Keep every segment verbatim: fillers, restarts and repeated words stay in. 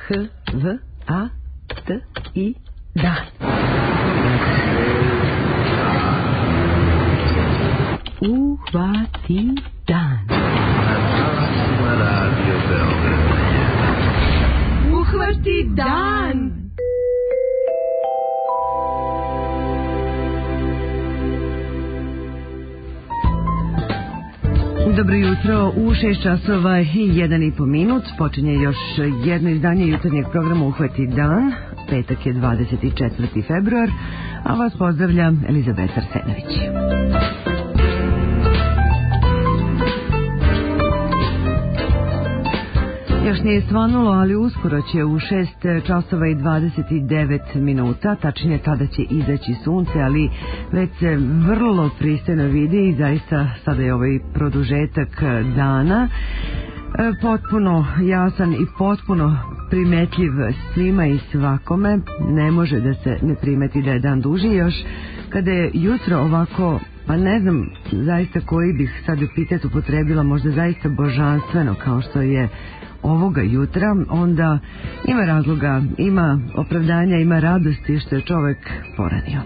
H, V, A, T, I, dan. Uhvati dan. Uhvati dan. Dobro jutro, u šest časova i jedan i po minut počinje još jedno izdanje jutarnjeg programa Uhvati dan. Petak je dvadeset četvrti februar, a vas pozdravlja Elizabeta Arsenović. Još nije svanulo, ali uskoro će u šest časova i dvadeset devet minuta, tačnije tada će izaći sunce, ali već se vrlo pristojno vidi i zaista sada je ovaj produžetak dana potpuno jasan i potpuno primetljiv svima i svakome. Ne može da se ne primeti da je dan duži, još kada je jutro ovako, pa ne znam zaista koji bih sad epitet upotrebila, možda zaista božanstveno kao što je ovoga jutra, onda ima razloga, ima opravdanja, ima radosti što je čovjek poradio.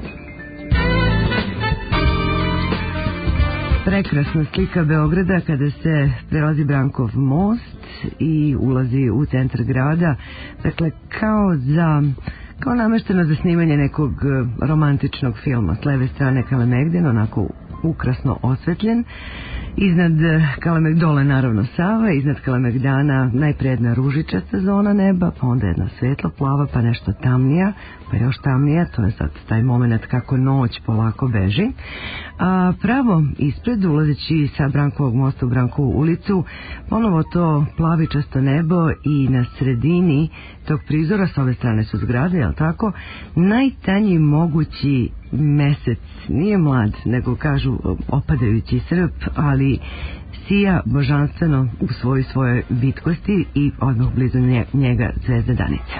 Prekrasna slika Beograda kada se prelazi Brankov most i ulazi u centar grada, dakle kao za kao namešteno za snimanje nekog romantičnog filma. S leve strane Kalemegdan, onako ukrasno osvetljen, iznad Kalemeg, dole naravno Sava, iznad Kalemegdana najprije jedna ružičasta zona neba, pa onda jedna svetlo plava, pa nešto tamnija, pa još tamnija, to je sad taj moment kako noć polako beži. A pravo ispred, ulazeći sa Brankovog mosta u Brankovu ulicu, ponovo to plavičasto nebo i na sredini tog prizora, s ove strane su zgrade, jel tako, najtanji mogući mesec, nije mlad, nego kažu opadajući srp, ali sija božanstveno u svojoj svojoj vitkosti i odmah blizu njega zvezda Danica.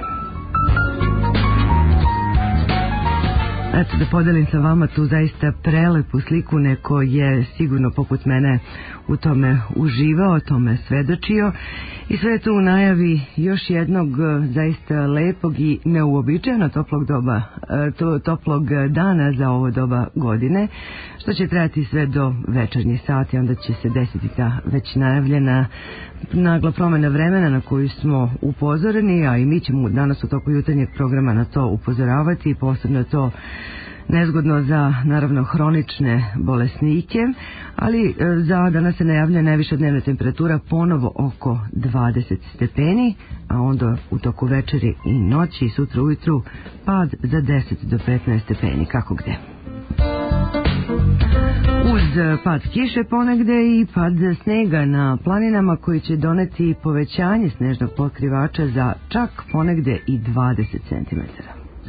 Eto, da podelim sa vama tu zaista prelepu sliku, neko je sigurno poput mene u tome uživao, tome svedočio i sve je to u najavi još jednog zaista lepog i neuobičajeno toplog doba, to, toplog dana za ovo doba godine, što će trajati sve do večernjih sati, onda će se desiti ta već najavljena nagla promjena vremena na koju smo upozoreni, a i mi ćemo danas u toku jutarnjeg programa na to upozoravati i posebno to nezgodno za naravno hronične bolesnike, ali za danas se najavlja najviša dnevna temperatura ponovo oko dvadeset stepeni, a onda u toku večeri i noći i sutra ujutru pad za deset do petnaest stepeni, kako gde. Uz pad kiše ponegde i pad snega na planinama koji će doneti povećanje snežnog pokrivača za čak ponegde i dvadeset centimetara.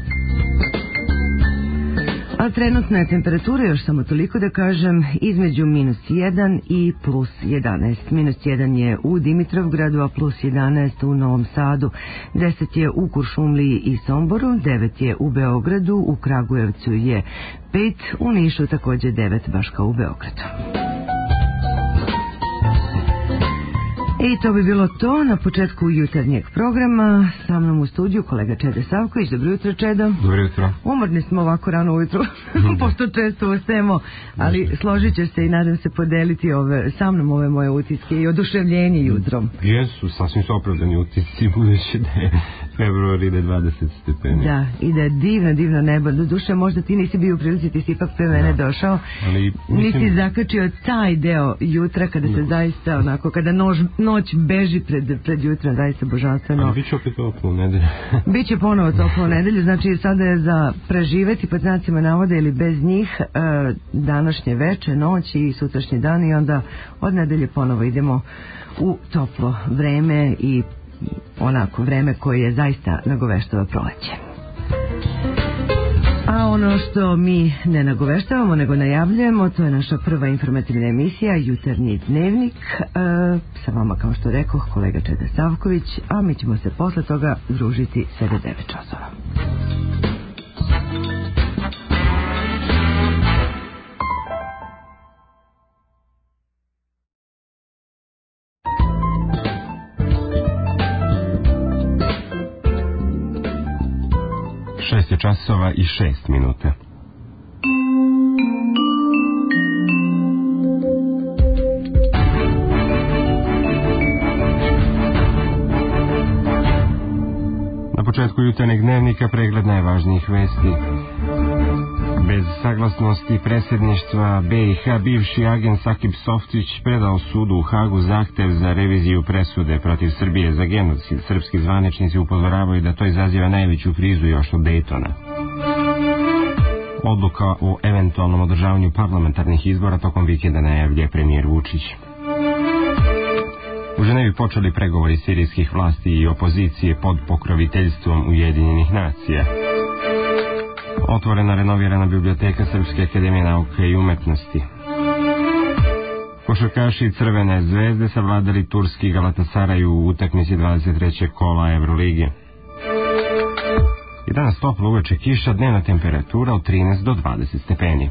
A trenutna je temperatura, još samo toliko da kažem, između minus jedan i plus jedanaest. Minus jedan je u Dimitrovgradu, a plus jedanaest u Novom Sadu. deset je u Kuršumliji i Somboru, devet je u Beogradu, u Kragujevcu je pet, u Nišu također devet, baš kao u Beogradu. I to bi bilo to na početku jutarnjeg programa. Sa mnom u studiju kolega Čeda Savković. Dobro jutro, Čedo. Dobro jutro. Umorni smo ovako rano ujutru, pošto često ostajemo, ali složit će se i nadam se podeliti ove, sa mnom ove moje utiske i oduševljenje jutrom. Jesu, sasvim su opravdani utisci, budući da je februar ide dvadeset stepeni. Da, i da je divno, divno nebo. Do duše, možda ti nisi bio u prilici, ti si ipak pre mene da. došao. Ali, mislim... Nisi zakačio taj deo jutra kada se no. zaista onako, kada nož, noć beži pred, pred jutrom, zaista božanstveno. Ali bit će opet toplo u nedelju. Biće ponovo toplo u nedelju, znači sada je za preživeti pod znacima navoda ili bez njih e, današnje veče, noć i sutrašnji dan i onda od nedelje ponovo idemo u toplo vreme i onako vreme koje je zaista nagoveštava proleće. A ono što mi ne nagoveštavamo nego najavljujemo, to je naša prva informativna emisija Jutarnji dnevnik, e, sa vama kao što rekoh kolega Čeda Savković, a mi ćemo se posle toga družiti sve do devet časova. šest je časova i šest minuta. Na početku jutarnjeg dnevnika pregled najvažnijih vesti. Bez saglasnosti predsjedništva B i H bivši agent Sakip Softić predao sudu u Hagu zahtev za reviziju presude protiv Srbije za genocid. Srpski zvaničnici upozoravaju da to izaziva najveću krizu još od Daytona. Odluka o eventualnom održavanju parlamentarnih izbora tokom vikenda najavljuje premijer Vučić. U Ženevi počeli pregovori sirijskih vlasti i opozicije pod pokroviteljstvom Ujedinjenih nacija. Otvorena renovirana biblioteka Srpske akademije nauke i umetnosti. Košarkaši Crvene zvezde savladali turski Galatasaraj u utakmici dvadeset trećeg kola Evrolige. I danas toplo uveče kiša, dnevna temperatura od trinaest do dvadeset stepeni.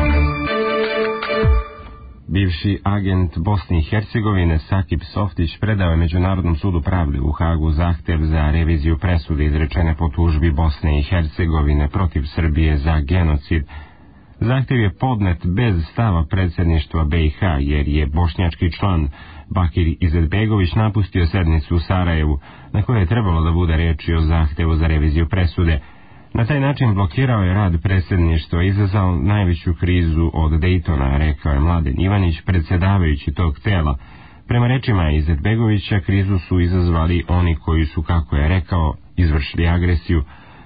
Bivši agent Bosne i Hercegovine Sakip Softić predao je Međunarodnom sudu pravde u Hagu zahtev za reviziju presude izrečene po tužbi Bosne i Hercegovine protiv Srbije za genocid. Zahtev je podnet bez stava predsjedništva B i H jer je bošnjački član Bakir Izetbegović napustio sednicu u Sarajevu na kojoj je trebalo da bude reči o zahtevu za reviziju presude. Na taj način blokirao je rad predsjedništva i izazvao najveću krizu od Daytona, rekao je Mladen Ivanić, predsjedavajući tog tela. Prema rečima Izetbegovića, krizu su izazvali oni koji su, kako je rekao, izvršili agresiju.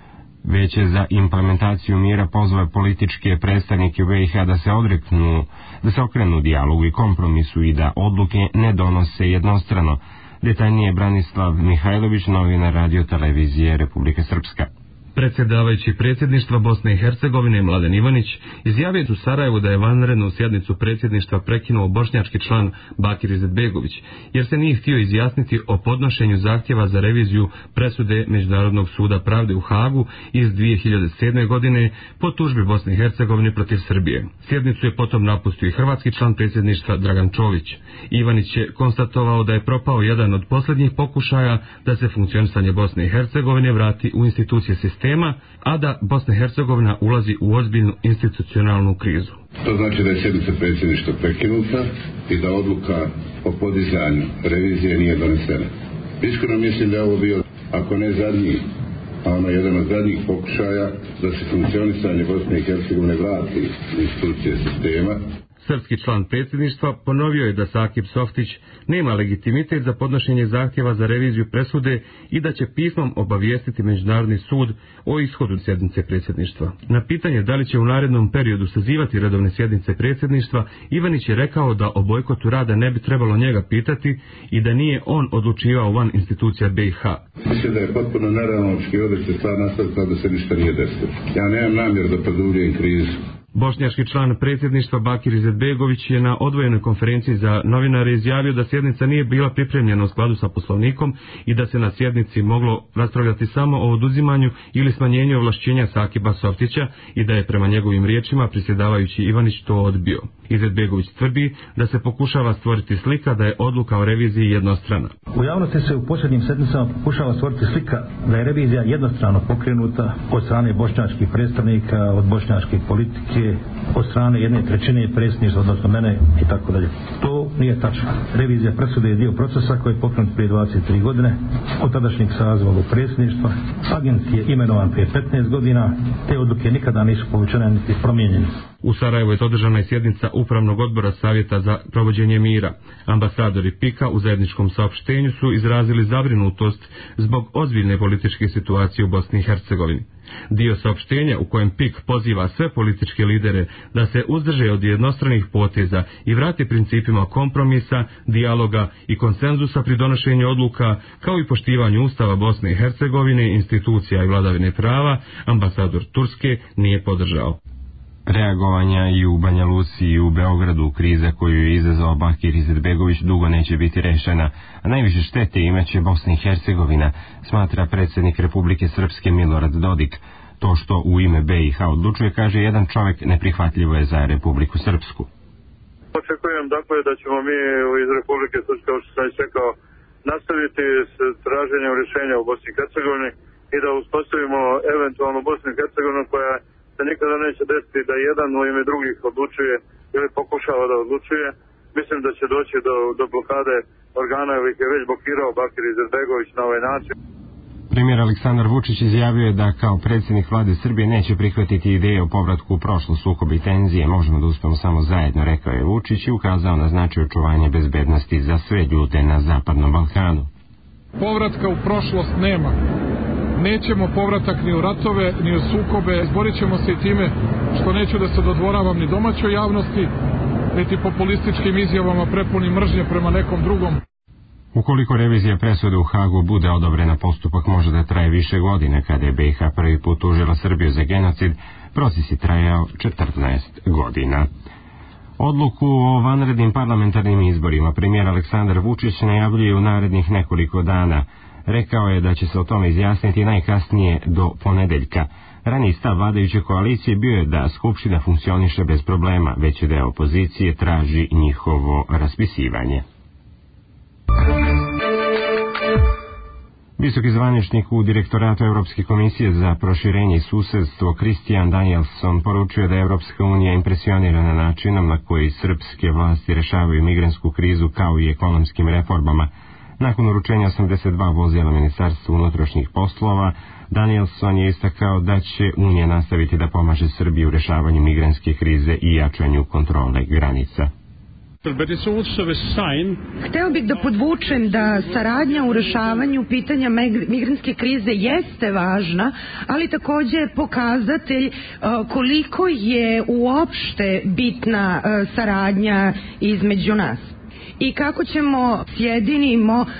Veće za implementaciju mira pozvao političke predstavnike B i H da se odreknu, da se okrenu dijalogu i kompromisu i da odluke ne donose jednostrano. Detaljnije Branislav Mihajlović, novinar Radio televizije Republike Srpska. Predsjedavajući predsjedništva Bosne i Hercegovine Mladen Ivanić izjavio u Sarajevu da je vanrednu sjednicu predsjedništva prekinuo bošnjački član Bakir Izetbegović, jer se nije htio izjasniti o podnošenju zahtjeva za reviziju presude Međunarodnog suda pravde u Hagu iz dvije hiljade sedme. godine po tužbi Bosne i Hercegovine protiv Srbije. Sjednicu je potom napustio i hrvatski član predsjedništva Dragan Čović. Ivanić je konstatovao da je propao jedan od posljednjih pokušaja da se funkcionisanje Bosne i Hercegovine vrati u institucije sistema, a da Bosna i Hercegovina ulazi u ozbiljnu institucionalnu krizu. To znači da je sjednica predsjedništva prekinuta i da odluka o podizanju revizije nije donesena. Iskreno mislim da je ovo bio, ako ne zadnji, a ono jedan od zadnjih pokušaja da se funkcionisanje Bosne i Hercegovine vrati u institucije sistema. Srpski član predsjedništva ponovio je da Sakip Softić nema legitimitet za podnošenje zahtjeva za reviziju presude i da će pismom obavijestiti Međunarodni sud o ishodu sjednice predsjedništva. Na pitanje da li će u narednom periodu sazivati redovne sjednice predsjedništva, Ivanić je rekao da o bojkotu rada ne bi trebalo njega pitati i da nije on odlučivao van institucija B i H. Mislim da je potpuno nerealno očekivati da će stvar nastaviti kao da se ništa nije desilo. Ja nemam namjer da produbljujem krizu. Bošnjački član predsjedništva Bakir Izetbegović je na odvojenoj konferenciji za novinare izjavio da sjednica nije bila pripremljena u skladu sa poslovnikom i da se na sjednici moglo raspravljati samo o oduzimanju ili smanjenju ovlašćenja Sakiba Softića i da je prema njegovim riječima predsjedavajući Ivanić to odbio. Izetbegović tvrdi da se pokušava stvoriti slika da je odluka o reviziji jednostrana. U javnosti se u posljednjim sedmicama pokušava stvoriti slika da je revizija jednostrano pokrenuta od strane bošnjačkih predstavnika, od bošnjačke politike, od strane jedne trećine predsjedništva, odnosno mene i tako dalje. To nije tačno. Revizija presude je dio procesa koji je pokrenut prije dvadeset tri godine od tadašnjeg saziva ovog predsjedništva. Agent je imenovan prije petnaest godina, te odluke nikada nisu povučene niti promijenjene. U Sarajevu je održana i sjednica Upravnog odbora Savjeta za provođenje mira. Ambasadori Pika u zajedničkom saopštenju su izrazili zabrinutost zbog ozbiljne političke situacije u Bosni i Hercegovini. Dio saopštenja u kojem Pik poziva sve političke lidere da se uzdrže od jednostranih poteza i vrati principima kompromisa, dijaloga i konsenzusa pri donošenju odluka, kao i poštivanju Ustava Bosne i Hercegovine, institucija i vladavine prava, ambasador Turske nije podržao. Reagovanja i u Banja Luci i u Beogradu kriza koju je izazvao Bakir Izetbegović dugo neće biti rešena, a najviše štete imaće Bosna i Hercegovina, smatra predsjednik Republike Srpske Milorad Dodik. To što u ime B i H odlučuje, kaže jedan čovjek, neprihvatljivo je za Republiku Srpsku. Očekujem dakle da ćemo mi iz Republike Srpske, kao što sam rekao, nastaviti s traženjem rješenja u Bosni i Hercegovini i da uspostavimo eventualno Bosnu i Hercegovinu koja se nikada neće desiti da jedan u ime drugih odlučuje ili pokušava da odlučuje. Mislim da će doći do, do blokade organa, ili ih je već blokirao Bakir Izetbegović na ovaj način. Premijer Aleksandar Vučić izjavio je da kao predsjednik vlade Srbije neće prihvatiti ideje o povratku u prošlo sukobe i tenzije. Možemo da uspemo samo zajedno, rekao je Vučić i ukazao na značaj očuvanja bezbednosti za sve ljude na Zapadnom Balkanu. Povratka u prošlost nema. Nećemo povratak ni u ratove, ni u sukobe. Izborit ćemo se i time što neću da se dodvoravam ni domaćoj javnosti, niti populističkim izjavama prepunim mržnje prema nekom drugom. Ukoliko revizija presude u Hagu bude odobrena, postupak može da traje više godine. Kada je B i H prvi put tužila Srbiju za genocid, proces je trajao četrnaest godina. Odluku o vanrednim parlamentarnim izborima premijer Aleksandar Vučić najavljuje u narednih nekoliko dana. Rekao je da će se o tome izjasniti najkasnije do ponedeljka. Raniji stav vladajuće koalicije bio je da Skupština funkcioniše bez problema, veći deo opozicije traži njihovo raspisivanje. Visoki zvaničnik u Direktoratu Europske komisije za proširenje i susedstvo Christian Danielson poručio da je Europska unija impresionirana načinom na koji srpske vlasti rešavaju migrantsku krizu kao i ekonomskim reformama. Nakon uručenja osamdeset dva vozila Ministarstva unutrašnjih poslova, Danielson je istakao da će Unija nastaviti da pomaže Srbiji u rešavanju migrantske krize i jačanju kontrole granica. Hteo bih da podvučem da saradnja u rešavanju pitanja migrantske krize jeste važna, ali takođe je pokazatelj koliko je uopšte bitna saradnja između nas i kako ćemo sjedinimo uh,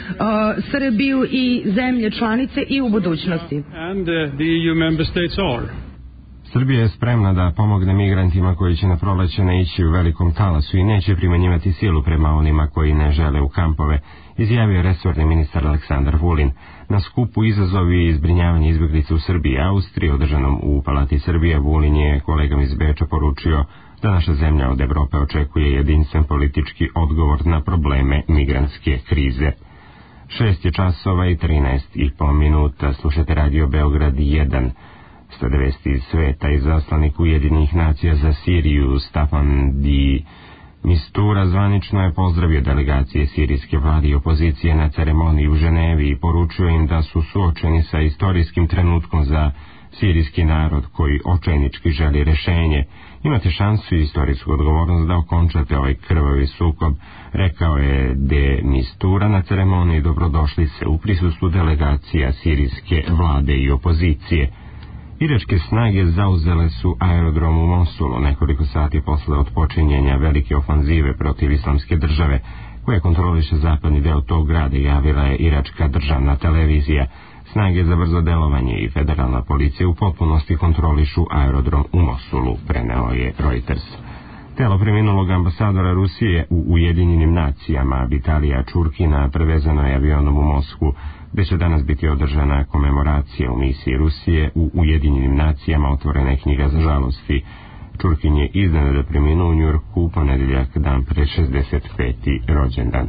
Srbiju i zemlje članice i u budućnosti. And, uh, the E U member states are. Srbija je spremna da pomogne migrantima koji će na proleće naići u velikom talasu i neće primenjivati silu prema onima koji ne žele u kampove, izjavio je resorni ministar Aleksandar Vulin. Na skupu Izazovi i zbrinjavanje izbjeglica u Srbiji i Austriji, održanom u Palati Srbije, Vulin je kolegama iz Beča poručio da naša zemlja od Evrope očekuje jedinstven politički odgovor na probleme migrantske krize. Šest je časova i trinaest i po minuta. Slušate Radio Beograd jedan. Slede vesti iz sveta. Izaslanik Ujedinjenih nacija za Siriju Staffan de Mistura zvanično je pozdravio delegacije sirijske vlade i opozicije na ceremoniji u Ženevi i poručio im da su suočeni sa istorijskim trenutkom za sirijski narod koji očajnički želi rešenje. Imate šansu i istorijsku odgovornost da okončate ovaj krvavi sukob, rekao je de Mistura na ceremoniji dobrodošli se u prisustvu delegacija sirijske vlade i opozicije. Iračke snage zauzele su aerodrom u Mosulu nekoliko sati posle otpočinjenja velike ofanzive protiv islamske države, koja kontroliše zapadni deo tog grada, javila je iračka državna televizija. Snage za brzo delovanje i federalna policija u potpunosti kontrolišu aerodrom u Mosulu, preneo je Reuters. Telo preminulog ambasadora Rusije u Ujedinjenim nacijama Vitalija Čurkina prevezano je avionom u Moskvu, gde će danas biti održana komemoracija u misiji Rusije u Ujedinjenim nacijama, otvorena je knjiga za žalosti. Čurkin je iznenada preminuo u Njujorku u ponedeljak, dan pre šezdeset peti rođendan.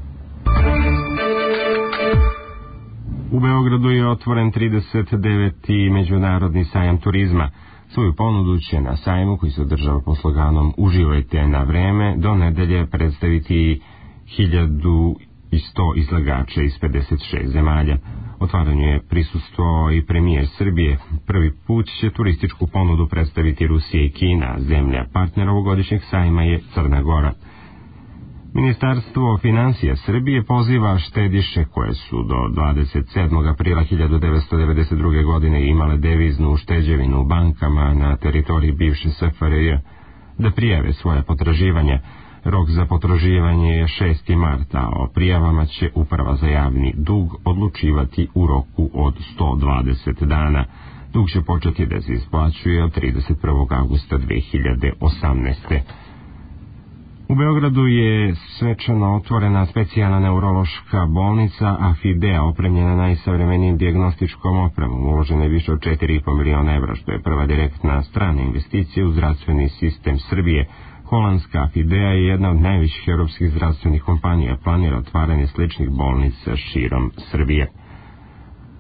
U Beogradu je otvoren trideset deveti međunarodni sajam turizma. Svoju ponudu će na sajmu, koji se održava pod sloganom Uživajte na vreme, do nedelje predstaviti hiljadu sto izlagača iz pedeset šest zemalja. Otvaranju je prisustvovao i premijer Srbije. Prvi put će turističku ponudu predstaviti Rusija i Kina. Zemlja partner ovogodišnjeg sajma je Crna Gora. Ministarstvo financija Srbije poziva štediše koje su do dvadeset sedmog aprila hiljadu devetsto devedeset druge. godine imale deviznu ušteđevinu u bankama na teritoriji bivše S F R J da prijave svoje potraživanja. Rok za potraživanje je šesti marta, a o prijavama će Uprava za javni dug odlučivati u roku od sto dvadeset dana. Dug će početi da se isplaćuje od trideset prvog avgusta dve hiljade osamnaeste. U Beogradu je svečano otvorena specijalna neurološka bolnica Afidea, opremljena najsavremenijim dijagnostičkom opremom. Uloženo je više od četiri i po miliona evra, što je prva direktna strana investicija u zdravstveni sistem Srbije. Holandska Afidea je jedna od najvećih europskih zdravstvenih kompanija, planira otvaranje sličnih bolnica širom Srbije.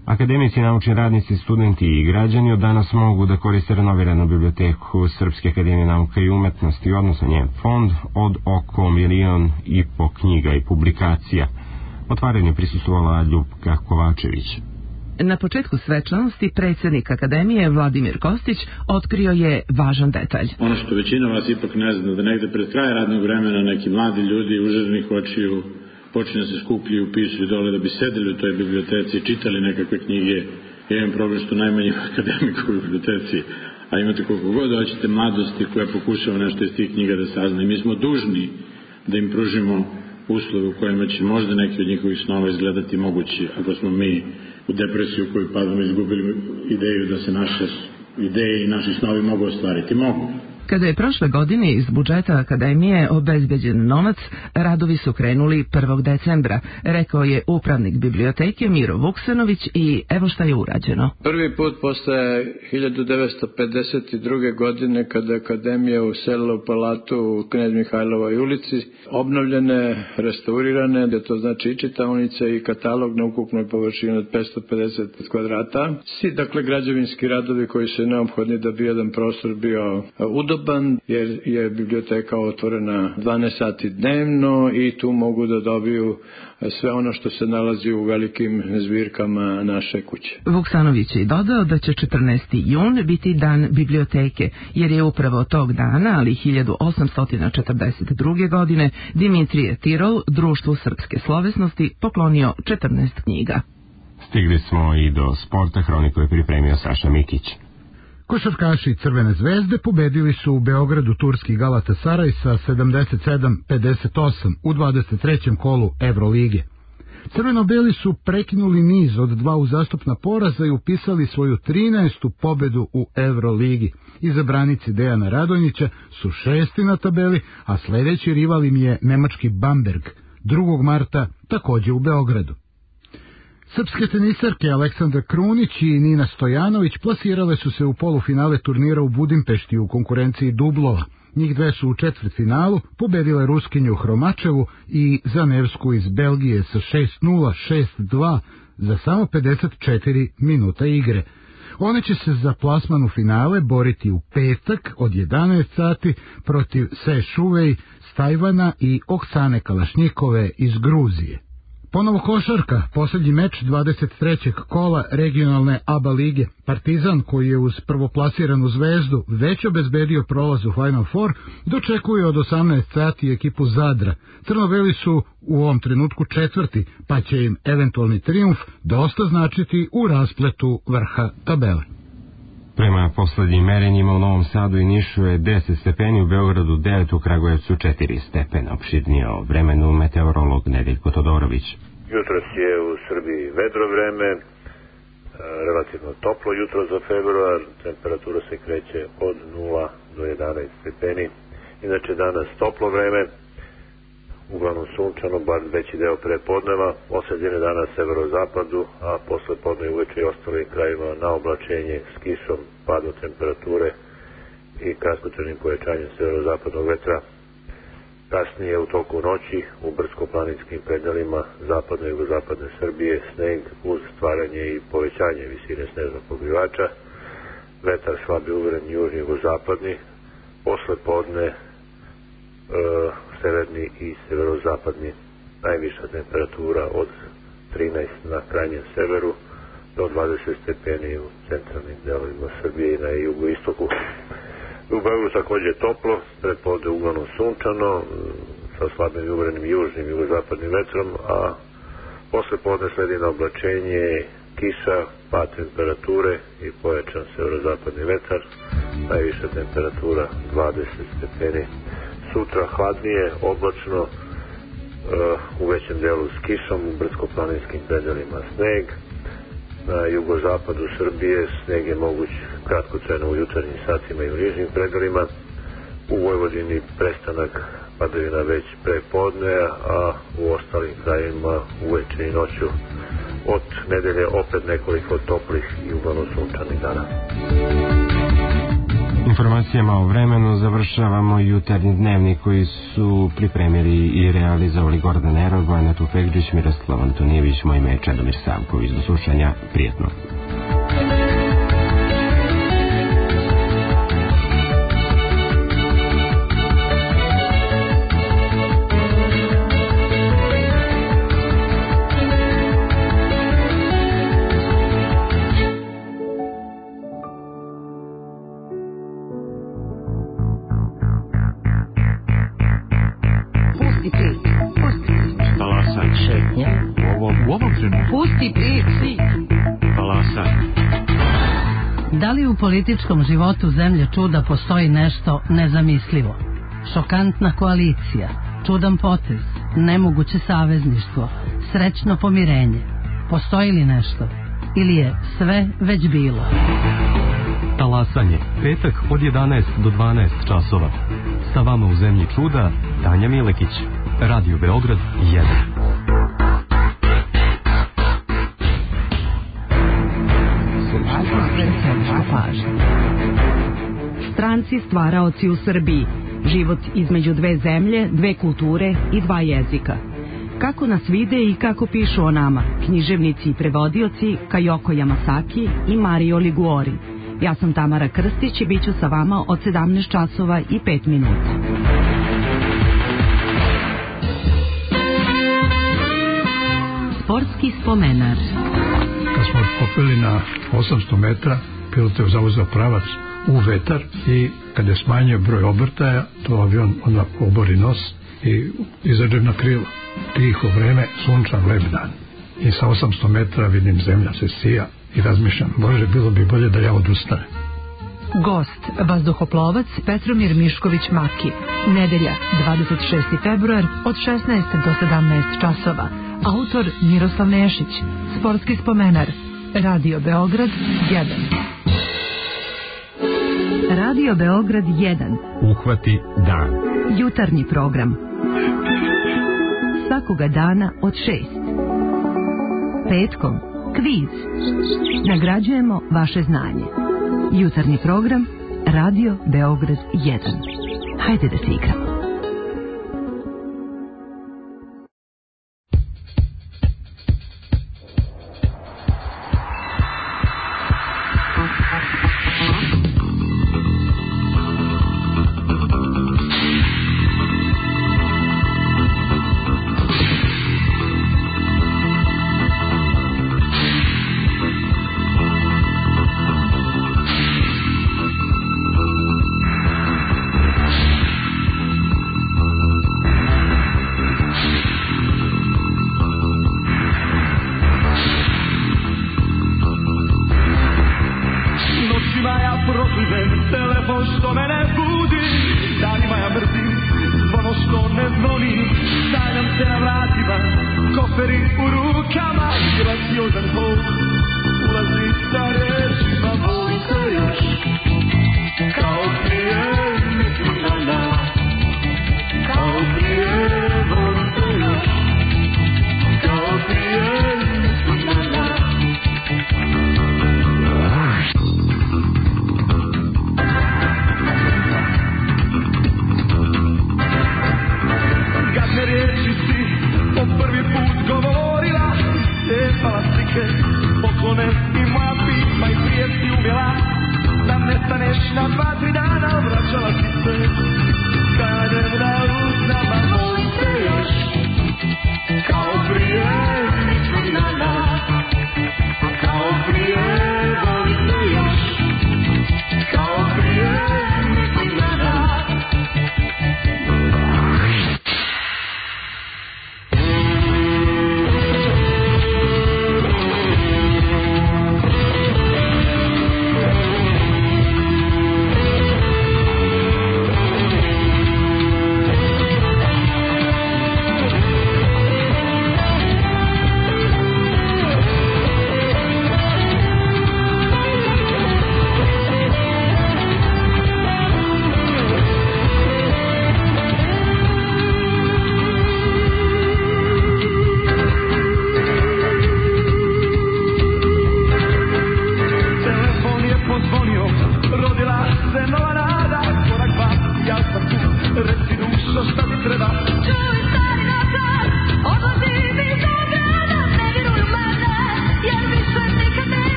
Akademici, naučni radnici, studenti i građani od danas mogu da koriste renoviranu biblioteku Srpske akademije nauka i umetnosti, odnosno njen fond, od oko milion i po knjiga i publikacija. Otvaranju prisustvovala Ljupka Kovačević. Na početku svečanosti predsjednik Akademije Vladimir Kostić otkrio je važan detalj. Ono što većina vas ipak ne zna, da negde pred kraj radnog vremena neki mladi ljudi užarnih očiju počinju se skupljaju, upisuju dole da bi sedeli u toj biblioteci i čitali nekakve knjige. Ja imam problem što najmanje akademika u biblioteci, a imate koliko god hoćete mladosti koja pokušava nešto iz tih knjiga da sazna. I mi smo dužni da im pružimo uslove u kojima će možda neki od njihovih snova izgledati mogući, ako smo mi u depresiju koju padamo izgubili ideju da se naše ideje i naši snovi mogu ostvariti. Mogu. Kada je prošle godine iz budžeta Akademije obezbeđen novac, radovi su krenuli prvog decembra, rekao je upravnik biblioteke Miro Vuksanović i evo šta je urađeno. Prvi put posle hiljadu devetsto pedeset druge. godine kada je Akademija uselila u palatu u Knez Mihajlovoj ulici, obnovljene, restaurirane, da to znači i čitaonica i katalog na ukupnoj površini od petsto pedeset kvadrata. Svi, dakle, građevinski radovi koji su neophodni da bi jedan prostor bio udoban, jer je biblioteka otvorena dvanaest sati dnevno i tu mogu da dobiju sve ono što se nalazi u velikim zbirkama naše kuće. Vuksanović je dodao da će četrnaesti jun biti dan biblioteke, jer je upravo tog dana, ali hiljadu osamsto četrdeset druge. godine, Dimitrije Tirol Društvu srpske slovesnosti poklonio četrnaest knjiga. Stigli smo i do sporta, hroniku je pripremio Saša Mikić. Košarkaši Crvene zvezde pobedili su u Beogradu turski Galatasaray sa sedamdeset sedam pedeset osam u dvadeset trećem kolu Evrolige. Crveno-beli su prekinuli niz od dva uzastopna poraza i upisali svoju trinaestu pobedu u Evroligi. Izabranici Dejana Radonjića su šesti na tabeli, a sljedeći rival im je nemački Bamberg, drugog marta također u Beogradu. Srpske tenisarke Aleksandra Krunić i Nina Stojanović plasirale su se u polufinale turnira u Budimpešti u konkurenciji dublova. Njih dve su u četvrtfinalu pobedile Ruskinju Hromačevu i Zanevsku iz Belgije sa šest nula, šest dva za samo pedeset četiri minuta igre. One će se za plasman u finale boriti u petak od jedanaest sati protiv Se Šuvej s Tajvana i Oksane Kalašnjikove iz Gruzije. Ponovo košarka, posljednji meč dvadeset trećeg kola regionalne A B A lige. Partizan, koji je uz prvoplasiranu Zvezdu već obezbedio prolaz u Final Four, dočekuje od osamnaest sati ekipu Zadra. Crno-beli su u ovom trenutku četvrti, pa će im eventualni trijumf dosta značiti u raspletu vrha tabele. Prema poslednjim merenjima u Novom Sadu i Nišu je deset stepeni, u Beogradu devet, u Kragujevcu četiri stepena. Opširnije o vremenu meteorolog Nedeljko Todorović. Jutros je u Srbiji vedro vreme, relativno toplo jutro za februar, temperatura se kreće od nula do jedanaest stepeni. Inače danas toplo vreme, uglavnom sunčano, bar veći deo prepodneva, osredine dana severozapadu, a posle podne uveče i ostalim krajima na oblačenje s kišom, padom temperature i kratkotrajnim povećanjem severozapadnog vetra. Kasnije u toku noći u brdsko-planinskim predelima zapadne i jugozapadne Srbije sneg uz stvaranje i povećanje visine snežnog pokrivača, vetar slabi uveren južni i jugozapadni, posle podne e, severni i severozapadni, najviša temperatura od trinaest na krajnjem severu do dvadeset stepeni u centralnim delovima Srbije i na jugoistoku. U Beogradu također toplo, prepodne uglavnom sunčano, sa slabim i uverenim južnim i jugozapadnim vetrom, a posle podne sledi na oblačenje, kiša, pad temperature i pojačan severozapadni vetar, najviša temperatura dvadeset stepeni. Sutra hladnije, oblačno, u većem delu s kišom, u brdsko-planinskim predelima sneg. Na jugozapadu Srbije sneg je moguć kratkotrajno u jutarnjim satima i u nižnim predelima. U Vojvodini prestanak padavina već pre podne, a u ostalim krajima uveče i noću. Od nedelje opet nekoliko toplih i uglavnom sunčanih dana. informacijama o vremenu završavamo jutarnji dnevnik koji su pripremili i realizovali Gordan Erog, Vanja Tufekđić, Miroslav Antonijević, moje ime je Čedomir Savković. Do slušanja, prijetno. Da li u političkom životu zemlje čuda postoji nešto nezamislivo? Šokantna koalicija, čudan potez, nemoguće savezništvo, srećno pomirenje. Postoji li nešto? Ili je sve već bilo? Talasanje, petak od jedanaest do dvanaest časova. Sa vama u zemlji čuda, Tanja Milekić, Radio Beograd jedan. Stranci stvaraoci u Srbiji. Život između dve zemlje, dve kulture i dva jezika. Kako nas vide i kako pišu o nama književnici i prevodioci Kajoko Yamasaki i Mario Liguori. Ja sam Tamara Krstić i bit ću sa vama od sedamnaest časova i pet minuta. Sportski spomenar. Kad smo popeli na osamsto metra, pilot je zauzeo pravac u vetar i kad je smanjio broj obrtaja, to avion onda obori nos i izađe na krilo. Tiho vreme, sunčan lep dan. I sa osamsto metra vidim zemlja se sija i razmišljam, Bože, bilo bi bolje da ja odustanem. Gost, vazduhoplovac Petromir Mišković Maki. Nedelja, dvadeset šesti februar od šesnaest do sedamnaest časova. Autor Miroslav Nešić. Sportski spomenar. Radio Beograd jedan. Radio Beograd jedan. Uhvati dan. Jutarnji program. Svakoga dana od šest. Petkom kviz. Nagrađujemo vaše znanje. Jutarnji program Radio Beograd jedan. Hajde da se igramo.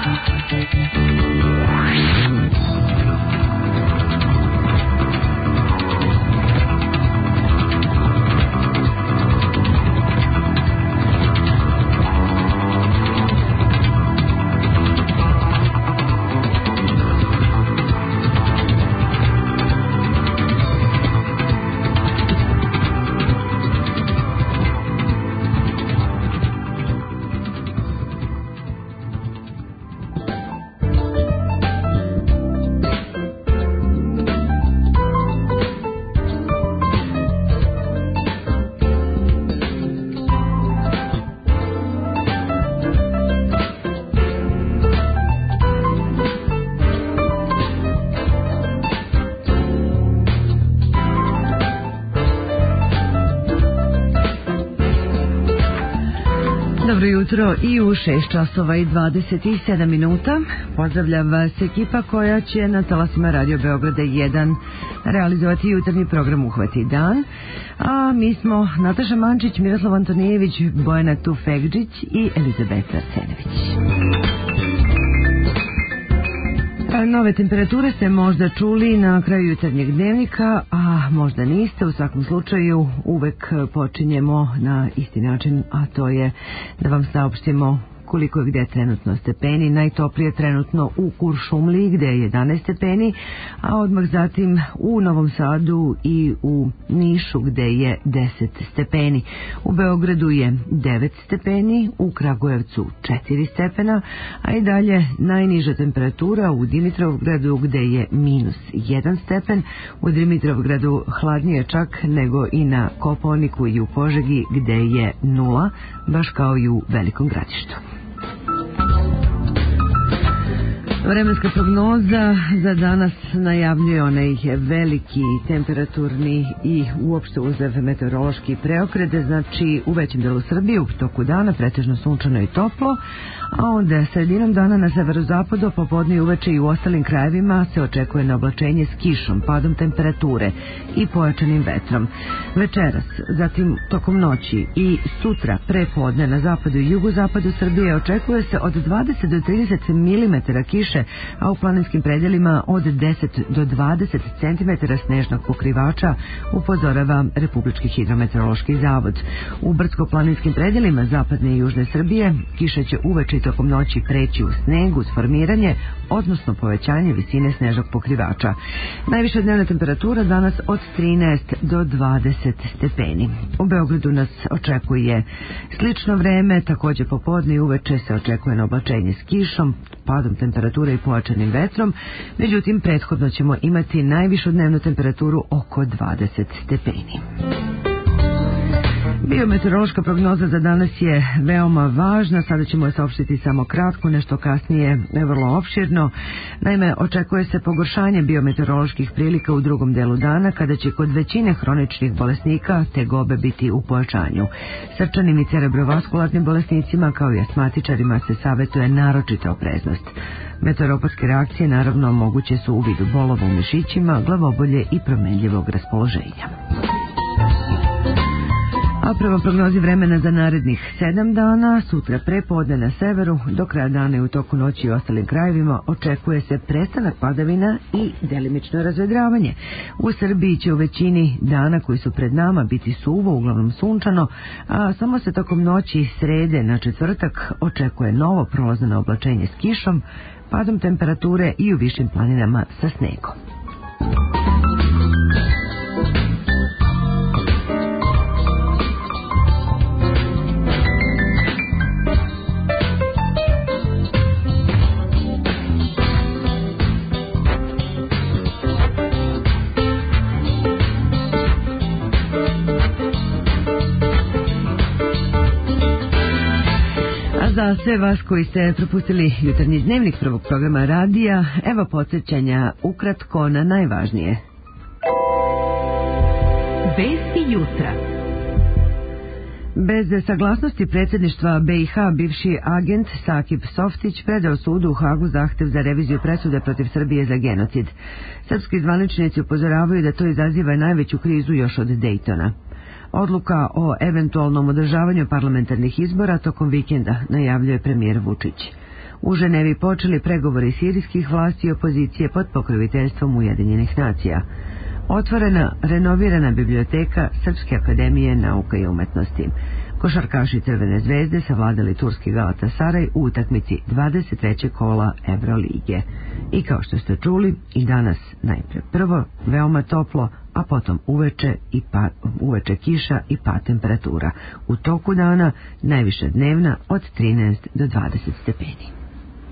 Dobro jutro i u šest časova i dvadeset sedam minuta. Pozdravljam vas ekipa koja će na talasima Radio Beograda jedan realizovati jutarnji program Uhvati dan. A mi smo Nataša Mančić, Miroslav Antonijević, Bojana Tufegđić i Elizabeta Arsenević. Nove temperature ste možda čuli na kraju jutarnjeg dnevnika, a možda niste. U svakom slučaju uvek počinjemo na isti način, a to je da vam saopštimo koliko je gde trenutno stepeni. Najtoplije trenutno u Kuršumliji gde je jedanaest stepeni, a odmah zatim u Novom Sadu i u Nišu gde je deset stepeni. U Beogradu je devet stepeni, u Kragujevcu četiri stepena, a i dalje najniža temperatura u Dimitrovgradu gde je minus jedan stepen. U Dimitrovgradu hladnije čak nego i na Kopaoniku i u Požegi gde je nula, baš kao i u Velikom Gradištu. Vremenska prognoza za danas najavljuje onaj veliki temperaturni i uopšte uzev meteorološki preokret, znači u većem delu Srbije u toku dana pretežno sunčano i toplo, a onda sredinom dana na severozapadu, popodne i uveče i u ostalim krajevima se očekuje na oblačenje s kišom, padom temperature i pojačanim vetrom. Večeras, zatim tokom noći i sutra prepodne na zapadu i jugozapadu Srbije očekuje se od dvadeset do trideset milimetara kiše, a u planinskim predelima od deset do dvadeset centimetara snežnog pokrivača, upozorava Republički hidrometeorološki zavod. U brdsko-planinskim predelima zapadne i južne Srbije kiša će uveče i tokom noći preći u sneg uz formiranje, odnosno povećanje visine snežnog pokrivača. Najviša dnevna temperatura danas od trinaest do dvadeset stepeni. U Beogradu nas očekuje slično vreme, takođe popodne i uveče se očekuje na oblačenje s kišom, padom temperature i pojačanim vetrom, međutim prethodno ćemo imati najvišu dnevnu temperaturu oko dvadeset stepeni. Biometeorološka prognoza za danas je veoma važna, sada ćemo je saopštiti samo kratko, nešto kasnije vrlo opširno. Naime, očekuje se pogoršanje biometeoroloških prilika u drugom delu dana, kada će kod većine hroničnih bolesnika tegobe biti u pojačanju. Srčanim i cerebrovaskularnim bolesnicima kao i astmatičarima se savjetuje naročita opreznost. Meteoropatske reakcije naravno moguće su u vidu bolova u mišićima, glavobolje i promenljivog raspoloženja. A prema prognozi vremena za narednih sedam dana, sutra prepodne na severu, do kraja dana i u toku noći i ostalim krajevima očekuje se prestanak padavina i delimično razvedravanje. U Srbiji će u većini dana koji su pred nama biti suvo, uglavnom sunčano, a samo se tokom noći srede na četvrtak očekuje novo prolazno oblačenje s kišom, padom temperature i u višim planinama sa snegom. Za sve vas koji ste propustili jutarnji dnevnik prvog programa radija, evo podsjećanja ukratko na najvažnije. Vesti jutra. Bez saglasnosti predsjedništva B i H, bivši agent Sakip Softić predao sudu u Hagu zahtev za reviziju presude protiv Srbije za genocid. Srpski zvaničnici upozoravaju da to izaziva najveću krizu još od Dejtona. Odluka o eventualnom održavanju parlamentarnih izbora tokom vikenda, najavljuje premijer Vučić. u Ženevi počeli pregovori sirijskih vlasti i opozicije pod pokroviteljstvom Ujedinjenih nacija. Otvorena, renovirana biblioteka Srpske akademije nauka i umetnosti. Košarkaši Crvene zvezde savladali turski Galatasaraj u utakmici dvadeset trećeg kola Evrolige. I kao što ste čuli, i danas najpre prvo veoma toplo, a potom uveče, i pa, uveče kiša i pad temperatura. U toku dana najviša dnevna od trinaest do dvadeset stepeni.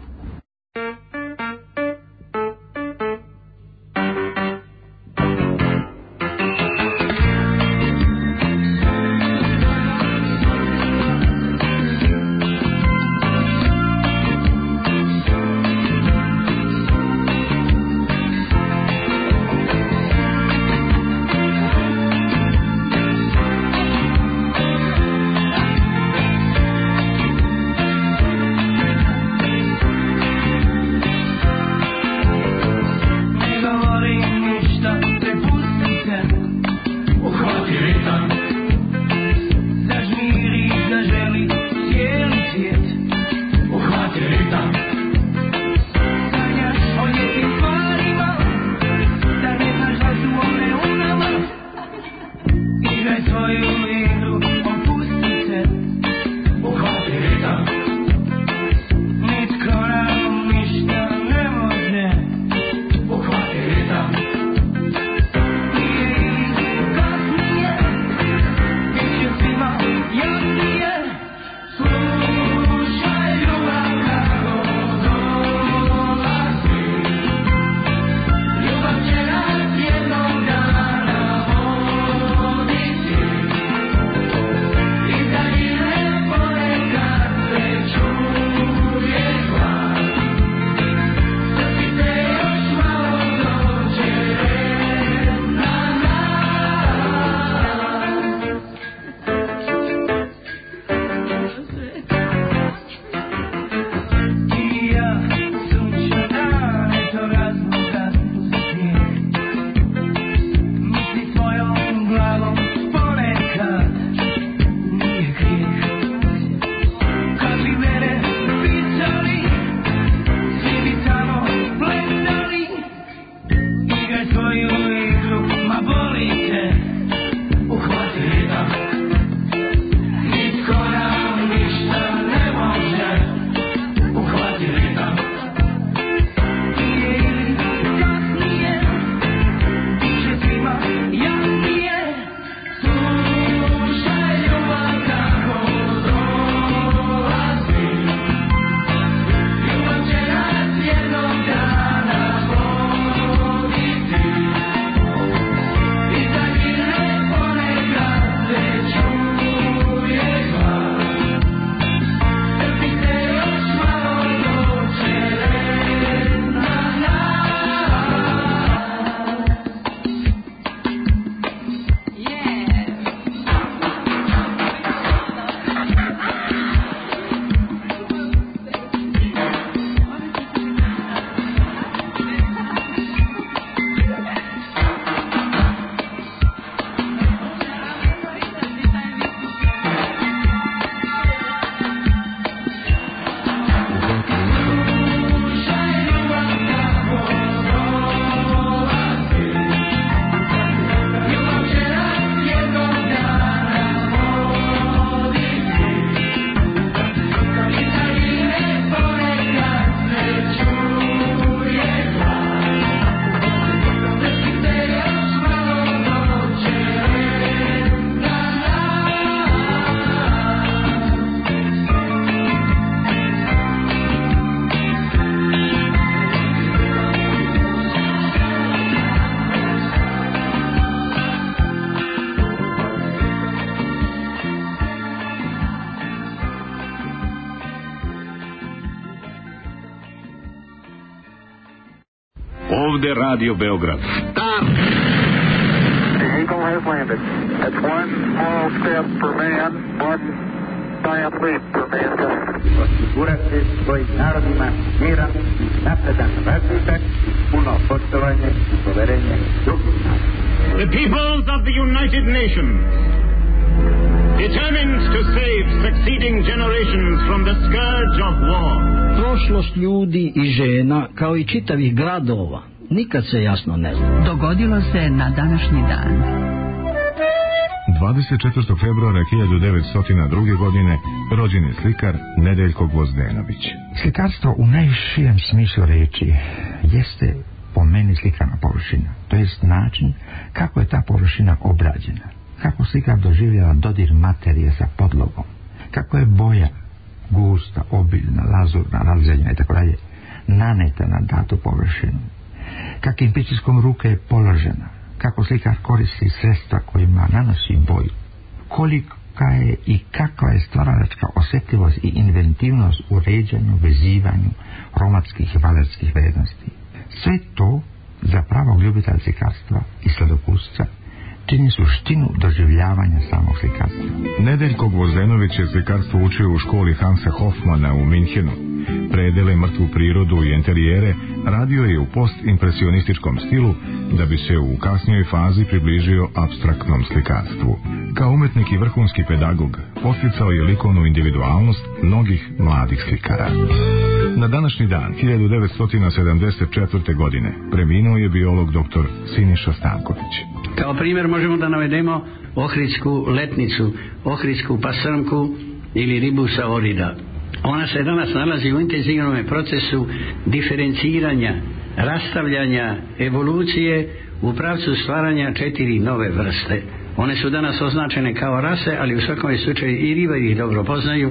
Ovde Radio Beograd. Stop! The Eagle has landed. That's one small step for man, one giant leap for mankind. Osigurati svojim narodima miran i napredan razvitak, puno poštovanje i poverenje drugih naroda. The peoples of the United Nations determined to save succeeding generations from the scourge of war. Prošlost ljudi i žena, kao i čitavih gradova, nikad se jasno ne zna. Dogodilo se na današnji dan. dvadeset četvrtog februara hiljadu devetsto druge. godine rođen je slikar Nedeljko Gvozdenović. Slikarstvo u najširem smislu reči jeste po meni slikana površina, to jest način kako je ta površina obrađena, kako slikar doživljava dodir materije sa podlogom, kako je boja gusta, obiljna, lazurna, razređena i tako dalje naneta na datu površinu, kakim pritiskom ruke je položena, kako slikar koristi sredstva kojima nanosi boju, kolika je i kakva je stvaralačka osjetljivost i inventivnost u ređanju, vezivanju romatskih i valerskih vrednosti. Sve to za pravog ljubitelja slikarstva i sladokusca čini suštinu doživljavanja samog slikarstva. Nedeljko Gvozdenović je slikarstvo učio u školi Hansa Hofmana u Minhenu. Predele, mrtvu prirodu i interijere radio je u postimpresionističkom stilu da bi se u kasnijoj fazi približio apstraktnom slikarstvu. Kao umetnik i vrhunski pedagog posticao je likovnu individualnost mnogih mladih slikara. Na današnji dan, hiljadu devetsto sedamdeset četvrte. godine, preminuo je biolog doktor Siniša Stanković. Kao primjer možemo da navedemo ohridsku letnicu, ohridsku pasrmku ili ribusa orida. Ona se danas nalazi u intenzivnom procesu diferenciranja, rastavljanja, evolucije u pravcu stvaranja četiri nove vrste. One su danas označene kao rase, ali u svakom slučaju i ribari ih dobro poznaju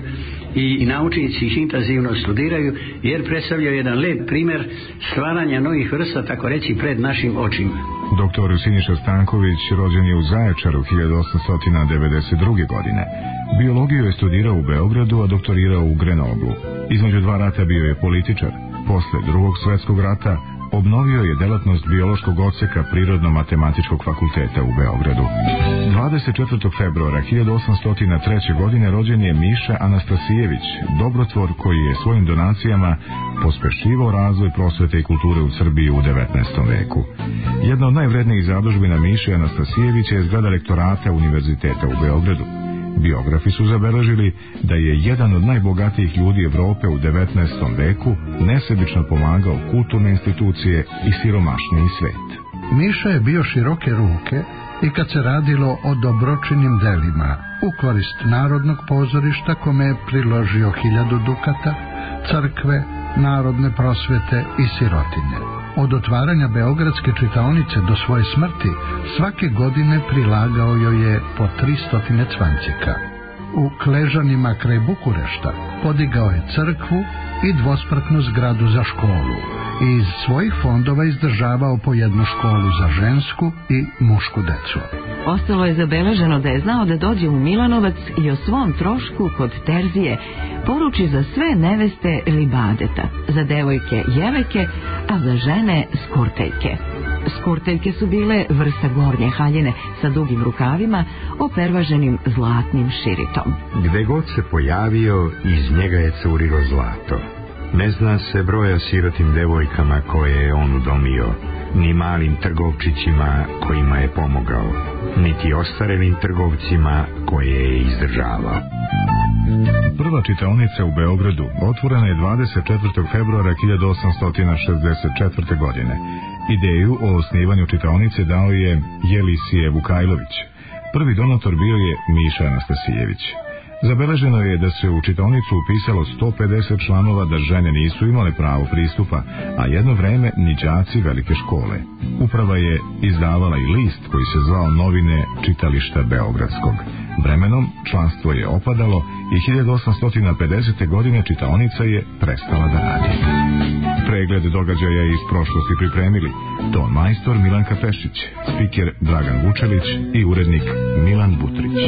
i naučnici ih intenzivno studiraju, jer predstavljaju jedan lep primjer stvaranja novih vrsta, tako reći, pred našim očima. Doktor Siniša Stanković rođen je u Zaječaru hiljadu osamsto devedeset druge. godine. Biologiju je studirao u Beogradu, a doktorirao u Grenoblu. Između dva rata bio je političar. Posle drugog svjetskog rata obnovio je delatnost biološkog odseka Prirodno-matematičkog fakulteta u Beogradu. dvadeset četvrtog februara hiljadu osamsto treće. godine rođen je Miša Anastasijević, dobrotvor koji je svojim donacijama pospešivao razvoj prosvete i kulture u Srbiji u devetnaestom veku. Jedna od najvrednijih zadužbina Miše Anastasijevića je zgrada rektorata Univerziteta u Beogradu. Biografi su zabeležili da je jedan od najbogatijih ljudi Evrope u devetnaestom veku nesebično pomagao kulturne institucije i siromašniji svet. Miša je bio široke ruke i kad se radilo o dobročinnim delima, u korist Narodnog pozorišta kome je priložio hiljadu dukata, crkve, narodne prosvete i sirotinje. Od otvaranja Beogradske čitaonice do svoje smrti svake godine prilagao joj je po tristotine cvancika. U Kležanima kraj Bukurešta podigao je crkvu i dvospratnu zgradu za školu i iz svojih fondova izdržavao po jednu školu za žensku i mušku decu. Ostalo je zabeleženo da je znao da dođe u Milanovac i o svom trošku kod Terzije poruči za sve neveste libadeta, za devojke jeleke, a za žene skurteljke. Skurteljke su bile vrsta gornje haljine sa dugim rukavima opervaženim zlatnim širitom. Gde god se pojavio, iz njega je curilo zlato. Ne zna se broja sirotim devojkama koje je on udomio, ni malim trgovčićima kojima je pomogao, niti ostarelim trgovcima koje je izdržavao. Prva čitaonica u Beogradu otvorena je dvadeset četvrtog februara hiljadu osamsto šezdeset četvrte. godine. Ideju o osnivanju čitaonice dao je Jelisije Vukajlović. Prvi donator bio je Miša Anastasijević. Zabeleženo je da se u čitaonicu upisalo sto pedeset članova, da žene nisu imale pravo pristupa, a jedno vreme ni đaci velike škole. Uprava je izdavala i list koji se zvao Novine čitališta Beogradskog. Vremenom članstvo je opadalo i hiljadu osamsto pedesete. godine čitaonica je prestala da radi. Pregled događaja iz prošlosti pripremili ton majstor Milanka Pešić, spiker Dragan Vučelić i urednik Milan Butrić.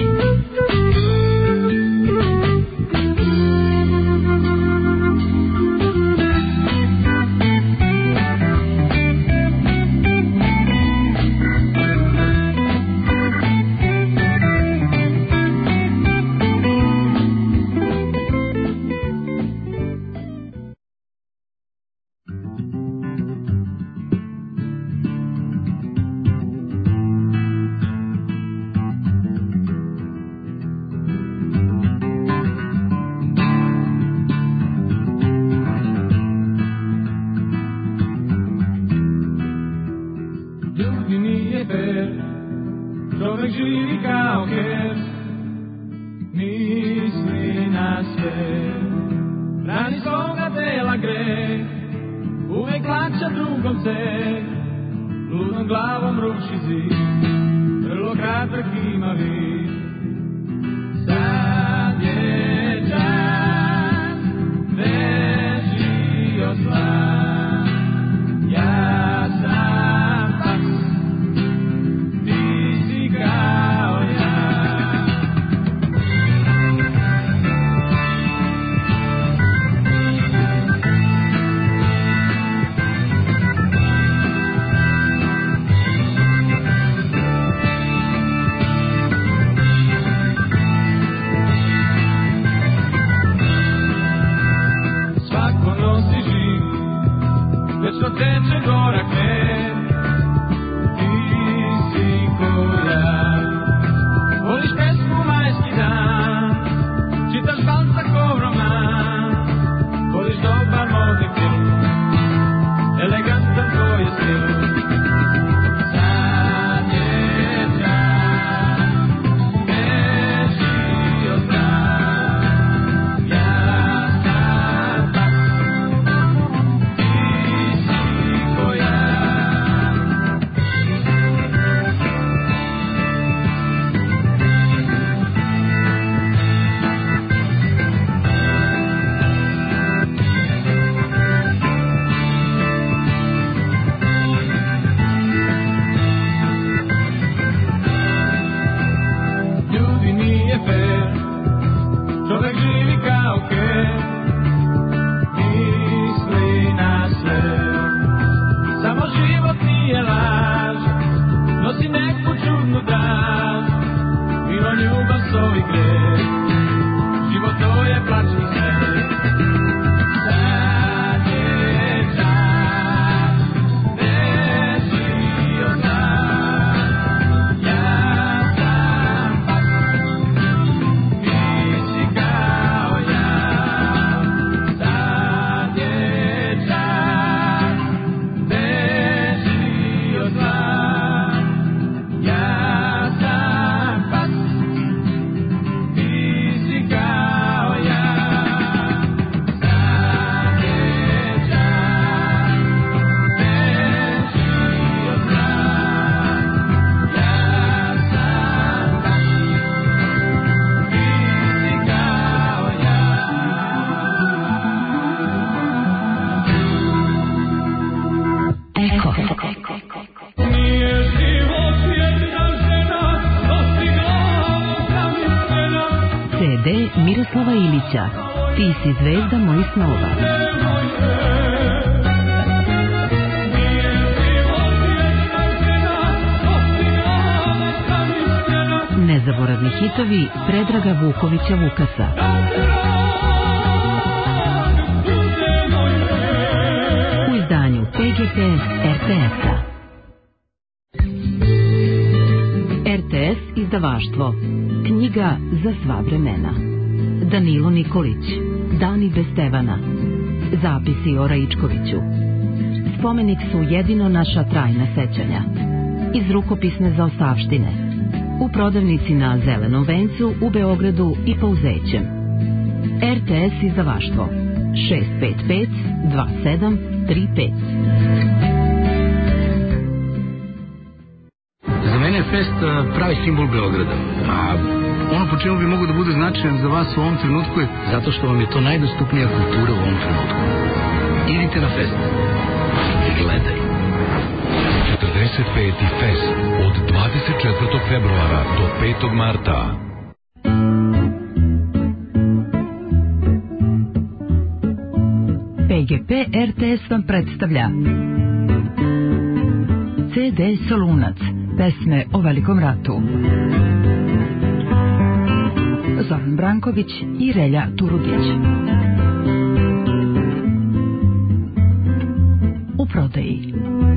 sunce, ludom glavom ruši zid, vrlo kratak ima vid. Sad je čas, beži od zla, ja sam pas, ti si kao ja. Večno teče gorak med, ti si ko ja. Voliš pesmu majski dan, čitaš Balca ko roman, voliš dobar modni film, elegantan tvoj je stil. Sad je čas, beži od nas, ja sam pas. Čovek živi kao ker, misli na sve. Samo život nije laž, nosi neku čudnu daž. Milo, ljubav, so i greh, život to je plač i smeh. Sad je čas, beži od nas, ja sam pas. Miroslava Ilića, ti si zvezda mojih snova. Nezaboravni hitovi Predraga Vukovića Vukasa. U izdanju P G P R T S-a. R T S izdavaštvo. Knjiga za sva vremena. Danilo Nikolić, Dani bez Stevana. Zapisi o Raičkoviću. Spomenik su jedino naša trajna sećanja. Iz rukopisne zaostavštine. U prodavnici na Zelenom vencu u Beogradu i Pouzećem. R T S izdavaštvo šest pet pet dva sedam tri pet. Za mene je fest pravi simbol Beograda. A ono po čemu bi mogo da bude značajan za vas u ovom trenutku je zato što vam je to najdostupnija kultura u ovom trenutku. Idite na fest i gledaj. četrdeset peti fest od dvadeset četvrtog februara do petog marta. P G P R T S vam predstavlja C D Solunac, pesme o Velikom ratu. Zoran Branković i Relja Turudić. U prodaji.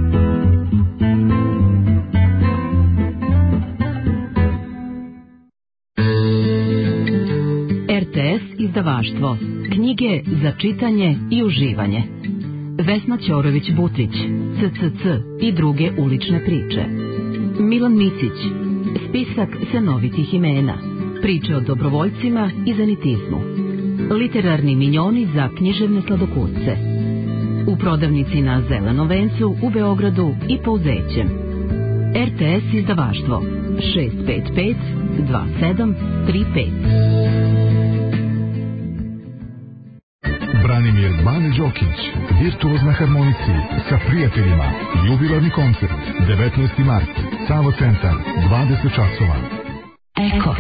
R T S izdavaštvo. Knjige za čitanje i uživanje. Vesna Ćorović-Butrić, C C C i druge ulične priče. Milan Micić, spisak stanovitih imena. Priče o dobrovoljcima i zanitizmu. Literarni minjoni za književne sladokusce. u prodavnici na Zelenom vencu u Beogradu i Pouzećem. R T S izdavaštvo šest pet pet dva sedam tri pet. Branimir Bane Đokić, virtuoz na harmonici, sa prijateljima, jubilarni koncert, devetnaesti mart, Savo centar, dvadeset časova. Eko.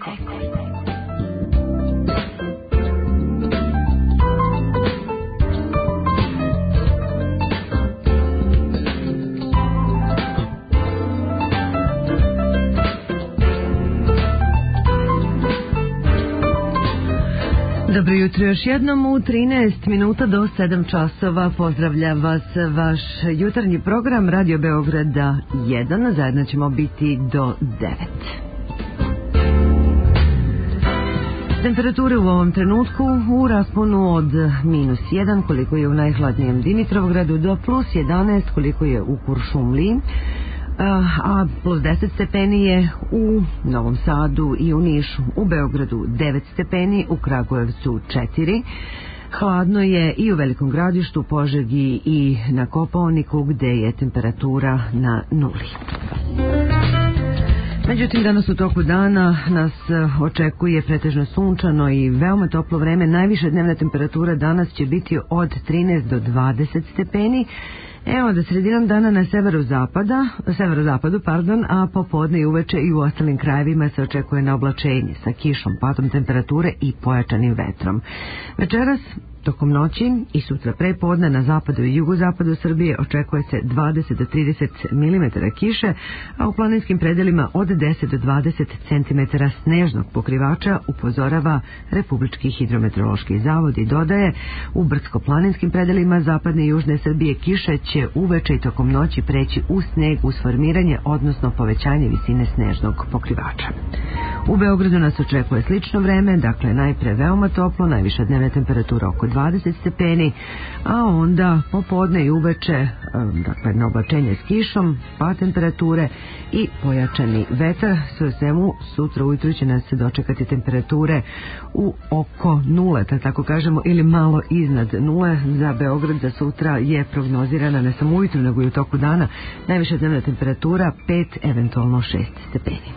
Dobro jutro još jednom u trinaest minuta do sedam časova. Pozdravlja vas vaš jutarnji program Radio Beograda jedan. Zajedno ćemo biti do devet. Temperature u ovom trenutku u rasponu od minus jedan koliko je u najhladnijem Dimitrovgradu do plus jedanaest koliko je u Kuršumliji, a plus deset stepeni je u Novom Sadu i u Nišu. U Beogradu devet stepeni, u Kragujevcu četiri. Hladno je i u Velikom Gradištu, Požegi i na Kopaoniku gde je temperatura na nuli. Međutim, danas u toku dana nas očekuje pretežno sunčano i veoma toplo vreme. Najviša dnevna temperatura danas će biti od trinaest do dvadeset stepeni. Evo da sredinom dana na severozapada, severozapadu, pardon, a popodne i uveče i u ostalim krajevima se očekuje na oblačenje sa kišom, padom temperature i pojačanim vetrom. Večeras, tokom noći i sutra prepodne na zapadu i jugozapadu Srbije očekuje se dvadeset do trideset milimetara kiše, a u planinskim predelima od deset do dvadeset centimetara snežnog pokrivača, upozorava Republički hidrometeorološki zavod i dodaje, u brdsko-planinskim predelima zapadne i južne Srbije kiše će uveče i tokom noći preći u sneg uz formiranje, odnosno povećanje visine snežnog pokrivača. U Beogradu nas očekuje slično vreme, dakle najpre veoma toplo, najviša dnevna temperatura oko dvadeset stepeni, a onda popodne i uveče, dakle na oblačenje s kišom, pa temperature i pojačani vetar. Sve u svemu, sutra ujutru će nas se dočekati temperature u oko nule, tako kažemo, ili malo iznad nule. Za Beograd za sutra je prognozirana ne samo ujutru, nego i u toku dana najviša dnevna temperatura pet, eventualno šest stepeni.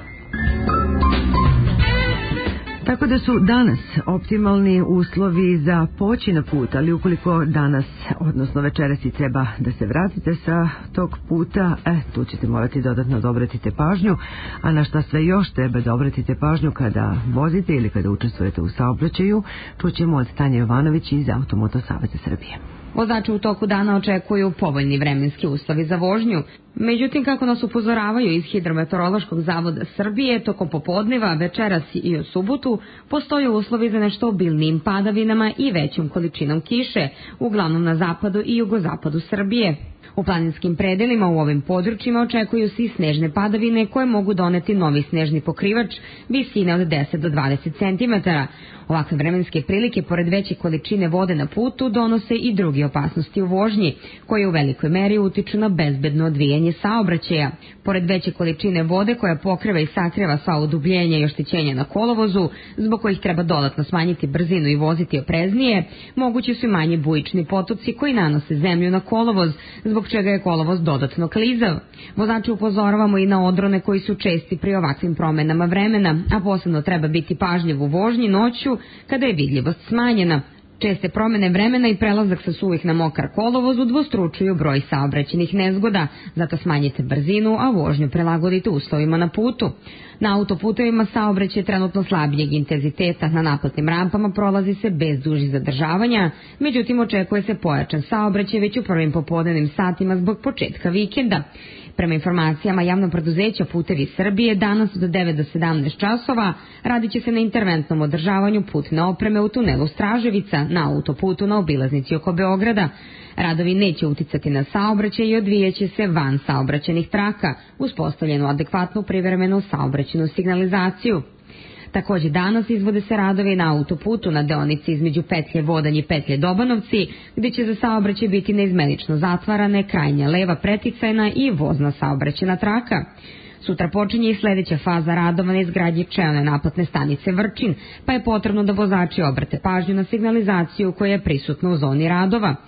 Tako da su danas optimalni uslovi za poći na put, ali ukoliko danas, odnosno večeras i treba da se vratite sa tog puta, e, tu ćete morati dodatno da obratite pažnju, a na šta sve još treba da obratite pažnju kada vozite ili kada učestvujete u saobraćaju, čućemo od Tanje Jovanović iz Automoto Saveza Srbije. Vozači u toku dana očekuju povoljni vremenski uslovi za vožnju. Međutim, kako nas upozoravaju iz Hidrometeorološkog zavoda Srbije, tokom popodneva, večeras i u subotu postoje uslovi za nešto obilnijim padavinama i većom količinom kiše, uglavnom na zapadu i jugozapadu Srbije. U planinskim predelima u ovim područjima očekuju se i snežne padavine koje mogu doneti novi snežni pokrivač visine od deset do dvadeset centimetara. Ovakve vremenske prilike, pored veće količine vode na putu, donose i druge opasnosti u vožnji, koje u velikoj meri utiču na bezbedno odvijanje saobraćaja. Pored veće količine vode koja pokriva i sakriva sva odubljenja i oštećenja na kolovozu, zbog kojih treba dodatno smanjiti brzinu i voziti opreznije, mogući su i manji bujični potoci koji nanose zemlju na kolovoz, zbog čega je kolovoz dodatno klizav. Vozači upozoravamo i na odrone koji su česti pri ovakvim promenama vremena, a posebno treba biti pažljiv u vožnji noću kada je vidljivost smanjena. Česte promene vremena i prelazak sa suvih na mokar kolovoz udvostručuju broj saobraćajnih nezgoda, zato smanjite brzinu, a vožnju prilagodite uslovima na putu. Na autoputevima saobraćaj trenutno slabijeg intenziteta, na naplatnim rampama prolazi se bez dužih zadržavanja, međutim očekuje se pojačan saobraćaj već u prvim popodnevnim satima zbog početka vikenda. Prema informacijama javnog preduzeća Putevi Srbije, danas od devet do sedamnaest časova radit će se na interventnom održavanju putne opreme u tunelu Straževica na autoputu na obilaznici oko Beograda. Radovi neće uticati na saobraćaj i odvijeće se van saobraćajnih traka, uspostavljenu adekvatnu privremenu saobraćajnu signalizaciju. Također danas izvode se radovi na autoputu na deonici između petlje Vodanj i petlje Dobanovci, gdje će za saobraćaj biti neizmenično zatvarane krajnja leva preticajna i vozna saobraćajna traka. Sutra počinje i sljedeća faza radova na izgradnji čelne naplatne stanice Vrčin, pa je potrebno da vozači obrate pažnju na signalizaciju koja je prisutna u zoni radova.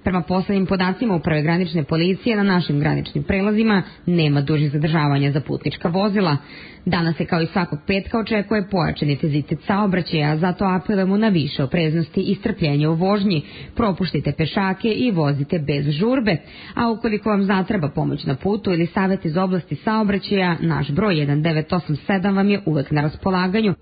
Prema poslednjim podacima Uprave granične policije na našim graničnim prelazima nema dužih zadržavanja za putnička vozila. Danas se kao i svakog petka očekuje pojačan intenzitet saobraćaja, zato apelujemo na više opreznosti i strpljenja u vožnji. Propuštite pešake i vozite bez žurbe. A ukoliko vam zatreba pomoć na putu ili savjet iz oblasti saobraćaja, naš broj jedan devet osam sedam vam je uvek na raspolaganju.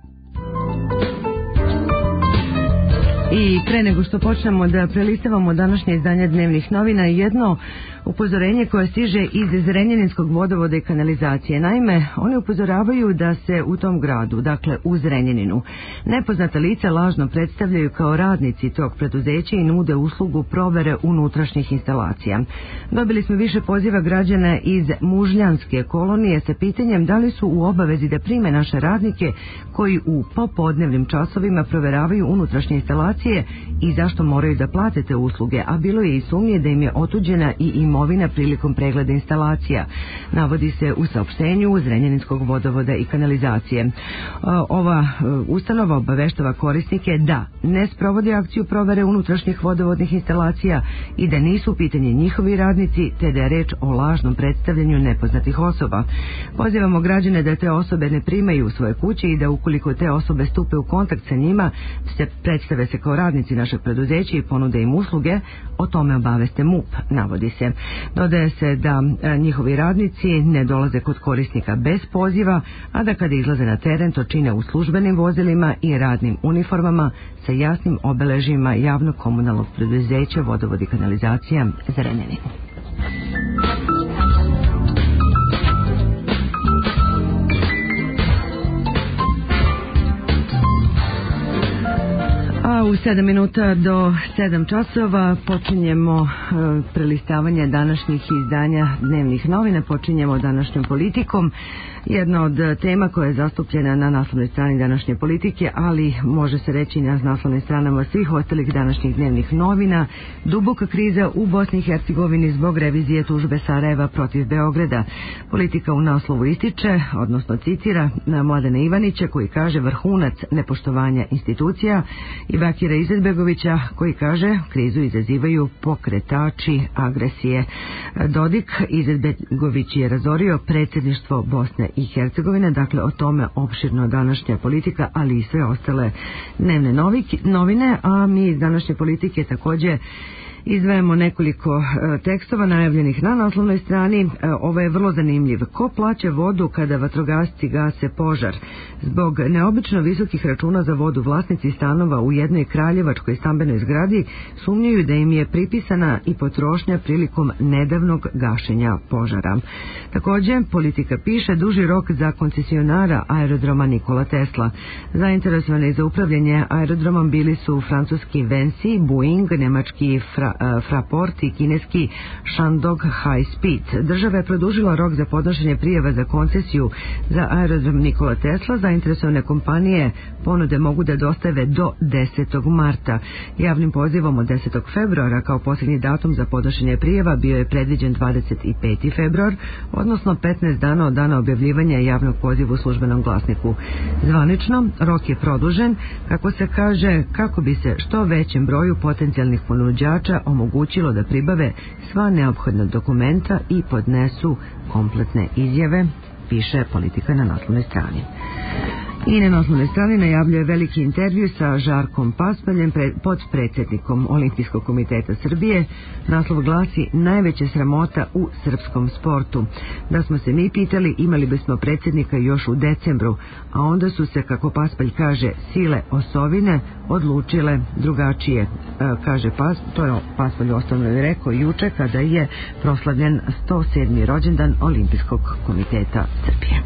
I pre nego što počnemo da prelistavamo današnje izdanje dnevnih novina, jedno upozorenje koje stiže iz Zrenjaninskog vodovoda i kanalizacije. Naime, oni upozoravaju da se u tom gradu, dakle u Zrenjaninu, nepoznata lica lažno predstavljaju kao radnici tog preduzeća i nude uslugu provere unutrašnjih instalacija. Dobili smo više poziva građana iz Mužljanske kolonije sa pitanjem da li su u obavezi da prime naše radnike koji u popodnevnim časovima proveravaju unutrašnje instalacije i zašto moraju da plate te usluge, a bilo je i sumnje da im je otuđena i imovina prilikom pregleda instalacija. Navodi se u saopštenju Zrenjaninskog vodovoda i kanalizacije. Ova ustanova obaveštava korisnike da ne sprovodi akciju provere unutrašnjih vodovodnih instalacija i da nisu u pitanju njihovi radnici, te da je reč o lažnom predstavljanju nepoznatih osoba. Pozivamo građane da te osobe ne primaju u svoje kuće i da ukoliko te osobe stupe u kontakt sa njima, se predstave se kao radnici našeg preduzeća i ponude im usluge, o tome obaveste M U P, navodi se. Dodaje se da njihovi radnici ne dolaze kod korisnika bez poziva, a da kada izlaze na teren to čine u službenim vozilima i radnim uniformama sa jasnim obeležima javnog komunalnog preduzeća Vodovod i kanalizacija Zrenjanin. A u sedam minuta do sedam časova počinjemo e, prelistavanje današnjih izdanja dnevnih novina, počinjemo današnjom politikom. Jedna od tema koja je zastupljena na naslovnoj strani današnje politike, ali može se reći na naslovnim stranama svih ostalih današnjih dnevnih novina, duboka kriza u Bosni i Hercegovini zbog revizije tužbe Sarajeva protiv Beograda. Politika u naslovu ističe, odnosno citira na Mladena Ivanića koji kaže vrhunac nepoštovanja institucija i Bakira Izetbegovića koji kaže krizu izazivaju pokretači agresije. Dodik Izetbegović je razorio predsjedništvo Bosne i Hercegovine, dakle o tome opširno današnja politika, ali i sve ostale dnevne novine, a mi iz današnje politike također izdvajamo nekoliko e, tekstova najavljenih na naslovnoj strani. E, ovo je vrlo zanimljiv. Ko plaća vodu kada vatrogasci gase požar? Zbog neobično visokih računa za vodu vlasnici stanova u jednoj kraljevačkoj stambenoj zgradi sumnjaju da im je pripisana i potrošnja prilikom nedavnog gašenja požara. Također, politika piše duži rok za koncesionara aerodroma Nikola Tesla. Zainteresovani za upravljanje aerodromom bili su francuski Vinci, Boeing, nemački Fra Fraport i kineski Shandong High Speed. Država je produžila rok za podnošenje prijava za koncesiju za aerodrom Nikola Tesla. Zainteresovane kompanije ponude mogu da dostave do desetog marta. Javnim pozivom od desetog februara kao posljednji datum za podnošenje prijava bio je predviđen dvadeset peti februar, odnosno petnaest dana od dana objavljivanja javnog poziva u službenom glasniku. Zvanično, rok je produžen, kako se kaže, kako bi se što većem broju potencijalnih ponuđača omogućilo da pribave sva neophodna dokumenta i podnesu kompletne izjave, piše politika na naslovnoj strani. I na naslovnoj strani najavljuje veliki intervju sa Žarkom Paspaljem, podpredsjednikom Olimpijskog komiteta Srbije. Naslov glasi najveća sramota u srpskom sportu. Da smo se mi pitali, imali bismo predsjednika još u decembru, a onda su se, kako Paspalj kaže, sile osovine odlučile drugačije. E, kaže Pas, to je Paspalj osnovno je rekao juče kada je proslavljen sto sedmi rođendan Olimpijskog komiteta Srbije.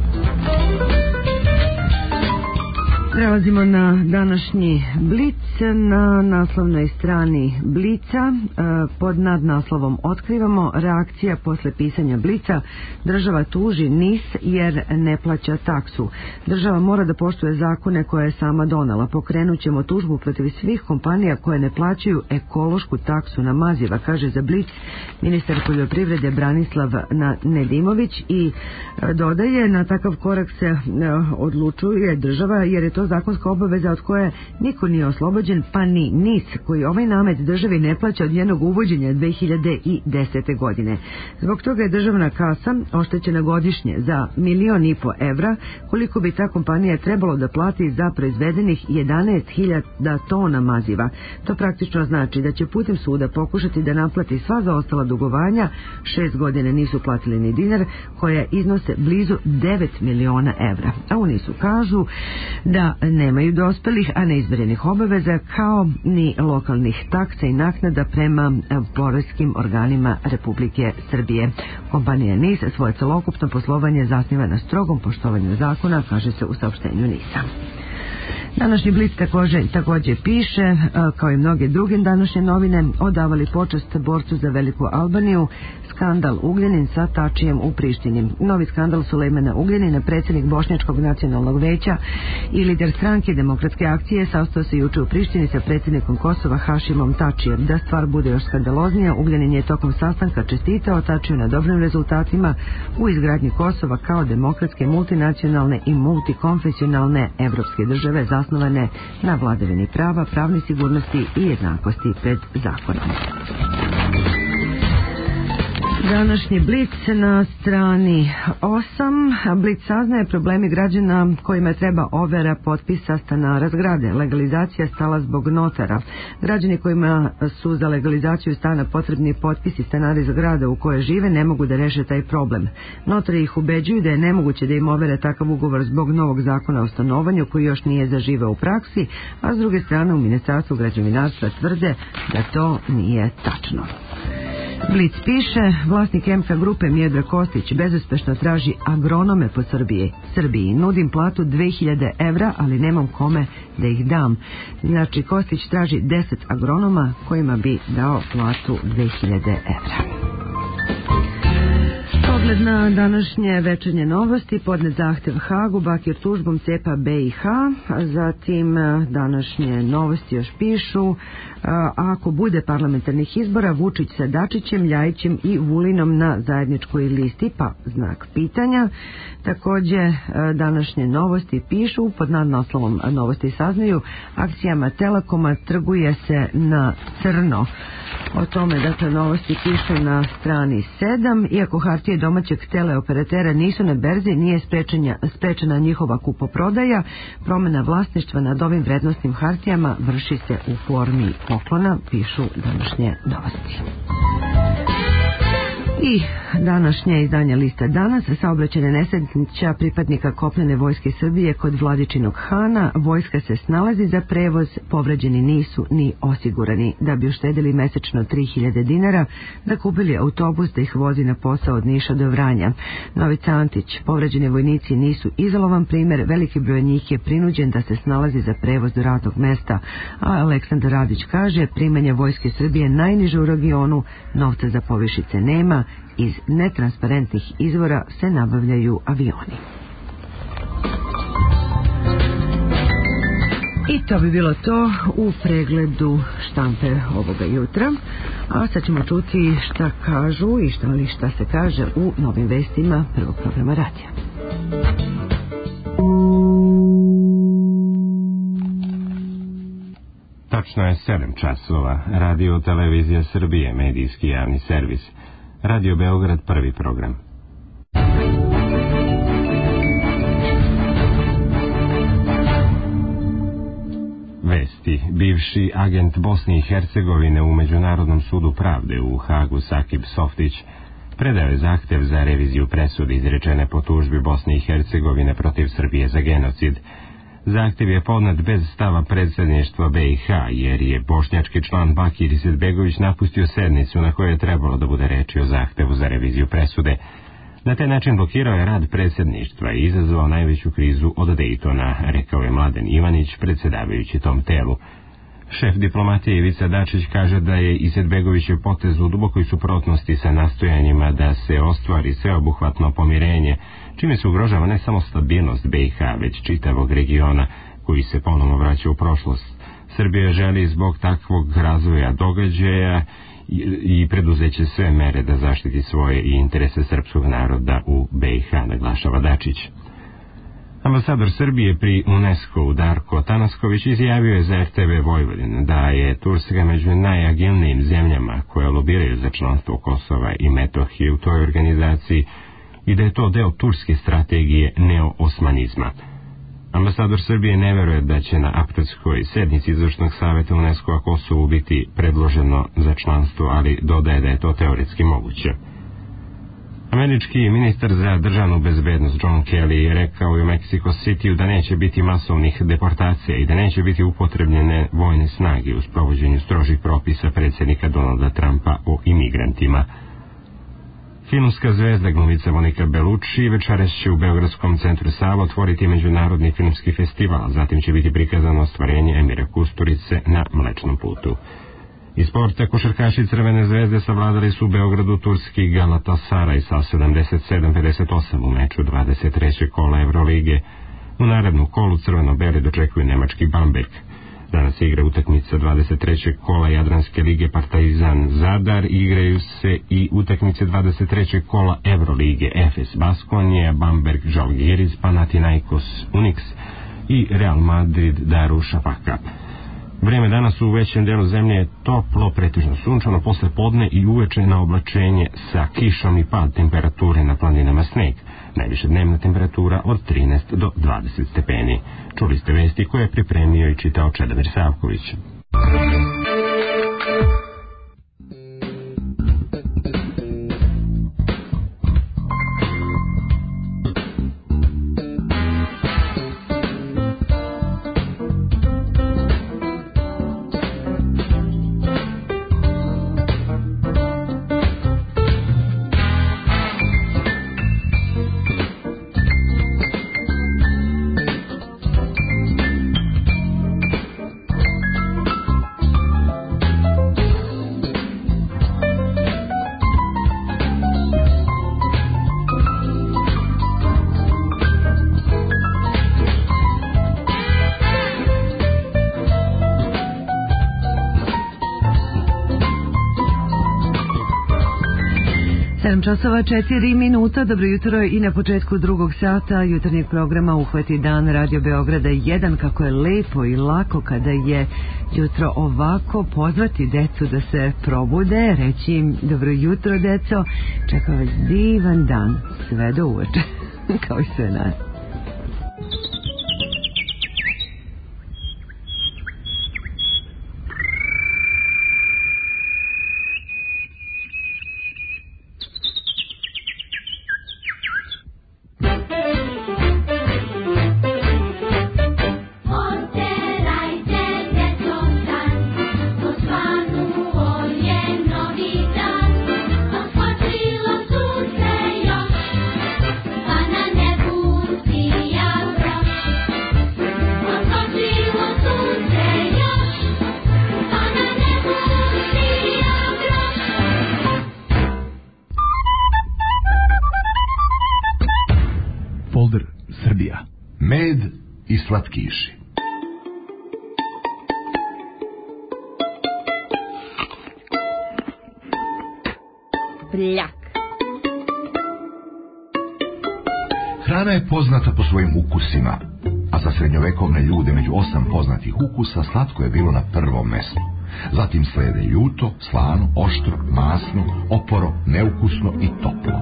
Prelazimo na današnji Blic. Na naslovnoj strani Blica pod nadnaslovom otkrivamo reakcija posle pisanja Blica. Država tuži N I S jer ne plaća taksu. Država mora da poštuje zakone koje je sama donela. Pokrenut ćemo tužbu protiv svih kompanija koje ne plaćaju ekološku taksu na maziva, kaže za Blic ministar poljoprivrede Branislav Nedimović i dodaje na takav korak se odlučuje država jer je to to zakonska obaveza od koje niko nije oslobođen, pa ni N I S, koji ovaj namet državi ne plaća od njenog uvođenja dve hiljade desete. godine. Zbog toga je državna kasa oštećena godišnje za milion i po evra, koliko bi ta kompanija trebalo da plati za proizvedenih jedanaest hiljada tona maziva. To praktično znači da će putem suda pokušati da naplati sva zaostala dugovanja, šest godine nisu platili ni dinar, koja iznose blizu devet miliona evra. A u N I S-u kažu da nemaju dospelih, a neizmirenih obaveza, kao ni lokalnih taksa i naknada prema poreskim organima Republike Srbije. Kompanija N I S svoje celokupno poslovanje zasniva na strogom poštovanju zakona, kaže se u saopštenju N I S-a. Današnji Blic također, također piše, kao i mnoge druge današnje novine, odavali počast borcu za Veliku Albaniju, skandal Ugljanin sa Tačijem u Prištini. Novi skandal Sulejmana Ugljanina, predsjednik Bošnjačkog nacionalnog veća i lider stranke Demokratske akcije, sastao se juče u Prištini sa predsjednikom Kosova Hašimom Tačijem. Da stvar bude još skandaloznija, Ugljanin je tokom sastanka čestitao Tačiju na dobrim rezultatima u izgradnji Kosova kao demokratske, multinacionalne i multikonfesionalne evropske države zasnovane na vladavini prava, pravne sigurnosti i jednakosti pred zakonom. Današnji Blic na strani osam. Blic saznaje problemi građana kojima treba overa potpisa stanara zgrade. Legalizacija stala zbog notara. Građani kojima su za legalizaciju stana potrebni potpisi stanari zgrada u kojoj žive ne mogu da reše taj problem. Notari ih ubeđuju da je nemoguće da im overe takav ugovor zbog novog zakona o stanovanju koji još nije zaživeo u praksi, a s druge strane u Ministarstvu građevinarstva tvrde da to nije tačno. Blic piše, vlasnik M K grupe Miodrag Kostić bezuspešno traži agronome po Srbiji. Srbiji nudim platu dve hiljade evra, ali nemam kome da ih dam. Znači, Kostić traži deset agronoma kojima bi dao platu dve hiljade evra. Pogled na današnje večernje novosti, podnet zahtev Hagu, Bakir tužbom cepa B i H, zatim današnje novosti još pišu, ako bude parlamentarnih izbora, Vučić sa Dačićem, Ljajićem i Vulinom na zajedničkoj listi, pa znak pitanja. Također današnje novosti pišu, pod nadnaslovom novosti saznaju, akcijama Telekoma trguje se na crno. O tome, dakle, novosti pišu na strani sedam. Iako hartije domaćeg teleoperatera nisu na berzi, nije sprečena njihova kupoprodaja. Promjena vlasništva nad ovim vrednostnim hartijama vrši se u formi poklona, pišu današnje novosti. I današnje izdanje lista Danas, saobraćajna nesreća pripadnika kopnene vojske Srbije kod Vladičinog Hana. Vojska se snalazi za prevoz, povređeni nisu ni osigurani. Da bi uštedili mesečno tri hiljade dinara, zakupili autobus da ih vozi na posao od Niša do Vranja. Novica Antić, povređeni vojnici nisu izolovan primjer, veliki broj njih je prinuđen da se snalazi za prevoz do radnog mesta, a Aleksandar Radić kaže, primanje vojske Srbije najniže u regionu, novca za povišice nema, iz netransparentnih izvora se nabavljaju avioni. I to bi bilo to u pregledu štampe ovoga jutra. A sad ćemo čuti šta kažu i šta li šta se kaže u novim vestima prvog programa radija. Tačno je sedam časova. Radio Televizija Srbije, medijski javni servis. Radio Beograd, prvi program. Vesti. Bivši agent Bosne i Hercegovine u Međunarodnom sudu pravde u Hagu Sakib Softić predao je zahtev za reviziju presude izrečene po tužbi Bosne i Hercegovine protiv Srbije za genocid. Zahtev je podnet bez stava predsjedništva B i H, jer je bošnjački član Bakir Izetbegović napustio sednicu na kojoj je trebalo da bude reči o zahtevu za reviziju presude. Na taj način blokirao je rad predsjedništva i izazvao najveću krizu od Dejtona, rekao je Mladen Ivanić, predsjedavajući tom telu. Šef diplomatije Ivica Dačić kaže da je Izetbegovićev potez u dubokoj suprotnosti sa nastojanjima da se ostvari sveobuhvatno pomirenje, čime se ugrožava ne samo stabilnost B i H, već čitavog regiona koji se ponovno vraća u prošlost. Srbija želi zbog takvog razvoja događaja i preduzeće sve mere da zaštiti svoje i interese srpskog naroda u B i H, naglašava Dačić. Ambasador Srbije pri UNESCO-u Darko Tanasković izjavio je za R T V Vojvodina da je Turska među najagilnijim zemljama koje lobiraju za članstvo Kosova i Metohije u toj organizaciji i da je to deo turske strategije neoosmanizma. Ambasador Srbije ne veruje da će na aprilskoj sednici izvršnog saveta UNESCO-a Kosovu biti predloženo za članstvo, ali dodaje da je to teoretski moguće. Američki ministar za državnu bezbednost John Kelly je rekao u Mexico Cityu da neće biti masovnih deportacija i da neće biti upotrebljene vojne snage u sprovođenju strožih propisa predsjednika Donalda Trumpa o imigrantima. Filmska zvezda glumica Monika Bellucci večeras će u Beogradskom centru Sava otvoriti međunarodni filmski festival, zatim će biti prikazano ostvarenje Emira Kusturice na Mlečnom putu. Iz sporta, košarkaši Crvene zvezde savladali su u Beogradu turski Galatasaray sa sedamdeset sedam pedeset osam u meču dvadeset trećeg kola Evrolige. U narednom kolu crveno-beli dočekuju nemački Bamberg. Danas se igra utakmica dvadeset trećeg kola Jadranske lige Partizan Zadar, igraju se i utakmice dvadeset trećeg kola Evrolige Efes Baskonija, Bamberg Žalgiris, Panathinaikos Unix i Real Madrid Darušafaka. Vrijeme danas u većem delu zemlje je toplo, pretežno sunčano, posle podne i uveče na oblačenje sa kišom i pad temperature na planinama sneg. Najviše dnevna temperatura od trinaest do dvadeset stepeni. Čuli ste vesti koje je pripremio i čitao Čedomir Savković. sedam časova četiri minuta, dobro jutro i na početku drugog sata jutarnjeg programa Uhvati dan Radio Beograda jedan. Kako je lepo i lako kada je jutro ovako, pozvati decu da se probude, reći im dobro jutro deco, čeka vas divan dan, sve do uveče, kao i sve nas. Slatkiši. Bljak. Hrana je poznata po svojim ukusima, a za srednjovekovne ljude među osam poznatih ukusa slatko je bilo na prvom mestu. Zatim slede ljuto, slano, oštro, masno, oporo, neukusno i toplo.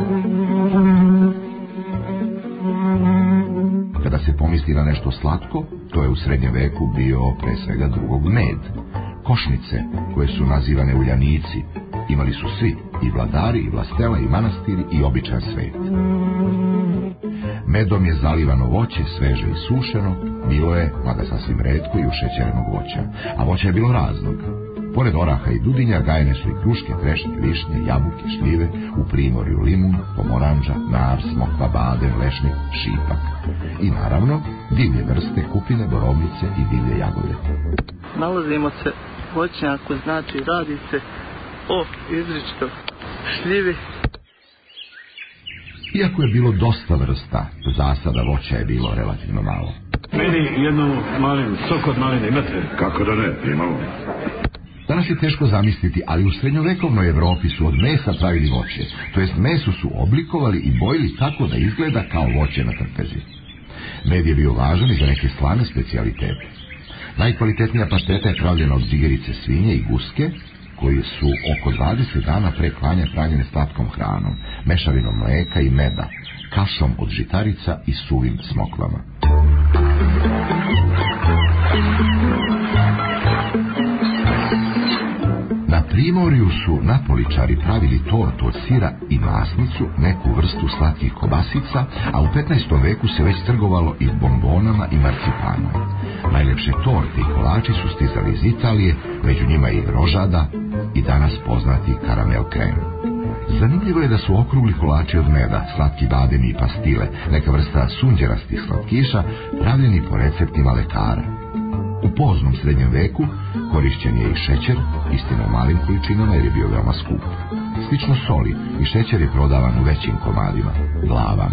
Kada se pomisli na nešto slatko, to je u srednjem veku bio pre svega drugog med. Košnice, koje su nazivane uljanici, imali su svi, i vladari, i vlastela, i manastiri, i običan svet. Medom je zalivano voće, sveže i sušeno, bilo je, mada sasvim retko, i ušećerenog voća, a voća je bilo raznog. Pored oraha i dudinja gajene su i kruške, trešnje, višnje, jabuke, šljive, u primorju limun, pomoranđa, nar, smokva, baden, lešnik, šipak. I naravno, divlje vrste, kupine, borovnice i divlje jagode. Nalazimo se u voćnjaku, znači radi se o izričito šljivi. Iako je bilo dosta vrsta, zasada voća je bilo relativno malo. Meni jednu malinu, sok od maline imate? Kako da ne, imamo. Danas je teško zamisliti, ali u srednjovekovnoj Evropi su od mesa pravili voće, to jest meso su oblikovali i bojili tako da izgleda kao voće na trpezi. Med je bio važan i za neke slane specijalitete. Najkvalitetnija pasteta je pravljena od džigerice svinje i guske, koji su oko dvadeset dana pre klanja hranjene slatkom hranom, mešavinom mleka i meda, kašom od žitarica i suvim smokvama. Na primorju su napoličari pravili tortu od sira i masnicu, neku vrstu slatkih kobasica, a u petnaestom veku se već trgovalo i bombonama i marcipanom. Najlepše torte i kolači su stizali iz Italije, među njima i rožada i danas poznati karamel krem. Zanimljivo je da su okrugli kolači od meda, slatki bademi i pastile, neka vrsta sunđerastih slatkiša, pravljeni po receptima lekara. U poznom srednjem veku korišćen je i šećer, istina u malim količinama jer je bio veoma skup. Slično soli i šećer je prodavan u većim komadima, glavama.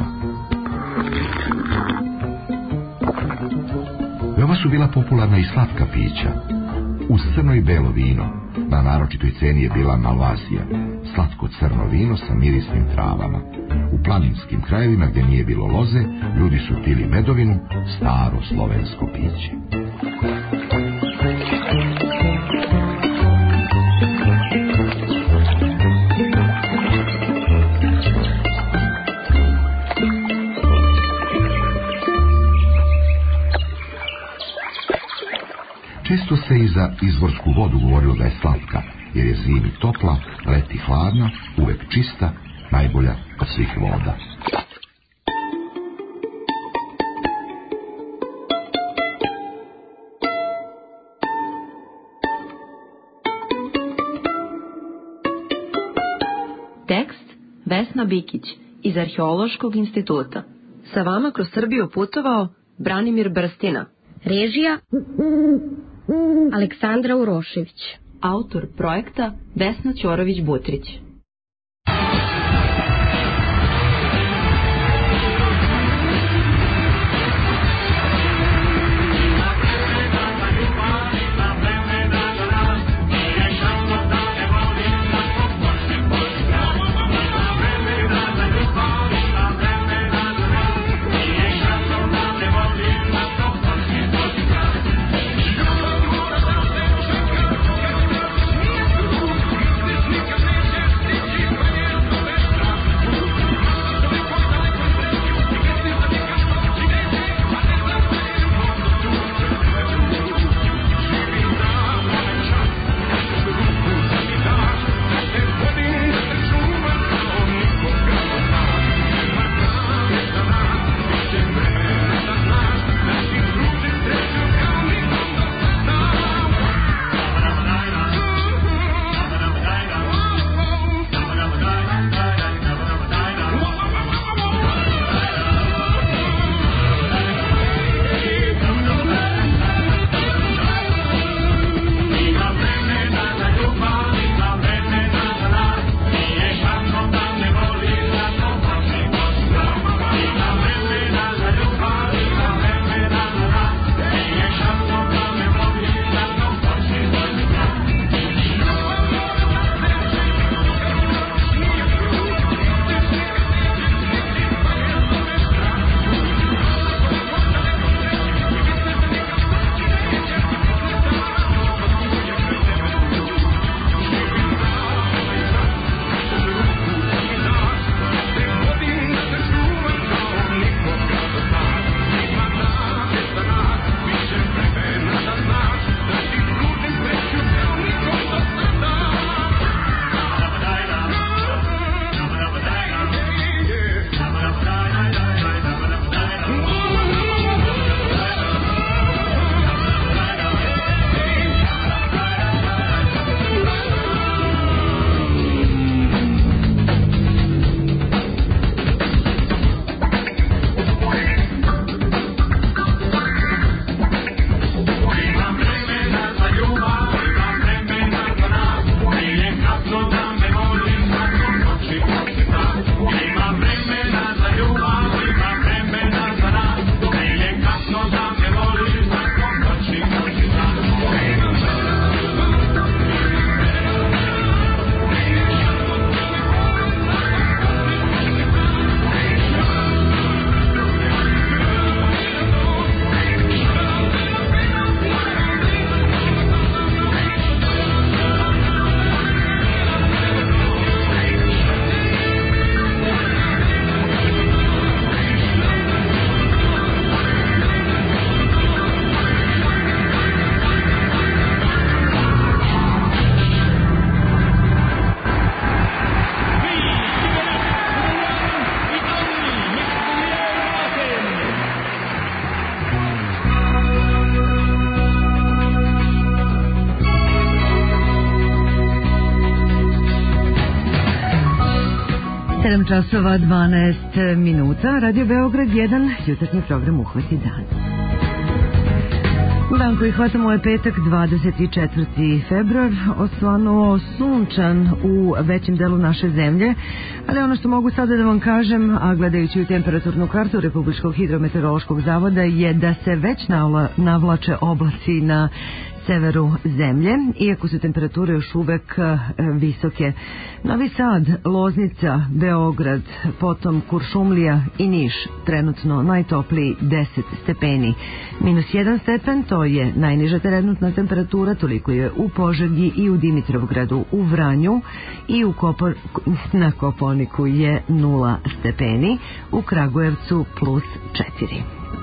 Veoma su bila popularna i slatka pića. Uz crno i belo vino, na naročitoj ceni je bila malvazija, slatko crno vino sa mirisnim travama. U planinskim krajevima gdje nije bilo loze, ljudi su pili medovinu, staro slovensko piće. Često se i za izvorsku vodu govorilo da je slatka, jer je zimi topla, leti hladna, uvek čista, najbolja od svih voda. Tekst Vesna Bikić iz Arheološkog instituta. Sa vama kroz Srbiju putovao Branimir Brstina. Režija Aleksandra Urošević. Autor projekta Vesna Ćorović-Butrić. sedam časova dvanaest minuta, Radio Beograd jedan, jutarnji program Uhvati dan. Dan koji hvatamo je petak, dvadeset četvrti februar, osvanuo sunčan u većem delu naše zemlje, ali ono što mogu sada da vam kažem, a gledajući u temperaturnu kartu Republičkog hidrometeorološkog zavoda, je da se već navla, navlače oblaci na severu zemlje, iako su temperature još uvek visoke. Novi Sad, Loznica, Beograd, potom Kuršumlija i Niš, trenutno najtopliji deset stepeni. Minus jedan stepen, to je najniža trenutna temperatura, toliko je u Požegi i u Dimitrovgradu, u Vranju i u Kopor... na Koponiku je nula stepeni, u Kragujevcu plus četiri.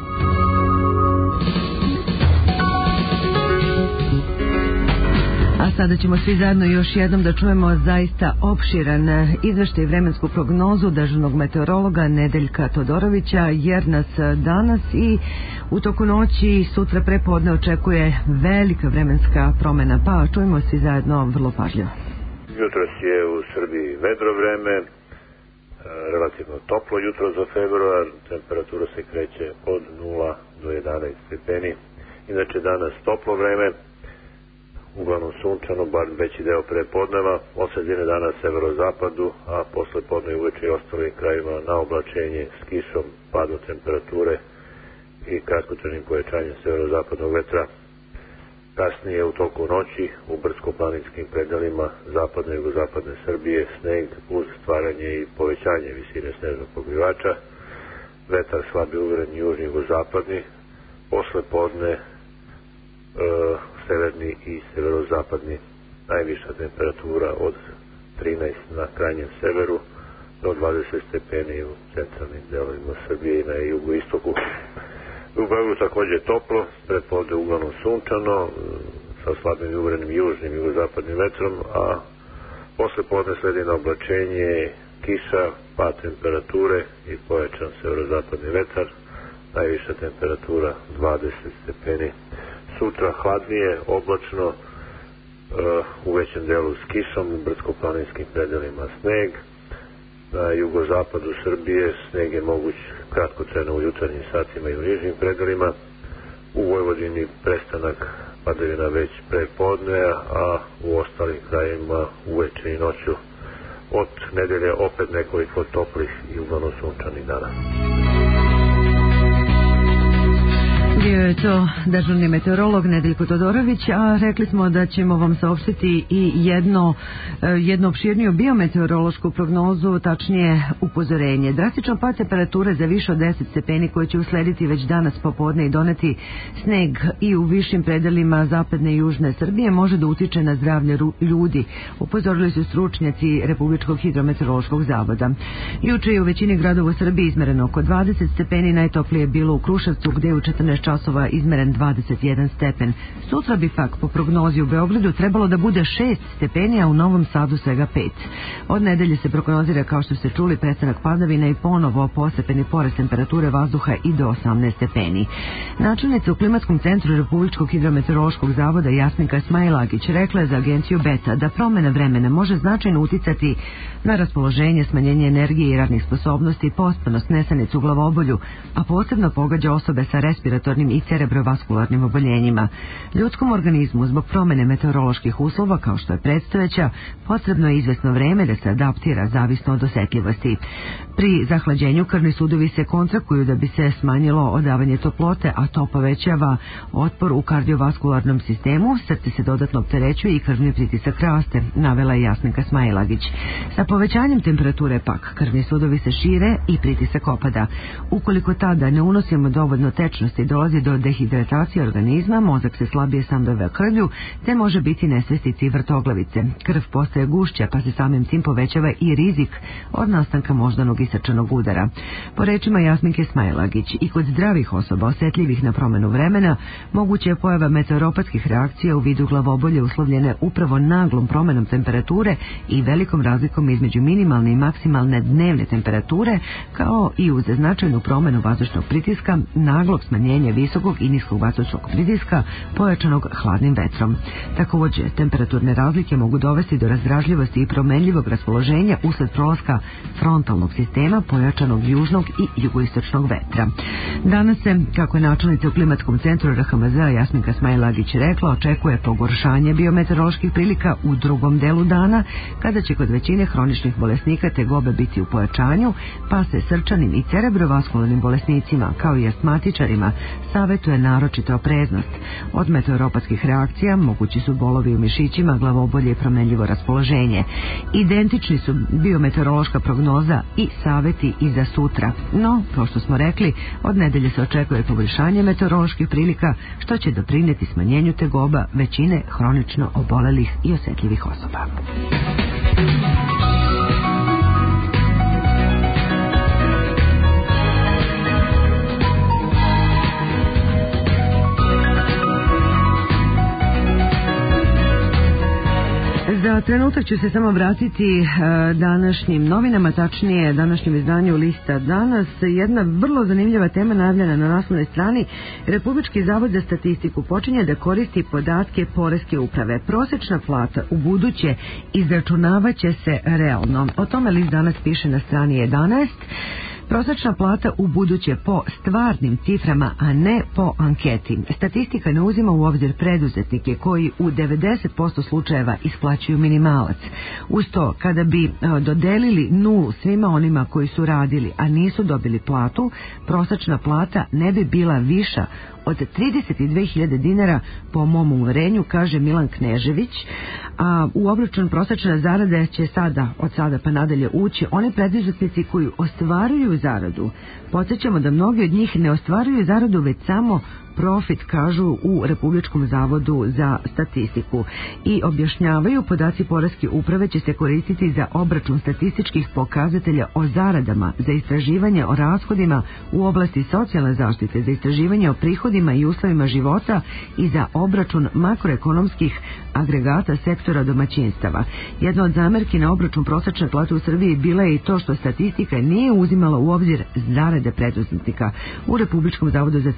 A sada ćemo svi zajedno još jednom da čujemo zaista opširan izveštaj vremensku prognozu državnog meteorologa Nedeljka Todorovića, jer nas danas i u toku noći i sutra prepodne očekuje velika vremenska promena, pa čujemo svi zajedno vrlo pažljivo. Jutros je u Srbiji vedro vreme, relativno toplo jutro za februar, temperatura se kreće od nula do jedanaest stepeni. Inače danas toplo vreme, uglavnom sunčano, bar veći deo prepodneva, od sredine dana severozapadu, a posle podne i uveče i ostalim krajima na oblačenje s kišom, padom temperature i kratkotrajnim povećanjem severozapadnog vetra. Kasnije u toku noći u brdsko-planinskim predelima zapadne i jugozapadne Srbije sneg uz stvaranje i povećanje visine snežnog pokrivača, vetar slabi uveren južni i jugozapadni, posle podne e, severni i severozapadni, najviša temperatura od trinaest na krajnjem severu do dvadeset stepeni u centralnim delovima Srbije i na jugoistoku. U Beogradu takođe toplo, prepodne uglavnom sunčano, sa slabim i uverenim južnim i jugozapadnim vetrom, a posle podne sledi na oblačenje, kiša, pad temperature i povećan severozapadni vetar, najviša temperatura dvadeset stepeni. Sutra hladnije, oblačno, u većem delu s kišom, u brdsko-planinskim predelima sneg. Na jugozapadu Srbije sneg je moguć kratkotrajno u jutarnjim satima i u nižim predelima. U Vojvodini prestanak padavina već pre podne, a u ostalim krajima uveče i noću. Od nedelje opet nekoliko toplih i uglavnom sunčanih dana. Bio je to državni meteorolog Nedeljko Todorović, a rekli smo da ćemo vam saopštiti i jedno, jednu opširniju biometeorološku prognozu, tačnije upozorenje. Drastičan pad temperature za više od deset stepeni koji će uslediti već danas popodne i doneti sneg i u višim predelima zapadne i južne Srbije može da utiče na zdravlje ljudi, upozorili su stručnjaci Republičkog hidrometeorološkog zavoda. Juče je u većini gradova u Srbiji izmereno oko dvadeset stepeni, najtoplije je bilo u Kruševcu gde je u četrnaest časova izmeren dvadeset jedan stepen. Sutra bi pak po prognozi u Beogradu trebalo da bude šest stepeni, a u Novom Sadu svega pet. Od nedelje se prognozira, kao što ste čuli, prestanak padavina i ponovo postepeni porast temperature vazduha i do osamnaest stepeni. Načelnica u Klimatskom centru Republičkog hidrometeorološkog zavoda Jasminka Smailagić rekla je za agenciju Beta da promena vremena može značajno uticati na raspoloženje, smanjenje energije i radnih sposobnosti, pospanost, nesanicu, glavobolju, a posebno pogađa osobe sa respiratornim i cerebrovaskularnim oboljenjima. Ljudskom organizmu zbog promene meteoroloških uslova, kao što je predstojeća, potrebno je izvesno vreme da se adaptira zavisno od osetljivosti. Pri zahlađenju krvni sudovi se kontrakuju da bi se smanjilo odavanje toplote, a to povećava otpor u kardiovaskularnom sistemu, srce se dodatno opterećuje i krvni pritisak raste, navela je Jasminka Smailagić. Sa povećanjem temperature pak krvni sudovi se šire i pritisak opada. Ukoliko tada ne unosimo dovoljno tečnosti, dolazi do dehidratacije organizma, mozak se slabije sandove krvlju, te može biti nesvestice i vrtoglavice. Krv postaje gušća, pa se samim tim povećava i rizik od nastanka moždanog i srčanog udara. Po rečima Jasminke Smailagić, i kod zdravih osoba osjetljivih na promenu vremena, moguće je pojava meteoropatskih reakcija u vidu glavobolje uslovljene upravo naglom promenom temperature i velikom razlikom između minimalne i maksimalne dnevne temperature, kao i uz značajnu promenu vazdušnog pritiska, naglog smanjenja visokog i niskog vazdušnog pritiska pojačanog hladnim vetrom. Također, temperaturne razlike mogu dovesti do razdražljivosti i promenljivog raspoloženja usled prolaska frontalnog sistema pojačanog južnog i jugoistočnog vetra. Danas se, kako je načelnica u klimatskom centru R H M Z Jasminka Smajlagić rekla, očekuje pogoršanje biometeoroloških prilika u drugom delu dana, kada će kod većine hroničnih bolesnika tegobe biti u pojačanju, pa se srčanim i cerebrovaskularnim bolesnicima, kao i astmatičarima, savjetuje naročita opreznost. Od meteoropatskih reakcija mogući su bolovi u mišićima, glavobolje i promenljivo raspoloženje. Identični su biometeorološka prognoza i savjeti i za sutra. No, kao što smo rekli, od nedelje se očekuje poboljšanje meteoroloških prilika, što će doprinijeti smanjenju tegoba većine hronično obolelih i osjetljivih osoba. Za trenutak ću se samo vratiti današnjim novinama, tačnije današnjem izdanju Lista danas. Jedna vrlo zanimljiva tema najavljena na naslovnoj strani. Republički zavod za statistiku počinje da koristi podatke poreske uprave. Prosječna plata u buduće izračunavaće se realno. O tome List danas piše na strani jedanaest. Prosječna plata u buduće po stvarnim ciframa, a ne po anketi. Statistika ne uzima u obzir preduzetnike koji u devedeset posto slučajeva isplaćuju minimalac. Uz to, kada bi dodelili nulu svima onima koji su radili, a nisu dobili platu, prosječna plata ne bi bila viša od trideset dve hiljade dinara po mom uverenju, kaže Milan Knežević, a u obračun prosječne zarade će sada, od sada pa nadalje ući oni preduzetnici koji ostvaruju zaradu. Podsjećamo da mnogi od njih ne ostvaruju zaradu, već samo profit, kažu u Republičkom zavodu za statistiku, i objašnjavaju podaci poreske uprave će se koristiti za obračun statističkih pokazatelja o zaradama, za istraživanje o rashodima u oblasti socijalne zaštite, za istraživanje o prihodima i uslovima života i za obračun makroekonomskih agregata sektora domaćinstava. Jedna od zamerki na obračun prosječne plate u Srbiji bila je i to što statistika nije uzimala u obzir zarade preduzetnika. U Republičkom zavodu za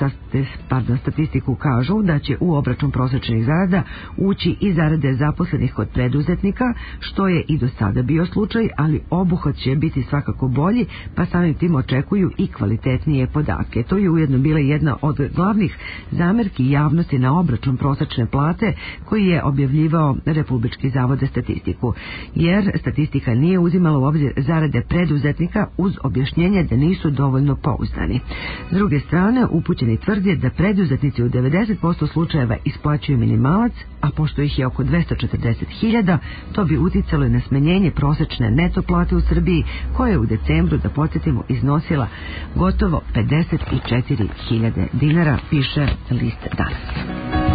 Pardon, statistiku kažu da će u obračun prosječnih zarada ući i zarade zaposlenih kod preduzetnika, što je i do sada bio slučaj, ali obuhvat će biti svakako bolji, pa samim tim očekuju i kvalitetnije podatke. To je ujedno bila jedna od glavnih zamerki javnosti na obračun prosječne plate koji je objavljivao Republički zavod za statistiku, jer statistika nije uzimala u obzir zarade preduzetnika uz objašnjenje da nisu dovoljno pouzdani. S druge strane, upućeni tvrdi da preduzetnici u devedeset posto slučajeva isplaćuju minimalac, a pošto ih je oko dvesta četrdeset hiljada, to bi uticalo i na smanjenje prosječne neto plate u Srbiji, koja je u decembru, da podsjetimo, iznosila gotovo pedeset četiri hiljade dinara, piše List danas.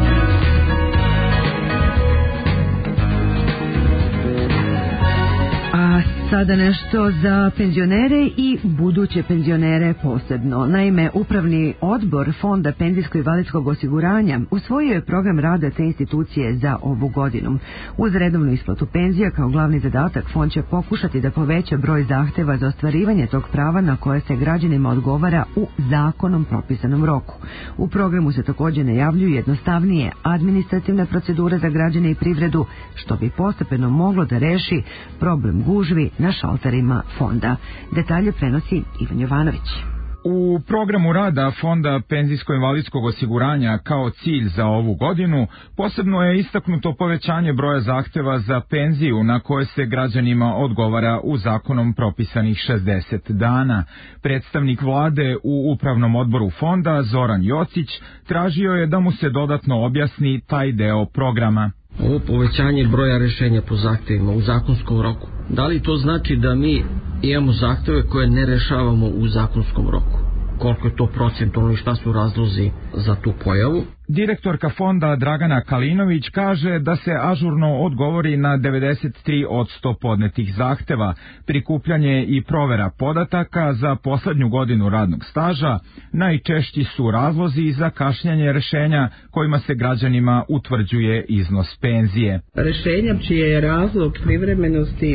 Sada nešto za penzionere i buduće penzionere posebno. Naime, Upravni odbor Fonda penzijsko-invalidskog osiguranja usvojio je program rada te institucije za ovu godinu. Uz redovnu isplatu penzija kao glavni zadatak, Fond će pokušati da poveća broj zahteva za ostvarivanje tog prava na koje se građanima odgovara u zakonom propisanom roku. U programu se također najavljuju jednostavnije administrativne procedure za građane i privredu, što bi postepeno moglo da reši problem gužvi na šalterima fonda. Detalje prenosi Ivan Jovanović. U programu rada Fonda penzijsko-invalidskog osiguranja kao cilj za ovu godinu posebno je istaknuto povećanje broja zahteva za penziju na koje se građanima odgovara u zakonom propisanih šezdeset dana. Predstavnik vlade u Upravnom odboru fonda Zoran Jocić tražio je da mu se dodatno objasni taj deo programa. Ovo povećanje broja rešenja po zahtevima u zakonskom roku, da li to znači da mi imamo zahteve koje ne rešavamo u zakonskom roku? Koliko je to procentualno i šta su razlozi za tu pojavu? Direktorka fonda Dragana Kalinović kaže da se ažurno odgovori na devedeset tri posto podnetih zahteva. Prikupljanje i provera podataka za poslednju godinu radnog staža najčešći su razlozi za kašnjenje rešenja kojima se građanima utvrđuje iznos penzije. Rešenja čiji je razlog privremenosti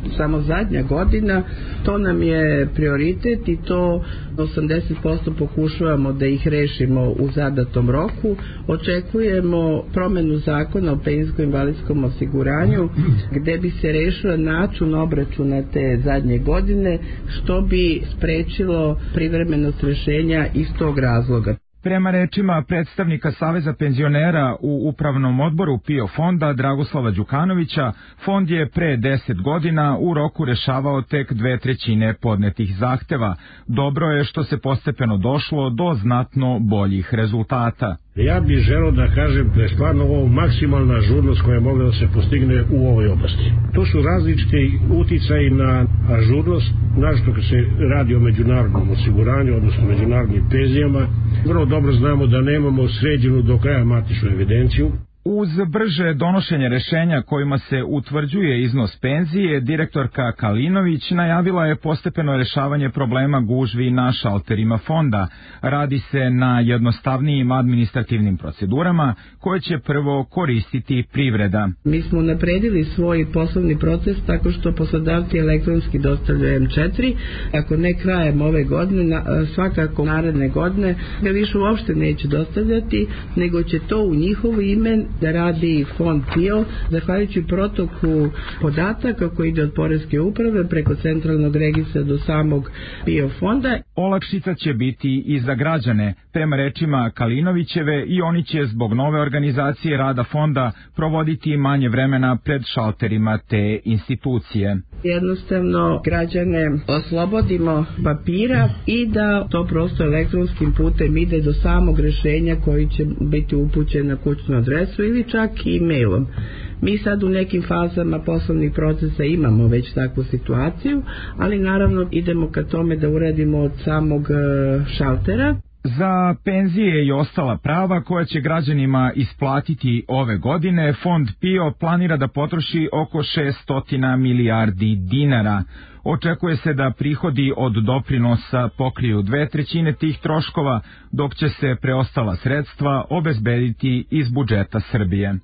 samo zadnja godina, to nam je prioritet i to osamdeset posto pokušavamo da ih rešimo u zadatom roku. Očekujemo promenu zakona o penzijsko-invalidskom osiguranju gde bi se rešio način obračuna te zadnje godine, što bi sprečilo privremenost rešenja iz tog razloga. Prema rečima predstavnika Saveza penzionera u upravnom odboru PIO fonda Dragoslava Đukanovića, fond je pre deset godina u roku rešavao tek dve trećine podnetih zahteva. Dobro je što se postepeno došlo do znatno boljih rezultata. Ja bih želeo da kažem da je stvarno ovo maksimalna ažurnost koja je mogla da se postigne u ovoj oblasti. To su različiti uticaji na ažurnost, našto kad se radi o međunarodnom osiguranju, odnosno međunarodnim penzijama. Vrlo dobro znamo da nemamo sređenu do kraja matičnu evidenciju. Uz brže donošenje rešenja kojima se utvrđuje iznos penzije, direktorka Kalinović najavila je postepeno rešavanje problema gužvi na šalterima fonda. Radi se na jednostavnijim administrativnim procedurama koje će prvo koristiti privreda. Mi smo napredili svoj poslovni proces tako što poslodavci elektronski dostavljaju em četiri. Ako ne krajem ove godine, svakako naredne godine ga više uopšte neće dostavljati, nego će to u njihovo ime da radi fond PIO, zahvaljujući protoku podataka koji ide od Poreske uprave preko centralnog registra do samog PIO fonda. Olakšica će biti i za građane. Prema rečima Kalinovićeve, i oni će zbog nove organizacije rada fonda provoditi manje vremena pred šalterima te institucije. Jednostavno građane oslobodimo papira i da to prosto elektronskim putem ide do samog rešenja koji će biti upućen na kućnu adresu ili čak i mailom. Mi sad u nekim fazama poslovnih procesa imamo već takvu situaciju, ali naravno idemo ka tome da uradimo od samog šaltera. Za penzije i ostala prava koja će građanima isplatiti ove godine, fond PIO planira da potroši oko šesto milijardi dinara. Očekuje se da prihodi od doprinosa pokriju dve trećine tih troškova, dok će se preostala sredstva obezbediti iz budžeta Srbije.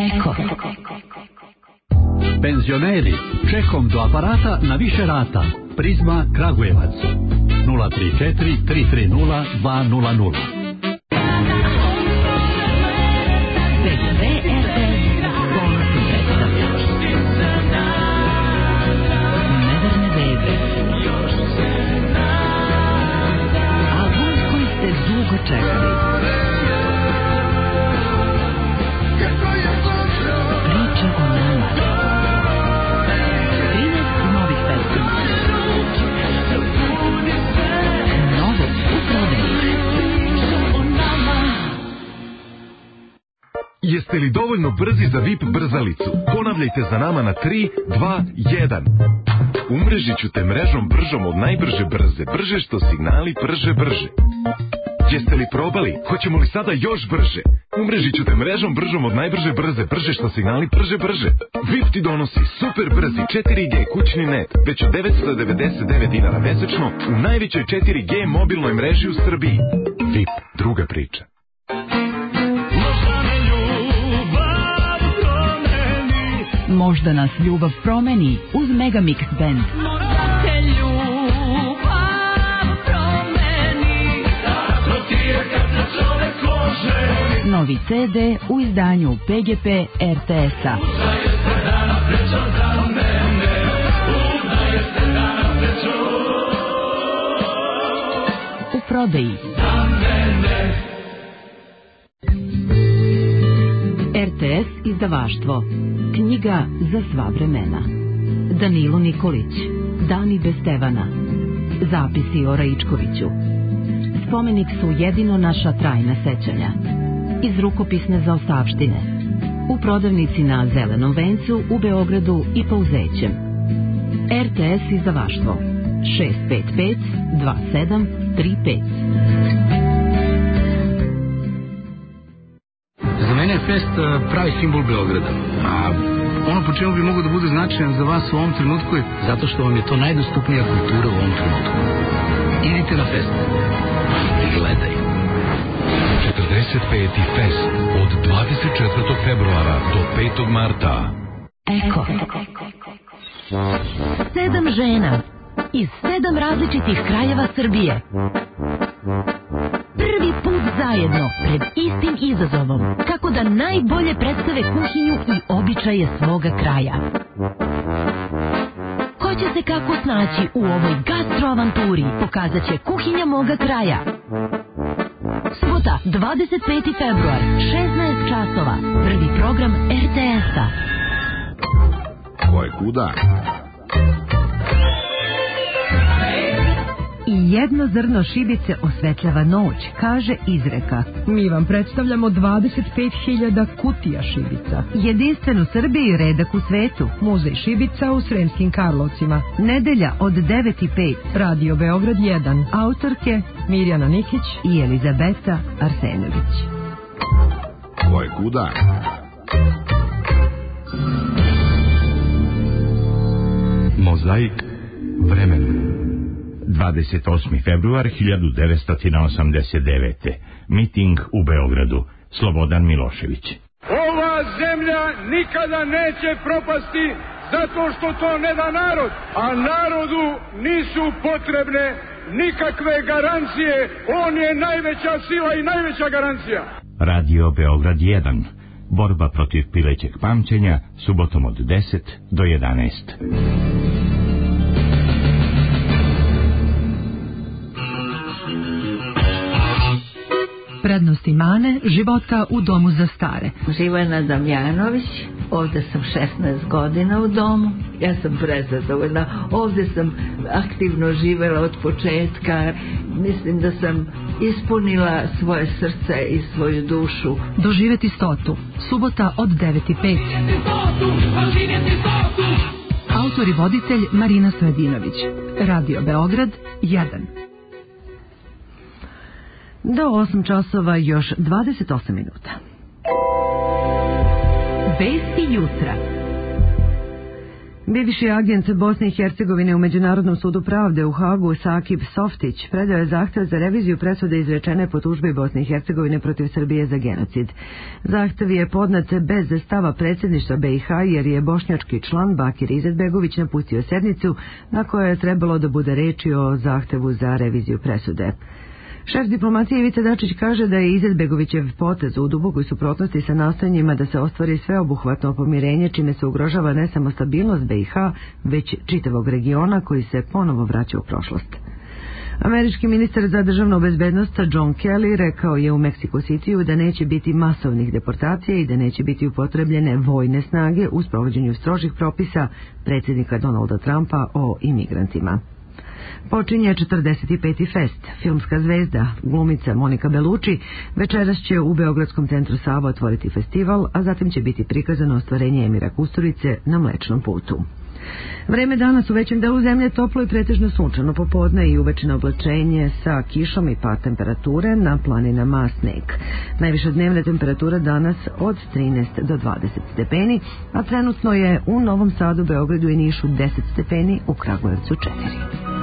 Eko. Penzioneri, čekom do aparata na više rata. Prizma Kragujevac. nula tri četiri tri tri nula dva nula nula. Neverne veze. Album koji ste dugo čekali. Priče o nama. trinaest novih pesama. Novo u prodaji. Jeste li dovoljno brzi za V I P brzalicu? Ponavljajte za nama na tri, dva, jedan. Umrežit ću te mrežom bržom od najbrže brze. Brže što signali prže brže. Jeste li probali? Hoćemo li sada još brže? Umrežit ću te mrežom bržom od najbrže brze. Brže što signali prže brže. V I P ti donosi super brzi četiri G kućni net već od devetsto devedeset devet dinara mesečno u najvećoj četiri G mobilnoj mreži u Srbiji. V I P, druga priča. Možda nas ljubav promeni uz Megamix Band. Novi C D u izdanju P G P R T S-a. U prodaji. R T S izdavaštvo. Knjiga za sva vremena. Danilo Nikolić. Dani bez Stevana. Zapisi o Raičkoviću. Spomenik su jedino naša trajna sećanja. Iz rukopisne zaostavštine. U prodavnici na Zelenom vencu u Beogradu i Pouzećem. R T S izdavaštvo. šest pet pet dva sedam tri pet. Za mene je fest pravi simbol Beograda. A ono po čemu bi mogo da bude značajan za vas u ovom trenutku je zato što vam je to najdostupnija kultura u ovom trenutku. Idite na fest. I gledaj. četrdeset peti fest od dvadeset četvrtog februara do petog marta. Eko. Sedam žena iz sedam različitih krajeva Srbije. Prvi put zajedno pred istim izazovom kako da najbolje predstave kuhinju i običaje svoga kraja. Ko će se kako snaći u ovoj gastroavanturi pokazat će kuhinja moga kraja. Subota, dvadeset peti februar, šesnaest časova, prvi program R T S-a. Ko je kuda? I jedno zrno šibice osvetljava noć, kaže izreka. Mi vam predstavljamo dvadeset pet hiljada kutija šibica. Jedinstven u Srbiji i redak u svetu. Muzej šibica u Sremskim Karlovcima. Nedelja od devet i pet. Radio Beograd jedan. Autorke Mirjana Nikić i Elizabeta Arsenović. Ko je kuda? Mozaik vremena. dvadeset osmi februar hiljadu devetsto osamdeset devete. Miting u Beogradu. Slobodan Milošević. Ova zemlja nikada neće propasti zato što to ne da narod, a narodu nisu potrebne nikakve garancije. On je najveća sila i najveća garancija. Radio Beograd jedan. Borba protiv pilećeg pamćenja, subotom od deset do jedanaest. Prednosti mane života u domu za stare. Živana Damjanović, ovde sam šesnaest godina u domu, ja sam prezadovoljna, ovde sam aktivno živela od početka, mislim da sam ispunila svoje srce i svoju dušu. Doživeti stotu, subota od devet i pet. Autor i voditelj Marina Stojadinović. Radio Beograd jedan. Do osam časova još dvadeset osam minuta. Vesti jutra. Bivši agent Bosne i Hercegovine u Međunarodnom sudu pravde u Hagu Sakib Softić predao je zahtev za reviziju presude izrečene po tužbi Bosne i Hercegovine protiv Srbije za genocid. Zahtev je podnet bez stava predsjedništva B i H jer je bošnjački član Bakir Izetbegović napustio sednicu na kojoj je trebalo da bude reči o zahtevu za reviziju presude. Šef diplomacije Ivica Dačić kaže da je Izetbegovićev potez u dubokoj suprotnosti sa nastojanjima da se ostvari sveobuhvatno pomirenje, čime se ugrožava ne samo stabilnost B i H, već čitavog regiona koji se ponovo vraća u prošlost. Američki ministar za državnu bezbednost John Kelly rekao je u Mexico Cityu da neće biti masovnih deportacija i da neće biti upotrebljene vojne snage u sprovođenju strožih propisa predsjednika Donalda Trumpa o imigrantima. Počinje četrdeset peti fest. Filmska zvezda, glumica Monika Bellucci, večeras će u Beogradskom centru Sava otvoriti festival, a zatim će biti prikazano ostvarenje Emira Kusturice na Mlečnom putu. Vreme danas u većem delu zemlje toplo i pretežno sunčano, popodne i uveče oblačenje sa kišom i pad temperature, na planinama sneg. Najviša dnevna temperatura danas od trinaest do dvadeset stepeni, a trenutno je u Novom Sadu, Beogradu i Nišu deset stepeni, u Kragujevcu četiri.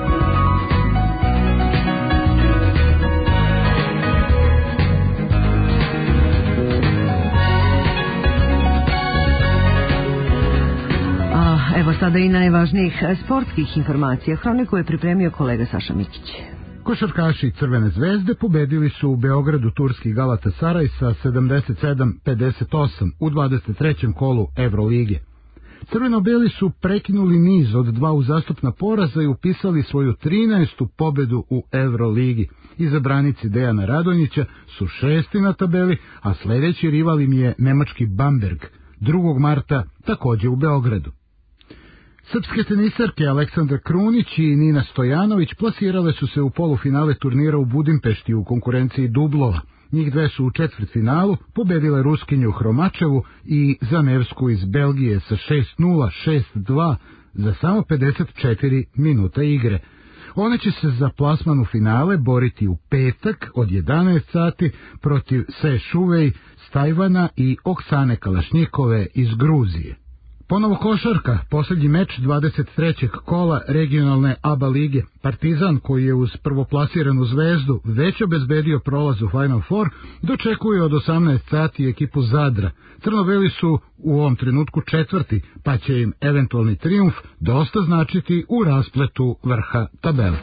Evo sada i najvažnijih sportskih informacija. Hroniku je pripremio kolega Saša Mikić. Košarkaši Crvene zvezde pobedili su u Beogradu turski Galatasaray sa sedamdeset sedam pedeset osam u dvadeset trećem kolu Evrolige. Crveno-beli su prekinuli niz od dva uzastopna poraza i upisali svoju trinaestu pobedu u Evroligi. Izabranici Dejana Radonjića su šesti na tabeli, a sljedeći rival im je nemački Bamberg, drugog marta također u Beogradu. Srpske tenisarke Aleksandra Krunić i Nina Stojanović plasirale su se u polufinale turnira u Budimpešti u konkurenciji dublova. Njih dve su u četvrtfinalu pobedile Ruskinju Hromačevu i Zanevsku iz Belgije sa šest nula, šest dva za samo pedeset četiri minuta igre. One će se za plasman u finale boriti u petak od jedanaest sati protiv Se Šuvej s Tajvana i Oksane Kalašnjikove iz Gruzije. Ponovo košarka, posljednji meč dvadeset trećeg kola regionalne A B A lige. Partizan, koji je uz prvoplasiranu Zvezdu već obezbedio prolaz u Final Four, dočekuje od osamnaest sati ekipu Zadra. Crno-beli su u ovom trenutku četvrti, pa će im eventualni trijumf dosta značiti u raspletu vrha tabele.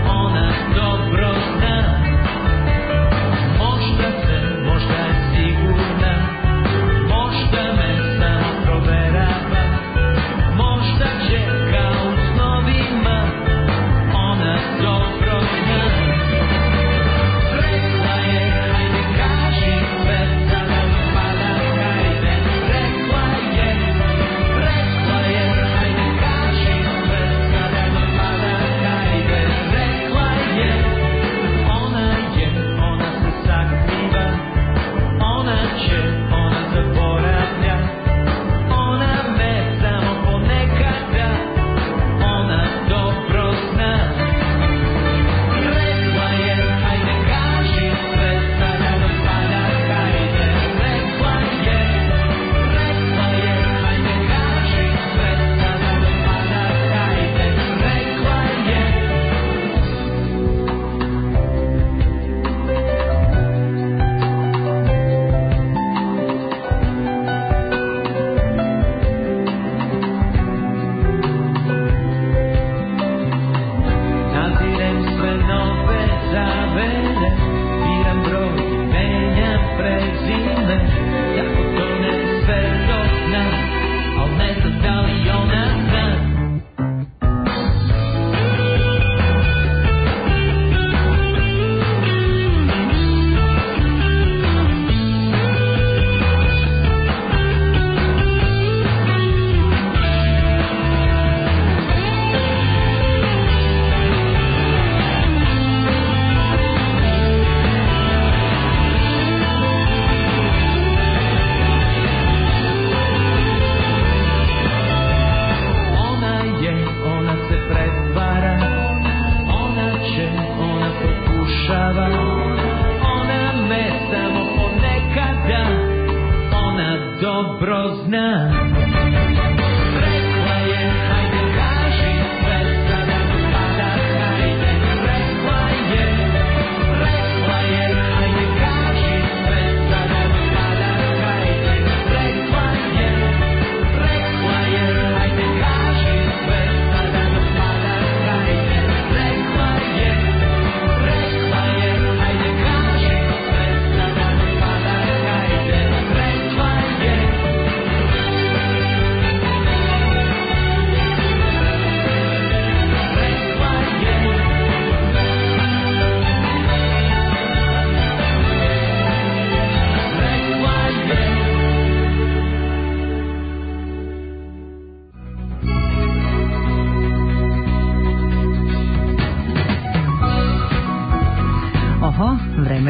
Možda je sigurno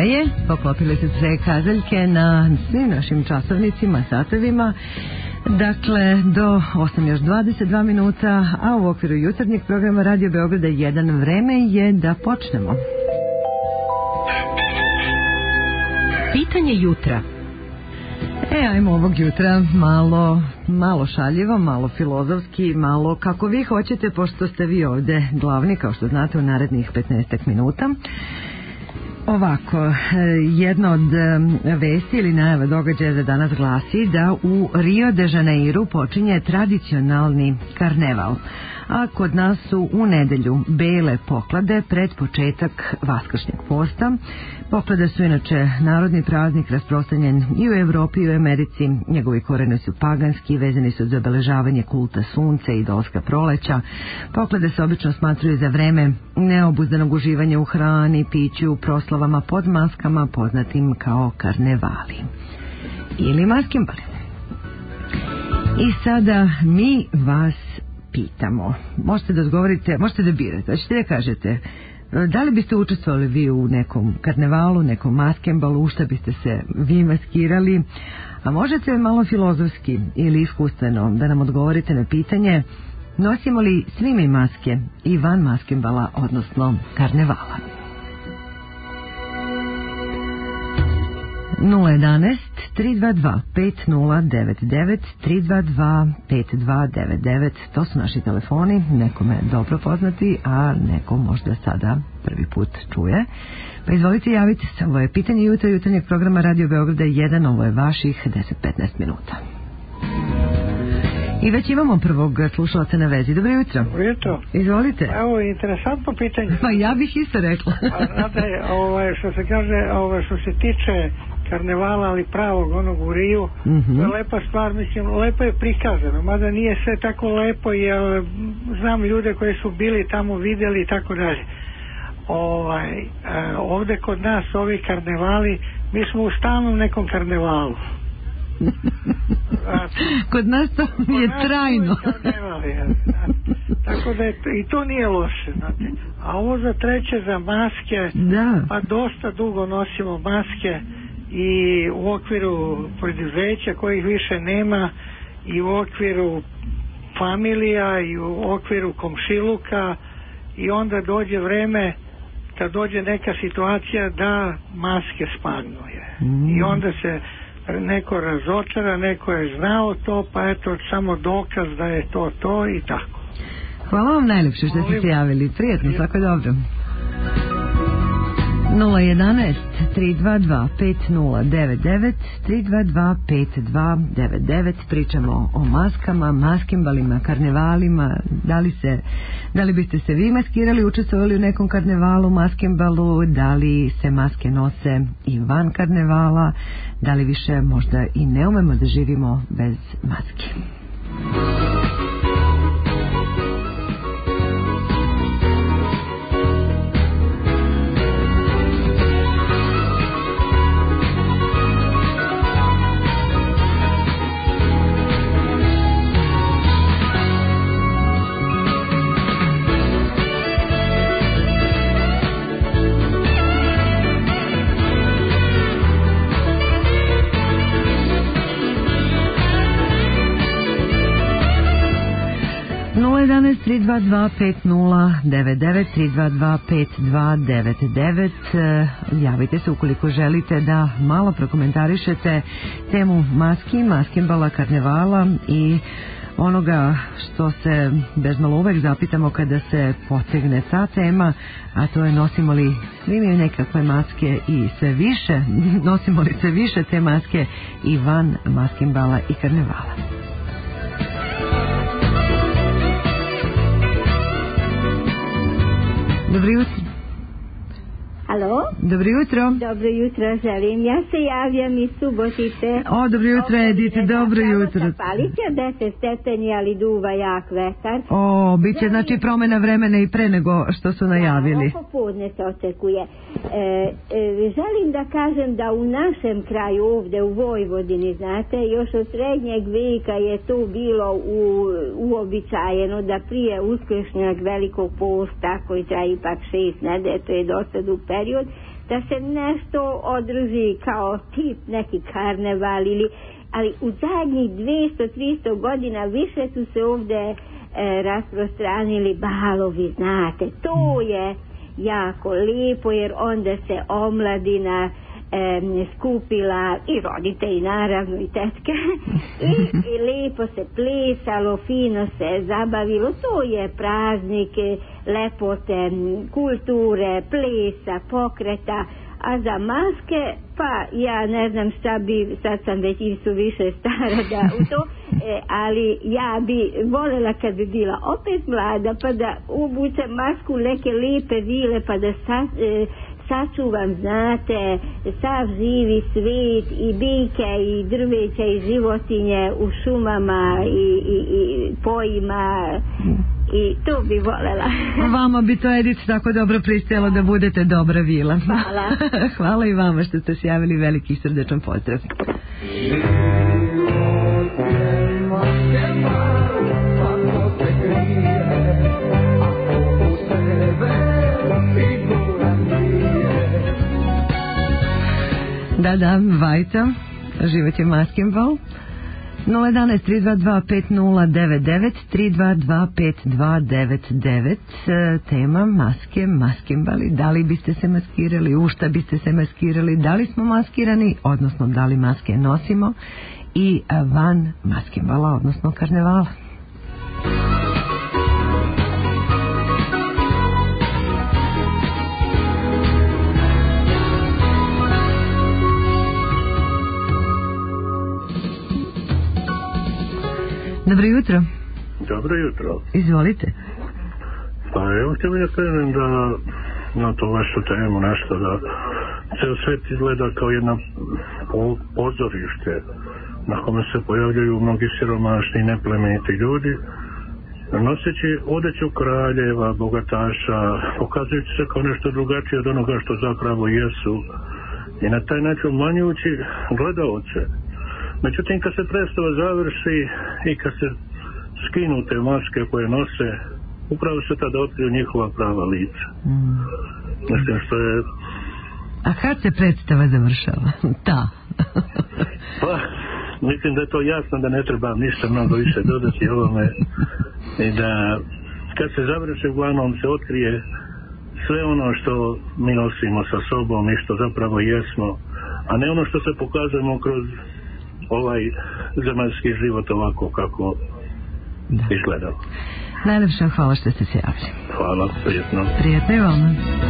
Vreme je, poklopile se sve kazaljke na svim našim časovnicima, satovima. Dakle, do osam još dvadeset dva minuta, a u okviru jutarnjeg programa Radio Beograda jedan vreme je da počnemo. Pitanje jutra. E, ajmo ovog jutra malo, malo šaljivo, malo filozofski, malo kako vi hoćete, pošto ste vi ovde glavni, kao što znate, u narednih petnaest minuta. Ovako, jedna od vesti ili najava događaja za danas glasi da u Rio de Janeiru počinje tradicionalni karneval, a kod nas su u nedelju bele poklade pred početak vaskršnjeg posta. Poklade su inače narodni praznik rasprostranjen i u Evropi i u Americi. Njegovi korene su paganski, vezani su za obeležavanje kulta sunca i dolaska proleća. Poklade se obično smatruju za vreme neobuzdanog uživanja u hrani, piću, proslavama pod maskama poznatim kao karnevali ili maskimbali. I sada mi vas pitamo, možete da odgovorite, možete da birate, hoćete da kažete da li biste učestvovali vi u nekom karnevalu, nekom maskembalu, u šta biste se vi maskirali, a možete malo filozofski ili iskustveno da nam odgovorite na pitanje nosimo li svi mi maske i van maskembala, odnosno karnevala. nula jedanaest tri dva dva pet nula devet devet tri dva dva pet dva devet devet, to su naši telefoni, nekome dobro poznati, a neko možda sada prvi put čuje. Pa izvolite, javite se, ovo je pitanje jutra jutarnjeg programa Radio Beograda jedan, ovo je vaših deset do petnaest minuta. I već imamo prvog slušalca na vezi. Dobro jutro. Dobro jutro. Izvolite. Evo, interesantno pitanje. Pa ja bih isto rekla. A, znate, ovaj, što se kaže, ovaj, što se tiče karnevala, ali pravog onog u Riju, mm-hmm. to je lepa stvar, mislim, lepo je prikazano, mada nije sve tako lepo, jer znam ljude koji su bili tamo, vidjeli i tako dalje. Ovaj, e, ovde kod nas ovi karnevali, mi smo u stalnom nekom karnevalu. A, kod nas to je nas trajno. Karnevali, ja, tako da je, i to nije loše, znate. A ovo za treće, za maske, da. Pa dosta dugo nosimo maske i u okviru preduzeća kojih više nema, i u okviru familija, i u okviru komšiluka, i onda dođe vreme kad dođe neka situacija da maske spadnu je. Mm. I onda se neko razočara, neko je znao to, pa eto samo dokaz da je to to i tako. Hvala vam najlepše što ste se javili. Prijetno, svako dobro. nula jedanaest tri dva dva pet nula devet devet tri dva dva pet dva devet devet. Pričamo o maskama, maskembalima, karnevalima. Da li se, da li biste se vi maskirali, učestvovali u nekom karnevalu, maskembalu, da li se maske nose i van karnevala, da li više možda i ne umemo da živimo bez maske. jedanaest tri dva dva pet nula devet devet tri dva dva pet dva devet devet. Javite se ukoliko želite da malo prokomentarišete temu maski, maskembala, karnevala i onoga što se bezmalo uvek zapitamo kada se potegne ta tema, a to je nosimo li svi mi nekakve maske i sve više, nosimo li sve više te maske i van maskembala i karnevala. Dobro jutro. Alo? Dobro jutro. Dobro jutro, želim. Ja se javljam iz Subotice. O, dobro jutro, Edite, dobro jutro. Palića deset stepeni, ali duva jak vetar. O, bit će znači promjena vremena i pre nego što su najavili. Da, oko podne se očekuje. E, e, želim da kažem da u našem kraju, ovde u Vojvodini, znate, još od srednjeg vijeka je tu bilo u, uobičajeno da prije uskršnjeg velikog posta, koji traje ipak šest nedelja, to je dosta dug period, da se nešto održi kao tip neki karneval ili, ali u zadnjih dvjesto do tristo godina više su se ovdje e, rasprostranili balovi, znate, to je jako lijepo jer onda se omladina e, skupila i roditelji naravno i tetke i, i lijepo se plesalo, fino se zabavilo, to je praznik lepote, kulture, plesa, pokreta, a za maske, pa ja ne znam šta bi, sad sam već i su više stara da u to, e, ali ja bi voljela kad bi bila opet mlada, pa da obučem masku neke lijepe vile, pa da sa, e, sačuvam, znate, sav živi svijet i biljke i drveća i životinje u šumama i, i, i pojima i to bi voljela. Vama bi to, Edith, tako dobro pristajalo da budete dobra vila. Hvala. Hvala i vama što ste se javili, veliki srdečan pozdrav. Da, da, Vajta, život je maskenbal. nula jedan tri dva dva pet nula devet devet tri dva dva pet dva devet devet. Tema maske, maskenbali. Da li biste se maskirali, u šta biste se maskirali, da li smo maskirani, odnosno da li maske nosimo i van maskenbala, odnosno karnevala. Dobro jutro. Dobro jutro. Izvolite. Pa evo htio bih da krenem da na to vašu temu nešto, da ceo svet izgleda kao jedna po, pozorište na kome se pojavljaju mnogi siromašni i neplemeniti ljudi noseći odeću kraljeva, bogataša, pokazujući se kao nešto drugačije od onoga što zapravo jesu i na taj način umanjujući gledaoce. Međutim, kad se predstava završi i kad se skinu te maske koje nose, upravo se tada otkriju njihova prava lica. Mm. Mislim što je... A kad se predstava završava? Ta. Pa, mislim da je to jasno, da ne treba ništa mnogo više dodati ovome. I da kad se završi, uglavnom se otkrije sve ono što mi nosimo sa sobom i što zapravo jesmo, a ne ono što se pokazujemo kroz ovaj zemaljski život ovako kako da izgledao. Najlepša hvala što ste se javili. Hvala, prijetno. Prijetno i vama.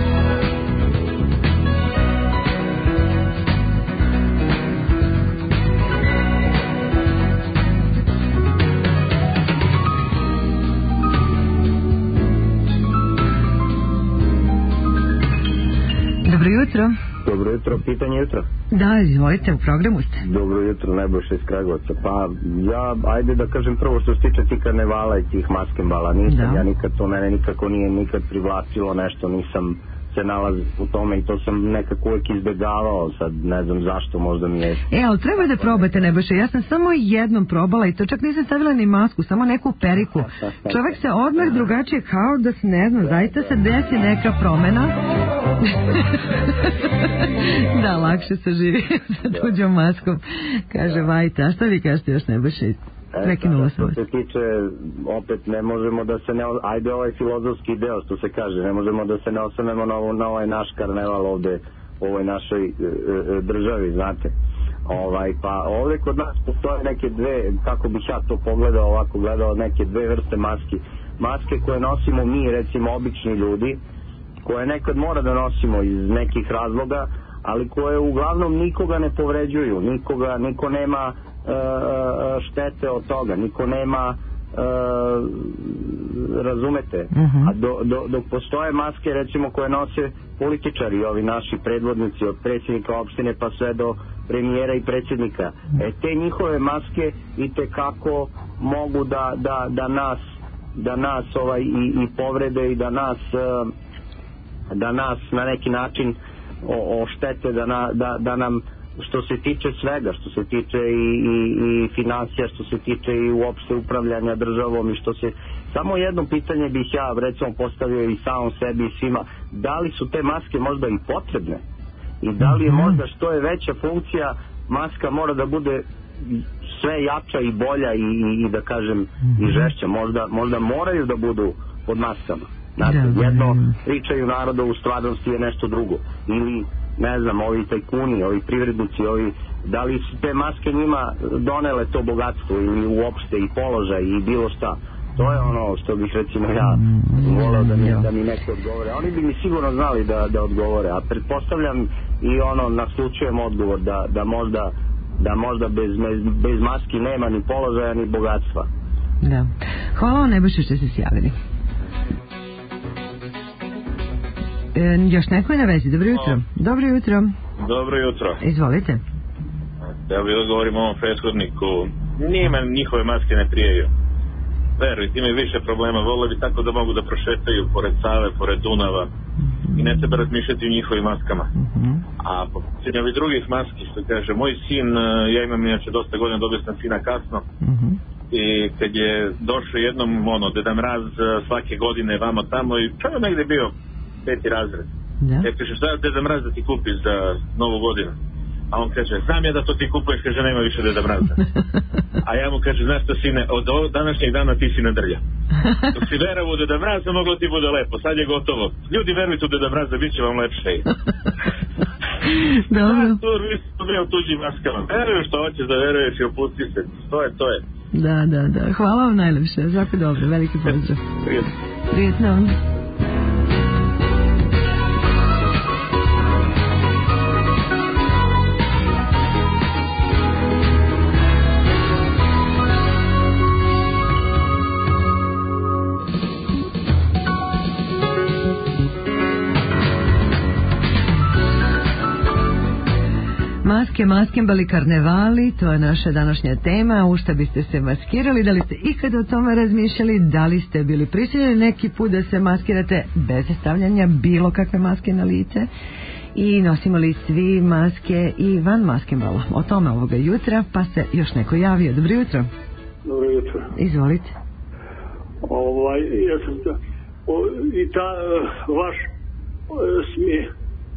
Dobro jutro. Dobro jutro, pitanje jutro. Da, izvolite, u programu ste. Dobro jutro, Nebojša iz Kragovca. Pa ja, ajde da kažem prvo što se tiče tih karnevala i tih maskenbala, nisam, da. Ja nikad, to mene nikako nije nikad privlačilo nešto, nisam se nalazio u tome i to sam nekako uvijek izbjegavao, sad ne znam zašto, možda mi je... E, ali treba da probate, Nebojša, ja sam samo jednom probala i to čak nisam stavila ni masku, samo neku periku. Čovjek se odmah drugačije, kao da se, ne znam, zaista se desi neka promena. Da, lakše se živi sa tuđom maskom, kaže Vajta. A što vi kažete još, Nebojša? Prekinula sam vas. Što se tiče, opet ne možemo da se ne, ajde ovaj filozofski deo što se kaže, ne možemo da se ne osvrnemo na, na ovaj naš karneval ovde u ovoj našoj e, e, državi, znate. Ovaj, pa ovde kod nas postoje neke dve, kako bih ja to pogledao ovako, gledao neke dve vrste maski. Maske koje nosimo mi, recimo obični ljudi, koje nekad mora da nosimo iz nekih razloga, ali koje uglavnom nikoga ne povređuju, nikoga, niko nema štete od toga, niko nema uh, razumete, uh-huh. A do, do, dok postoje maske recimo koje nose političari, ovi naši predvodnici od predsjednika opštine pa sve do premijera i predsjednika, e te njihove maske i te kako mogu da, da, da nas da nas ovaj i, i povrede i da nas uh, da nas na neki način o, oštete, da, na, da, da nam što se tiče svega, što se tiče i, i, i financija, što se tiče i uopšte upravljanja državom i što se... Samo jedno pitanje bih ja recimo postavio i samom sebi i svima, da li su te maske možda i potrebne? I da li je možda što je veća funkcija, maska mora da bude sve jača i bolja i, i, i da kažem i žešća, možda, možda moraju da budu pod maskama. Znači, jedno pričaju narodu, u stvarnosti je nešto drugo. Ili, ne znam, ovi tajkuni, ovi privrednici, ovi, da li su te maske njima donele to bogatstvo ili uopšte i položaj i bilo šta. To je ono što bih recimo ja voleo da mi, da mi neko odgovore. Oni bi mi sigurno znali da, da odgovore, a pretpostavljam i ono, naslučujem odgovor da, da možda, da možda bez, bez maski nema ni položaja ni bogatstva. Da. Hvala vam najbolje što ste se javili. E, još neko je na vezi, dobro jutro. Dobro jutro. Dobro jutro. Izvolite. Ja bih odgovorim ovom prethodniku. Njima njihove maske ne prijaju. Verujte, imaju više problema. Vole bi tako da mogu da prošetaju pored Save, pored Dunava. I ne treba razmišljati o njihovim maskama. A po pitanju ovih drugih maski, što kaže, moj sin, ja imam inače dosta godina, dobio sam sina kasno. I kad je došao jednom, ono, Deda Mraz svake godine vamo tamo i čao negde bio peti razred. Da. Ja kaže, šta Deda Mraz da ti kupiš za novu godinu? A on kaže, znam ja da to ti kupuješ, kaže, nema više Deda Mraza. A ja mu kaže, znaš što sine, od današnjeg dana ti si nadrlja. Dok si verovo u Deda Mraza, moglo ti bude lepo, sad je gotovo. Ljudi, verujte u Deda Mraza, bit će vam lepše. Dobro. Da, tu nisam bio tuđim maskama. Veruju što hoćeš da veruješ i opusti se. To je, to je. Da, da, da. Hvala vam najlepše. Svako dobro, veliki pozdrav. Prijetno. Prijetno. Maske, maskembali, karnevali, to je naša današnja tema. U šta biste se maskirali? Da li ste ikada o tome razmišljali? Da li ste bili prisiljeni neki put da se maskirate bez stavljanja bilo kakve maske na lice? I nosimo li svi maske i van maskembala? O tome ovoga jutra, pa se još neko javio. Dobro jutro. Dobro jutro. Izvolite. Ovaj, ja sam ta, o, i ta uh, vaš uh, smije.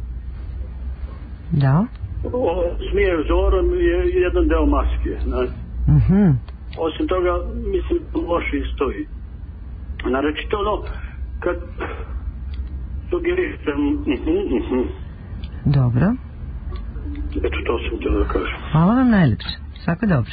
Da. O, smije Zoran je jedan deo maske, znači. Mhm. Osim toga, mislim, loše stoji. Nareći to ono, kad sugerište, mhm, mhm. Dobro. Eto, to sam htio da kažem. Hvala vam najljepše. Svako dobro.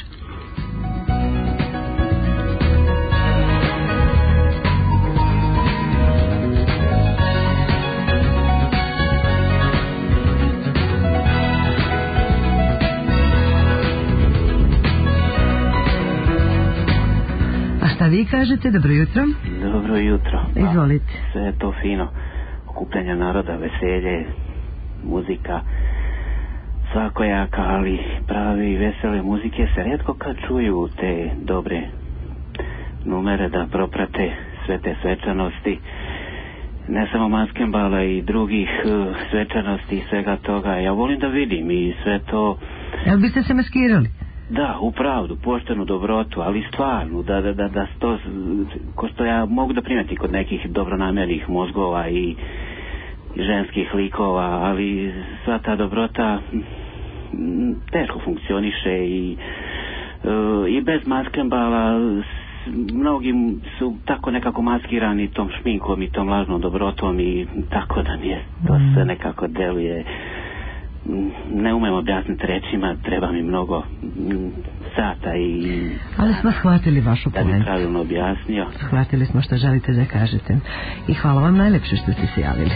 Šta vi kažete? Dobro jutro. Dobro jutro. Izvolite. Sve je to fino. Okupljanje naroda, veselje, muzika, svakojaka, ali pravi i vesele muzike se rijetko kad čuju te dobre numere da proprate sve te svečanosti. Ne samo maskembala i drugih uh, svečanosti i svega toga. Ja volim da vidim i sve to. Jel biste se maskirali? Da, u pravdu, poštenu dobrotu, ali stvarno, da, da, da, da to, ko što ja mogu da primeti kod nekih dobronamernih mozgova i ženskih likova, ali sva ta dobrota m, teško funkcioniše i, e, i bez maskembala mnogi su tako nekako maskirani tom šminkom i tom lažnom dobrotom i tako da mi je to sve nekako deluje. Ne umem objasniti rečima, treba mi mnogo sata i... Ali smo shvatili vašu da poentu. bi pravilno objasnio. Shvatili smo što želite da kažete. I hvala vam najlepše što ste se javili.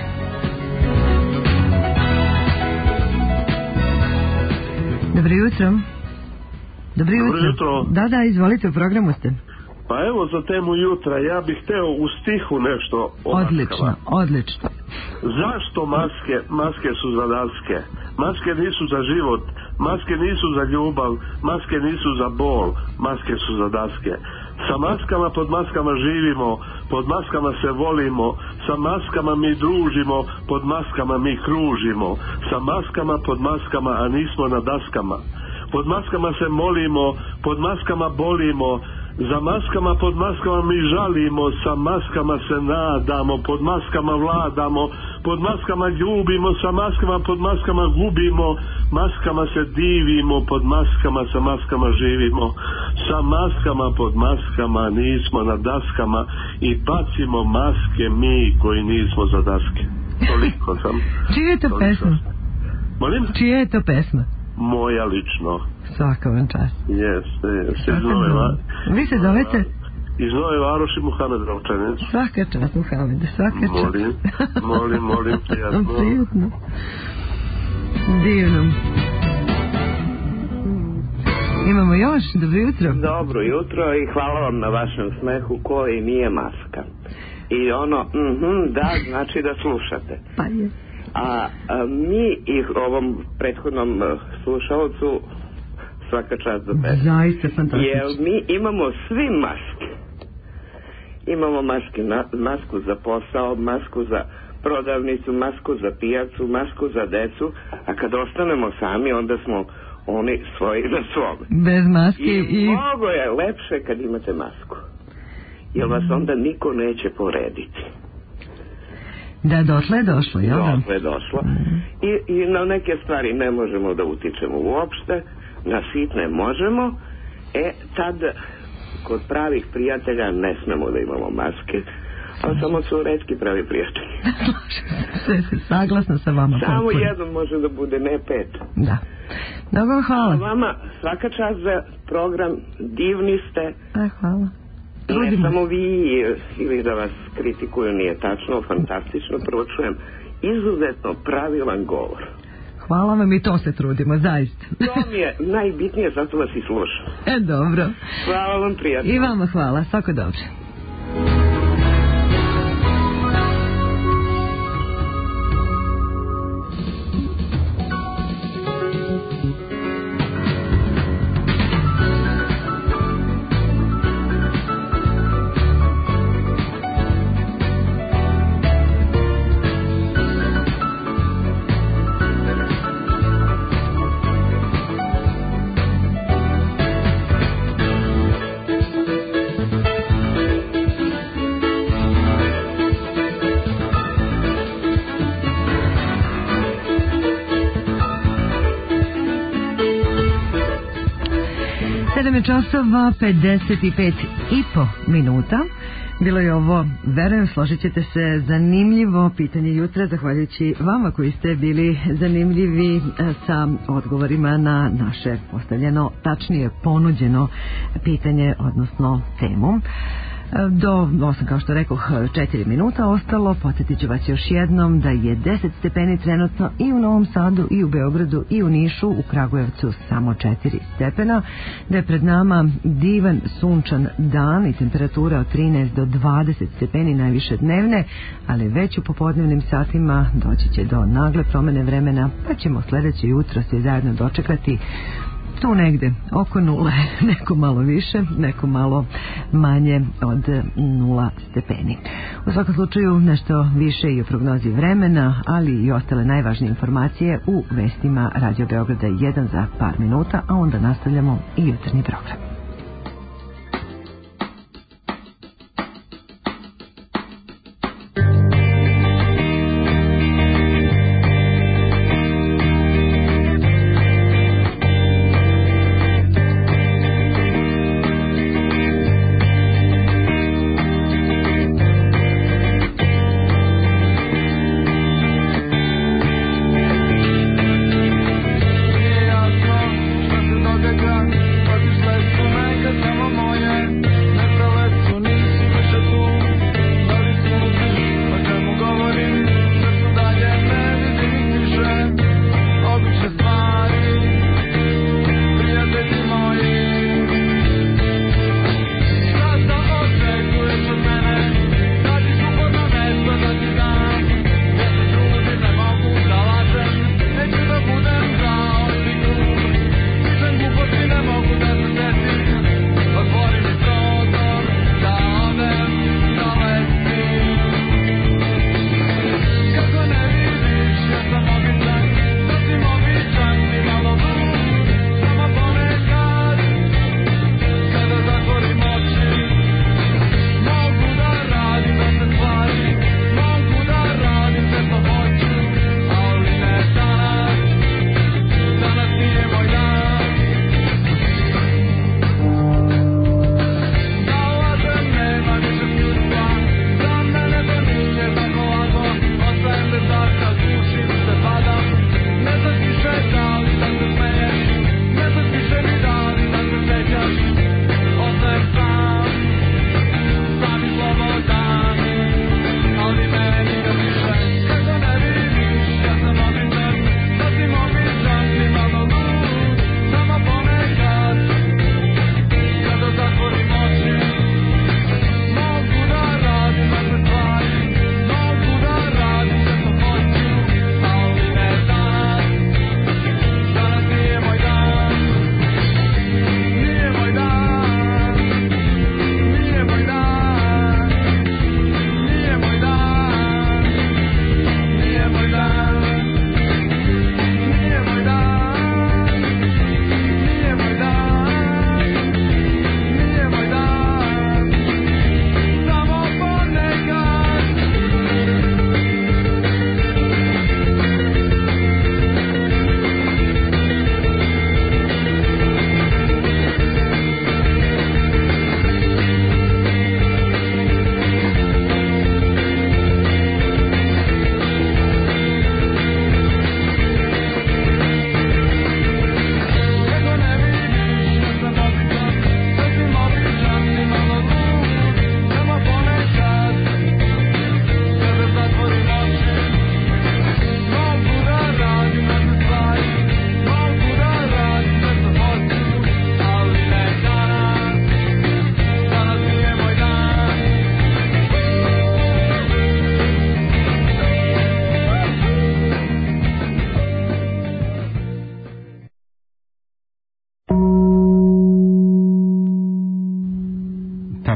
Dobro jutro. Dobro jutro. Dobro jutro. Da, da, izvolite, u programu ste. Pa evo za temu jutra, ja bih hteo u stihu nešto o Odlično, maskama. odlično. Zašto maske? Maske su za daske. Maske nisu za život. Maske nisu za ljubav. Maske nisu za bol. Maske su za daske. Sa maskama pod maskama živimo. Pod maskama se volimo. Sa maskama mi družimo. Pod maskama mi kružimo. Sa maskama pod maskama, a nismo na daskama. Pod maskama se molimo. Pod maskama bolimo. Za maskama, pod maskama mi žalimo, sa maskama se nadamo, pod maskama vladamo, pod maskama ljubimo, sa maskama, pod maskama gubimo, maskama se divimo, pod maskama, sa maskama živimo, sa maskama, pod maskama nismo na daskama i bacimo maske mi koji nismo za daske. Toliko sam. Čija je to pesma? Molim? Čija je to pesma? Moja lično. Svaka vam čast. Jeste, jeste. Iz Nove Varoši. Vi se zovete? Iz Nove Varoši Muhamed Ravčanec. Svaka čast, Muhamede, svaka čast. Molim, molim, molim, prijatno. Prijatno. Divno. Imamo još, dobro jutro. Dobro jutro i hvala vam na vašem smehu koji nije maska. I ono, mhm, da, znači da slušate. Pa je. A, a mi i ovom prethodnom slušalcu svaka čast za pesmu. Zaista fantastično. Jer mi imamo svi maske. Imamo maske, na, masku za posao, masku za prodavnicu, masku za pijacu, masku za decu, a kad ostanemo sami onda smo oni svoji na svome. Bez maske i... I mnogo je lepše kad imate masku. Jer vas onda niko neće povrediti. Da, došlo je došlo, jel da? Došlo je došlo. Mm. I, I na neke stvari ne možemo da utičemo uopšte, na sitne možemo, e tad kod pravih prijatelja ne smemo da imamo maske, a samo su retki pravi prijatelji. Sve se saglasno sa vama. Samo potpuno. jedan može da bude, ne pet. Da. Dobro, hvala. A vama svaka čast za program, divni ste. E, hvala. Ne Trudimo. samo vi ili da vas kritikuju, nije tačno, fantastično, prvo čujem izuzetno pravilan govor. Hvala vam i to se trudimo, zaista. To mi je najbitnije, zato vas i slušam. E, dobro. Hvala vam, prijatno. I vama hvala, svako dobro. Časova pedeset pet i po minuta. Bilo je ovo, verujem, složit ćete se, zanimljivo pitanje jutra, zahvaljujući vama koji ste bili zanimljivi sa odgovorima na naše postavljeno, tačnije ponuđeno pitanje, odnosno temu. Do osam, kao što rekoh, četiri minuta ostalo. Podsjetit ću vas još jednom da je deset stepeni trenutno i u Novom Sadu, i u Beogradu, i u Nišu, u Kragujevcu samo četiri stepena, da je pred nama divan sunčan dan i temperatura od trinaest do dvadeset stepeni najviše dnevne, ali već u popodnevnim satima doći će do nagle promene vremena, pa ćemo sljedeće jutro svi zajedno dočekati tu negde oko nule, neko malo više, neko malo manje od nula stepeni. U svakom slučaju nešto više i o prognozi vremena, ali i ostale najvažnije informacije u vestima Radio Beograda jedan za par minuta, a onda nastavljamo i jutarnji program. Let's go.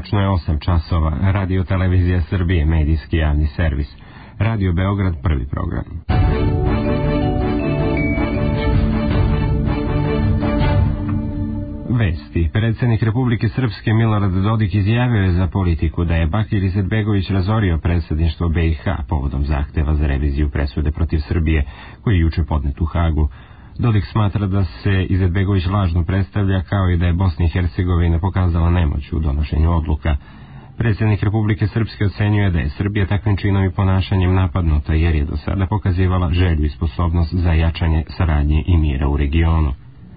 Tačno je osam časova. Radio Televizija Srbije, medijski javni servis. Radio Beograd, prvi program. Vesti. Predsjednik Republike Srpske Milorad Dodik izjavio je za Politiku da je Bakir Izetbegović razorio predsjedništvo B i H povodom zahteva za reviziju presude protiv Srbije koji je juče podnet u Hagu. Dodik smatra da se Izetbegović lažno predstavlja kao i da je Bosna i Hercegovina pokazala nemoć u donošenju odluka. Predsjednik Republike Srpske ocenjuje da je Srbija takvim činom i ponašanjem napadnuta jer je do sada pokazivala želju i sposobnost za jačanje saradnje i mira u regionu.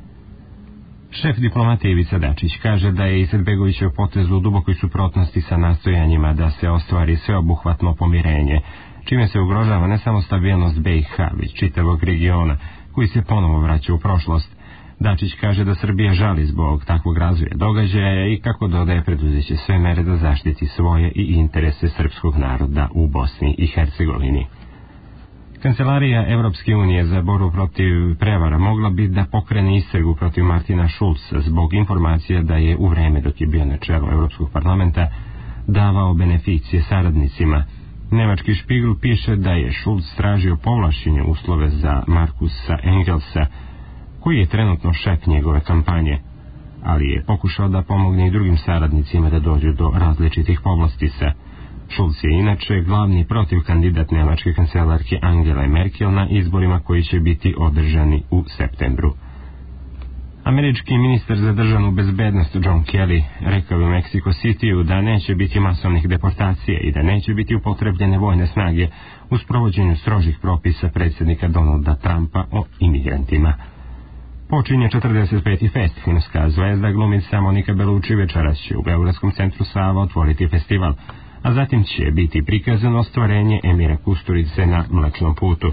Šef diplomatije Ivica Dačić kaže da je Izetbegovićev potez u dubokoj suprotnosti sa nastojanjima da se ostvari sveobuhvatno pomirenje, čime se ugrožava ne samo stabilnost B i H, već čitavog regiona, koji se ponovo vraća u prošlost. Dačić kaže da Srbija žali zbog takvog razvoja događaja i kako dodaje preduzeće sve mere da zaštiti svoje i interese srpskog naroda u Bosni i Hercegovini. Kancelarija Evropske unije za borbu protiv prevara mogla bi da pokrene istragu protiv Martina Schulza zbog informacija da je u vreme dok je bio na čelu Evropskog parlamenta davao beneficije saradnicima. Nemački Špigl piše da je Schulz tražio povlašćenje uslove za Markusa Engelsa, koji je trenutno šef njegove kampanje, ali je pokušao da pomogne i drugim saradnicima da dođu do različitih povlastica. Schulz je inače glavni protiv kandidat nemačke kancelarke Angele Merkel na izborima koji će biti održani u septembru. Američki ministar za državnu bezbednost John Kelly rekao u Mexico Cityu da neće biti masovnih deportacija i da neće biti upotrebljene vojne snage u sprovođenju strožih propisa predsjednika Donalda Trumpa o imigrantima. Počinje četrdeset peti fest. Filmska zvezda glumica Monika Bellucci večeras će u Beogradskom centru Sava otvoriti festival, a zatim će biti prikazano ostvarenje Emira Kusturice na Mlečnom putu.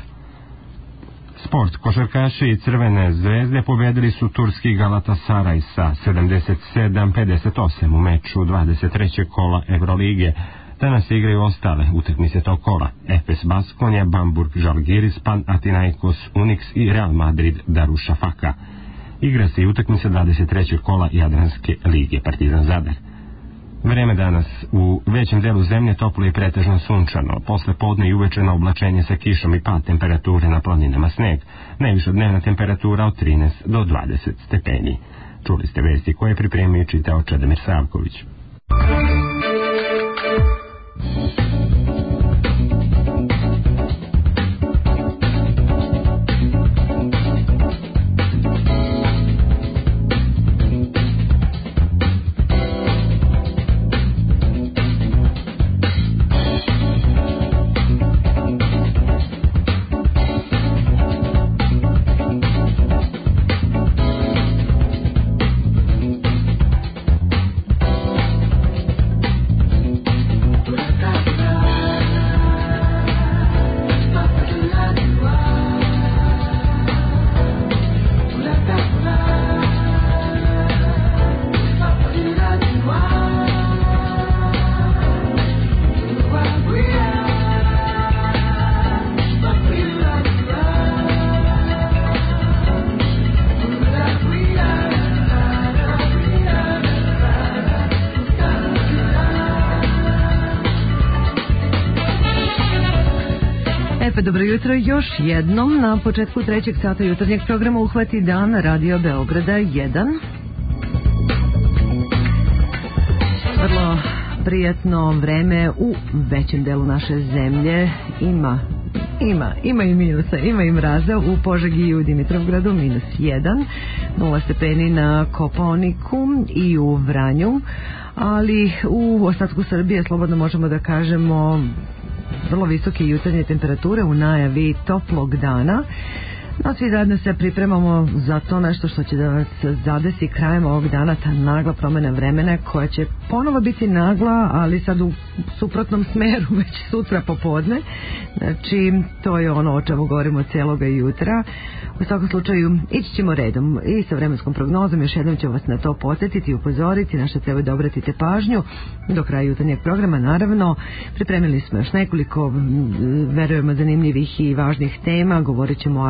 Sport. Košarkaši i Crvene zvezde pobedili su turski Galatasaray sa sedamdeset sedam pedeset osam u meču dvadeset trećeg kola Evrolige. Danas se igraju ostale utakmice tog kola: Efes Baskonja, Bamburg Žalgiris, Panathinaikos Unix i Real Madrid Darušafaka. Igra se i utakmica dvadeset trećeg kola Jadranske lige Partizan Zadar. Vreme danas u većem delu zemlje toplo i pretežno sunčano, posle podne i uveče na oblačenje sa kišom i pad temperature na planinama sneg, najviša dnevna temperatura od trinaest do dvadeset stepeni. Čuli ste vesti koje je pripremio i čitao Čedomir Savković. Dobro jutro još jednom. Na početku trećeg sata jutarnjeg programa Uhvati dan Radio Beograda jedan. Vrlo prijatno vreme u većem delu naše zemlje. Ima, ima, ima i minusa, ima i mraza. U Požegi i u Dimitrovgradu minus jedan, nula stepeni na Kopaoniku i u Vranju, ali u ostatku Srbije slobodno možemo da kažemo vrlo visoke jutarnje temperature u najavi toplog dana. No, svi zajedno se pripremamo za to nešto što će da nas zadesi krajem ovog dana, ta nagla promjena vremena koja će ponovo biti nagla, ali sad u suprotnom smeru već sutra popodne. Znači, to je ono o čemu govorimo cijeloga jutra. U svakom slučaju, ići ćemo redom i sa vremenskom prognozom. Još jednom ću vas na to podsjetiti i upozoriti na što treba da obratite pažnju do kraja jutarnjeg programa. Naravno, pripremili smo još nekoliko, verujemo, zanimljivih i važnih tema. Govorit ćemo o akciji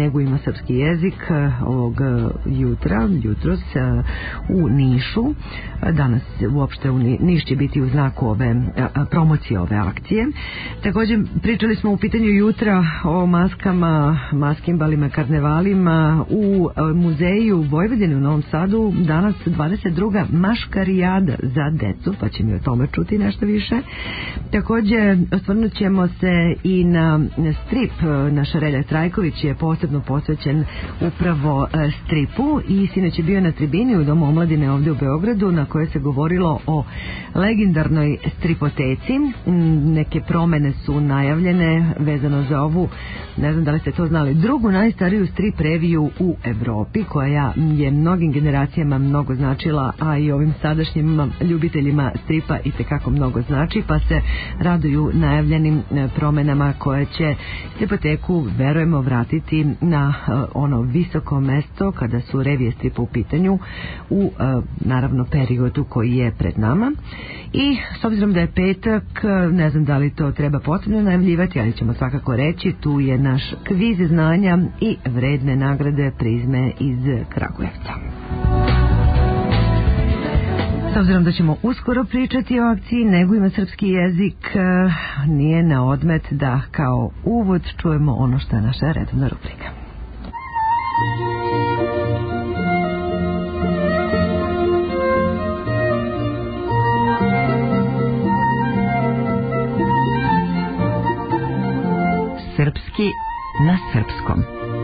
Negujmo srpski jezik ovog jutra, jutros u Nišu. Danas uopšte u Niš će biti u znaku ove promocije ove akcije. Također pričali smo u pitanju jutra o maskama, maskimbalima, karnevalima u muzeju Vojvodine u Novom Sadu. Danas dvadeset druga maškarijada za decu, pa će mi o tome čuti nešto više. Također osvrnut ćemo se i na strip. Naš Relja Trajković je posebno posvećen upravo stripu i sinoć je bio na tribini u Domu omladine ovdje u Beogradu na kojoj se govorilo o legendarnoj stripoteci. Neke promene su najavljene vezano za ovu, ne znam da li ste to znali, drugu najstariju strip reviju u Evropi, koja je mnogim generacijama mnogo značila, a i ovim sadašnjim ljubiteljima stripa i tekako mnogo znači, pa se raduju najavljenim promenama koje će stripoteku, verujemo, vratiti na ono visoko mesto kada su revije stripa u pitanju u naravno periodu koji je pred nama. I s obzirom da je petak, ne znam da li to treba potrebno najavljivati, ali ćemo svakako reći, tu je naš kviz znanja i vredne nagrade Prizme iz Kragujevca. S obzirom da ćemo uskoro pričati o akciji Negujmo srpski jezik, nije na odmet da kao uvod čujemo ono što je naša redovna rubrika. Srpski na srpskom.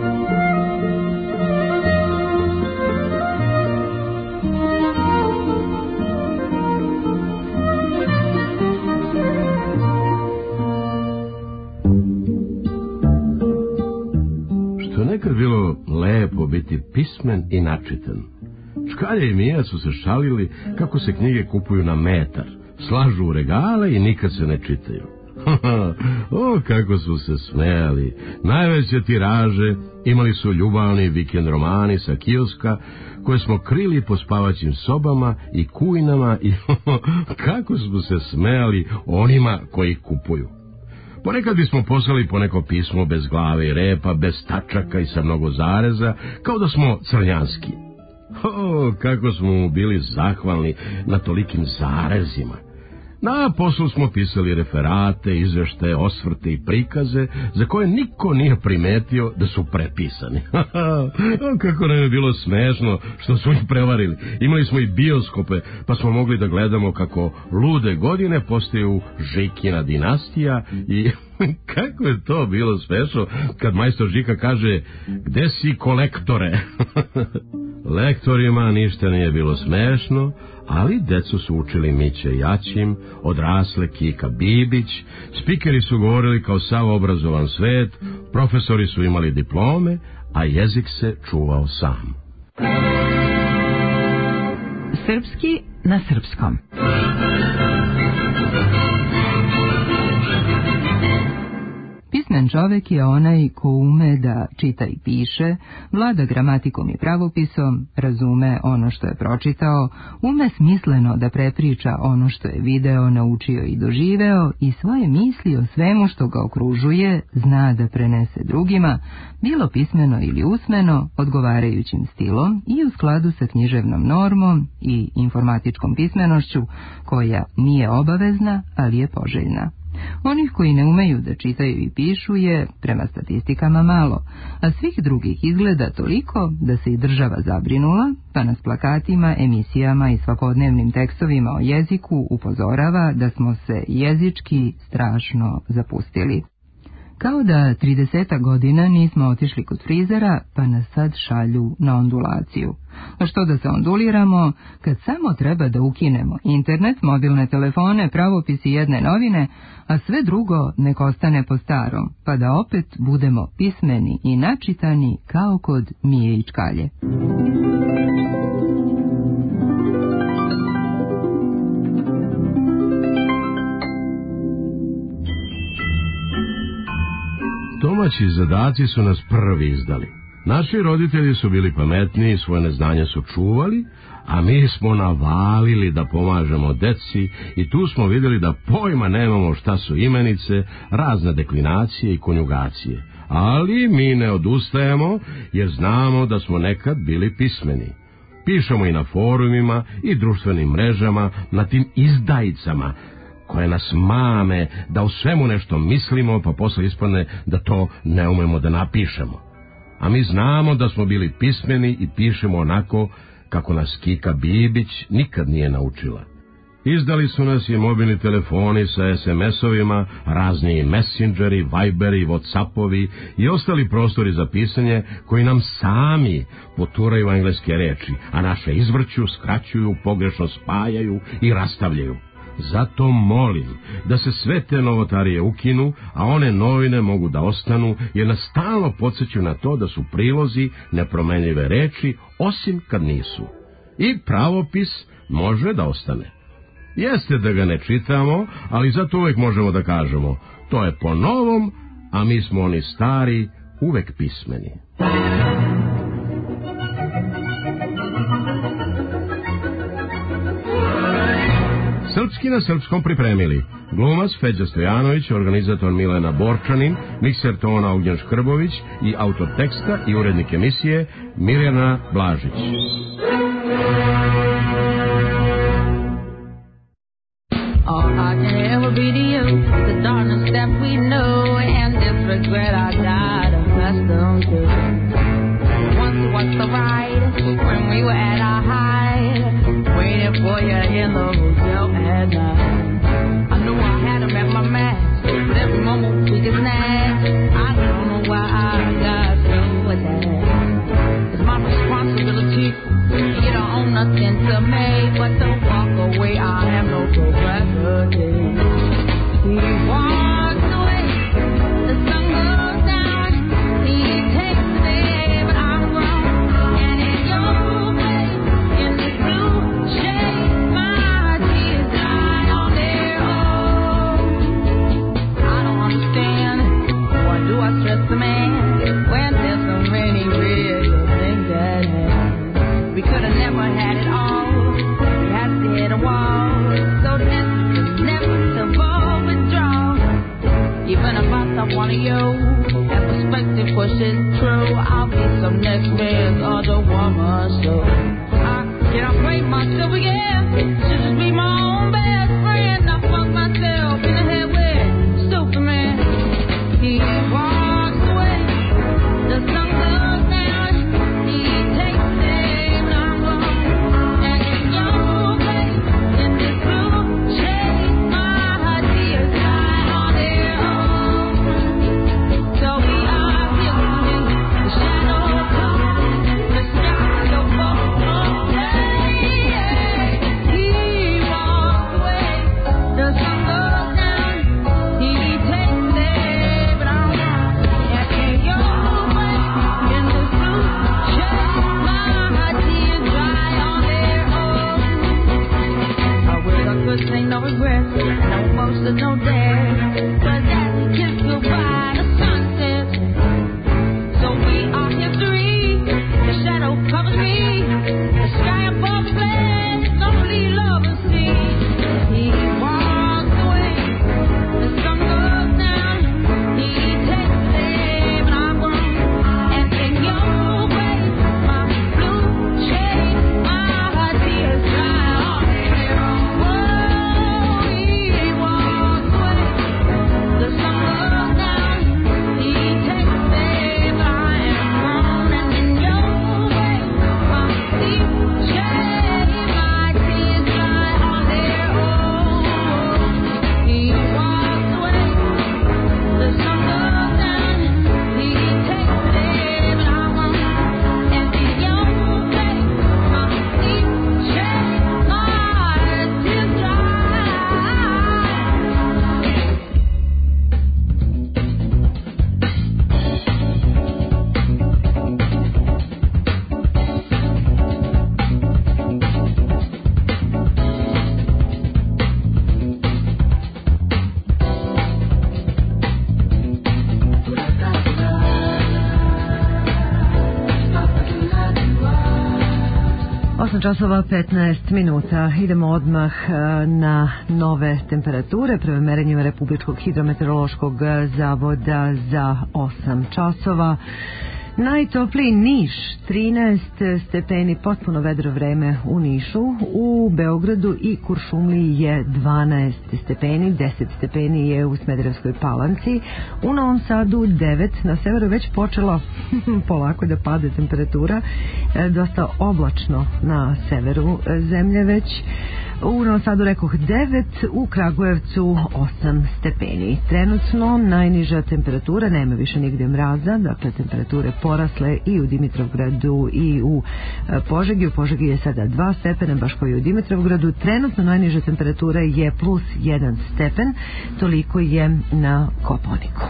Nekad bilo lepo biti pismen i načitan. Čkalja i Mija su se šalili kako se knjige kupuju na metar, slažu u regale i nikad se ne čitaju. O, kako su se smejali. Najveće tiraže imali su ljubavni vikend romani sa kioska koje smo krili po spavaćim sobama i kujnama i kako smo se smejali onima koji ih kupuju. Ponekad bismo poslali po neko pismo bez glave i repa, bez tačaka i sa mnogo zareza, kao da smo crnjanski. O, kako smo mu bili zahvalni na tolikim zarezima. Na poslu smo pisali referate, izveštaje, osvrte i prikaze, za koje niko nije primetio da su prepisani. O, kako nam je bilo smešno što su ih prevarili. Imali smo i bioskope, pa smo mogli da gledamo kako lude godine postaju Žikina dinastija i... Kako je to bilo smešno kad majstor Žika kaže: gde si kolektore? Lektorima ništa nije bilo smešno, ali decu su učili Miće Jaćim, odrasle Kika Bibić, spikeri su govorili kao sav obrazovan svet, profesori su imali diplome, a jezik se čuvao sam. Srpski na srpskom. Pismen čovek je onaj ko ume da čita i piše, vlada gramatikom i pravopisom, razume ono što je pročitao, ume smisleno da prepriča ono što je video, naučio i doživeo i svoje misli o svemu što ga okružuje zna da prenese drugima, bilo pismeno ili usmeno, odgovarajućim stilom i u skladu sa književnom normom i informatičkom pismenošću, koja nije obavezna, ali je poželjna. Onih koji ne umeju da čitaju i pišu je, prema statistikama, malo, a svih drugih izgleda toliko da se i država zabrinula, pa nas plakatima, emisijama i svakodnevnim tekstovima o jeziku upozorava da smo se jezički strašno zapustili. Kao da trideseta godina nismo otišli kod frizera, pa nas sad šalju na ondulaciju. A što da se onduliramo, kad samo treba da ukinemo internet, mobilne telefone, pravopisi jedne novine, a sve drugo nek ostane po starom, pa da opet budemo pismeni i načitani kao kod Mije i Čkalje. Domaći zadaci su nas prvi izdali. Naši roditelji su bili pametniji, svoje neznanje su čuvali, a mi smo navalili da pomažemo deci i tu smo vidjeli da pojma nemamo šta su imenice, razne deklinacije i konjugacije. Ali mi ne odustajemo jer znamo da smo nekad bili pismeni. Pišemo i na forumima i društvenim mrežama, na tim izdajicama koje nas mame da u svemu nešto mislimo, pa posle ispadne da to ne umemo da napišemo. A mi znamo da smo bili pismeni i pišemo onako kako nas Kika Bibić nikad nije naučila. Izdali su nas i mobilni telefoni sa es em es-ovima, razni messengeri, viberi, whatsappovi i ostali prostori za pisanje koji nam sami poturaju engleske reči, a naše izvrću, skraćuju, pogrešno spajaju i rastavljaju. Zato molim da se sve te novotarije ukinu, a one novine mogu da ostanu, jer nas stalno podsjećaju na to da su prilozi nepromenljive reči, osim kad nisu. I pravopis može da ostane. Jeste da ga ne čitamo, ali zato uvek možemo da kažemo, to je po novom, a mi smo oni stari, uvek pismeni. Srpski na srpskom pripremili glumac Feđa Stojanović, organizator Milena Borčanin, mikser tona Ognjen Škrbović i autor teksta i urednik emisije Mirjana Blažić. All I can ever be to you, the darkness that we know, and this regret I got accustomed to. Once was the ride, when we were at our height, waiting for you in the hotel at night. I knew I had him at my match, but every moment we get snatched. I don't know why I got so attached. It's my responsibility, you don't own nothing to me, but don't walk away, I have no propriety. He walks away, the sun goes down, he takes me, but I'm wrong. And in your face, in this blue shade, my tears dry on their own. I don't understand, why do I stress the man, when there's so many real things at hand. We could have never had it all, we had to hit a wall, so this is never the withdraw. Even if I stop wanting you, that perspective pushes true. I'll be some next man's other woman, so I cannot break myself again. Should just be my own best friend. I fuck myself in the head with Superman. He walks away, the sun goes down, he takes it, but I'm wrong. And in your face, in this blue shade, my tears dry on their own. So we are building the shadow comes, the shadow falls. He walks away, osam časova petnaest minuta. Idemo odmah na nove temperature. Prve merenjima Republičkog hidrometeorološkog zavoda za osam časova. Najtopliji Niš, trinaest stepeni, potpuno vedro vreme u Nišu. U Beogradu i Kuršumliji je dvanaest stepeni, deset stepeni je u Smederevskoj Palanci. U Novom Sadu devet, na severu već počelo polako da pada temperatura, dosta oblačno na severu zemlje već. U Novom Sadu rekoh devet, u Kragujevcu osam stepeni. Trenutno najniža temperatura, nema više nigde mraza, dakle temperature porasle i u Dimitrovgradu i u Požegi. U Požegi je sada dva stepena, baš kao i u Dimitrovgradu. Trenutno najniža temperatura je plus jedan stepen, toliko je na Kopaoniku.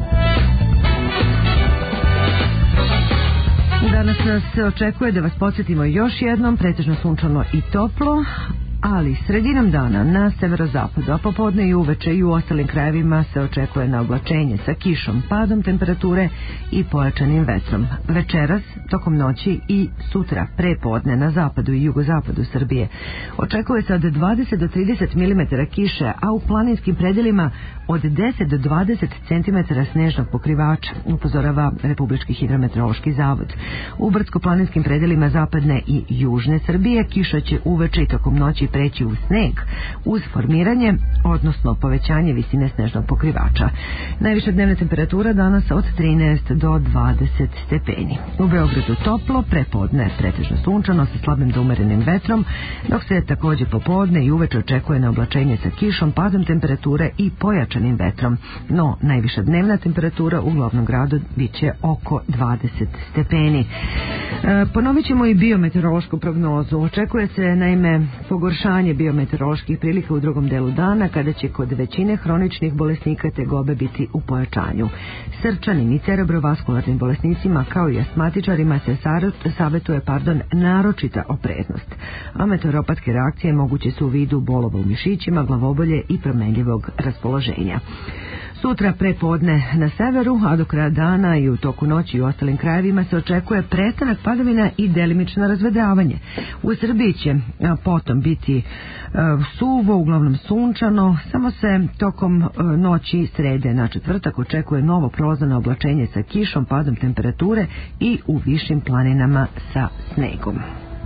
Danas nas očekuje, da vas podsjetimo još jednom, pretežno sunčano i toplo, ali sredinom dana na severozapadu, a popodne i uveče i u ostalim krajevima se očekuje na oblačenje sa kišom, padom temperature i pojačanim vetrom. Večeras, tokom noći i sutra prepodne na zapadu i jugozapadu Srbije očekuje se od dvadeset do trideset milimetara kiše, a u planinskim predelima od deset do dvadeset centimetara snežnog pokrivača, upozorava Republički hidrometeorološki zavod. U brdsko-planinskim predelima zapadne i južne Srbije kiša će uveče i tokom noći preći u sneg uz formiranje, odnosno povećanje visine snežnog pokrivača. Najviša dnevna temperatura danas od trinaest do dvadeset stepeni. U Beogradu toplo, prepodne pretežno sunčano sa slabim do umerenim vetrom, dok se također popodne i uveče očekuje na oblačenje sa kišom, padom temperature i pojačanim vetrom. No, najviša dnevna temperatura u glavnom gradu bit će oko dvadeset stepeni. E, ponovit ćemo i biometeorološku prognozu. Očekuje se naime pogoršanje biometeoroloških prilika u drugom delu dana, kada će kod većine hroničnih bolesnika tegobe biti u pojačanju. Srčanim i cerebrovaskularnim bolesnicima kao i astmatičarima se savjetuje pardon, naročita opreznost, a meteoropatske reakcije moguće su u vidu bolova u mišićima, glavobolje i promenljivog raspoloženja. Sutra prepodne na severu, a do kraja dana i u toku noći i u ostalim krajevima se očekuje prestanak padavina i delimično razvedravanje. U Srbiji će a, potom biti a, suvo, uglavnom sunčano, samo se tokom a, noći srede na četvrtak očekuje novo prolazno oblačenje sa kišom, padom temperature i u višim planinama sa snegom.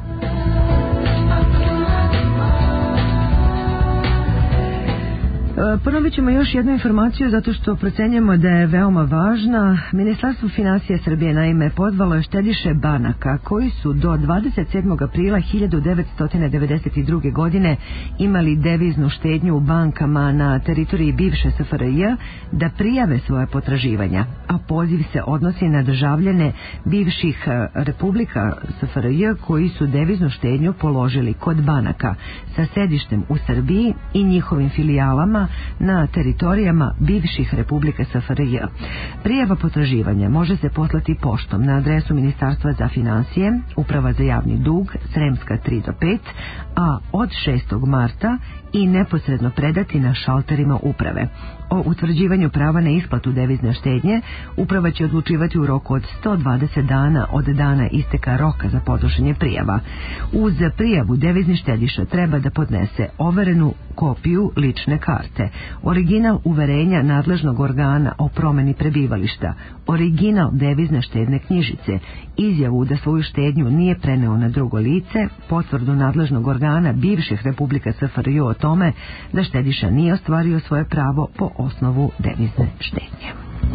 Ponovit ćemo još jednu informaciju zato što procenjujemo da je veoma važna. Ministarstvo finansija Srbije naime pozvalo je štediše banaka koji su do dvadeset sedmog aprila hiljadu devetsto devedeset druge. godine imali deviznu štednju u bankama na teritoriji bivše S F R J da prijave svoje potraživanja, a poziv se odnosi na državljane bivših republika S F R J koji su deviznu štednju položili kod banaka sa sedištem u Srbiji i njihovim filijalama na teritorijama bivših republika S F R J. Prijava potraživanja može se poslati poštom na adresu Ministarstva za financije, Uprava za javni dug, Sremska tri do pet, a od šestog marta i neposredno predati na šalterima uprave. O utvrđivanju prava na isplatu devizne štednje uprava će odlučivati u roku od sto dvadeset dana od dana isteka roka za podnošenje prijava. Uz prijavu devizni štediša treba da podnese overenu kopiju lične karte, original uverenja nadležnog organa o promeni prebivališta, original devizne štedne knjižice, izjavu da svoju štednju nije preneo na drugo lice, potvrdu nadležnog organa bivših republika S F R J o tome da štediša nije ostvario svoje pravo po osnovu devizne štednje.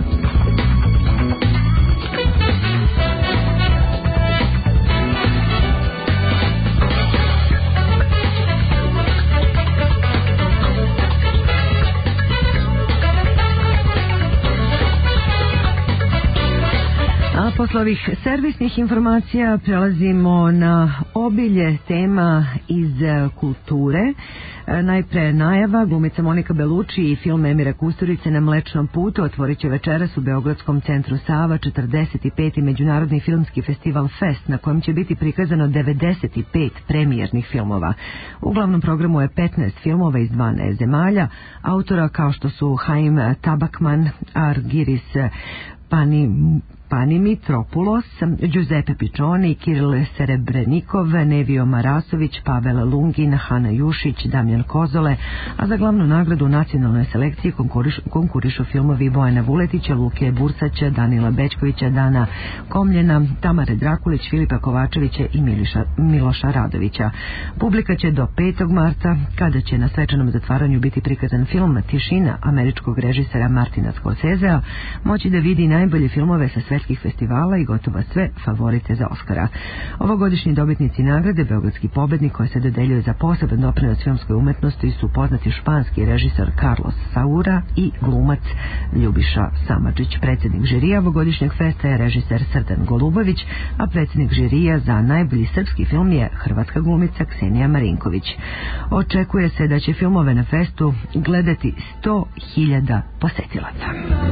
A posle ovih servisnih informacija prelazimo na obilje tema iz kulture. Najpre najava, glumica Monika Beluči i film Emira Kusturice Na mlečnom putu otvorit će večeras u Beogradskom centru Sava četrdeset peti Međunarodni filmski festival Fest, na kojem će biti prikazano devedeset pet premijernih filmova. U glavnom programu je petnaest filmova iz dvanaest zemalja, autora kao što su Haim Tabakman, Argiris Pani Pani Mitropoulos, Giuseppe Piccioni, Kiril Serebrenikov, Nevio Marasović, Pavel Lungin, Hana Jušić, Damjan Kozole, a za glavnu nagradu u nacionalnoj selekciji konkuriš, konkurišu filmovi Bojana Vuletića, Luke Bursaća, Danila Bećkovića, Dana Komljena, Tamare Drakulić, Filipa Kovačevića i Miliša, Miloša Radovića. Publika će do petog marta, kada će na svečanom zatvaranju biti prikazan film Tišina američkog režisera Martina Scorsesea, moći da vidi najbolje filmove sa svetskih festivala i gotovo sve favorite za Oscara. Ovogodišnji dobitnici nagrade, beogradski pobednik koji se dodeljuje za poseban doprinos filmskoj umetnosti, su poznati španski režisor Carlos Saura i glumac Ljubiša Samardžić. Predsjednik žirija ovogodišnjeg festa je režiser Srdan Golubović, a predsjednik žirija za najbolji srpski film je hrvatska glumica Ksenija Marinković. Očekuje se da će filmove na festu gledati sto hiljada posetilaca.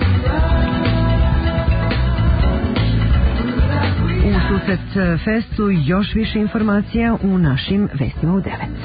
U susret festu još više informacija u našim vestima u devet.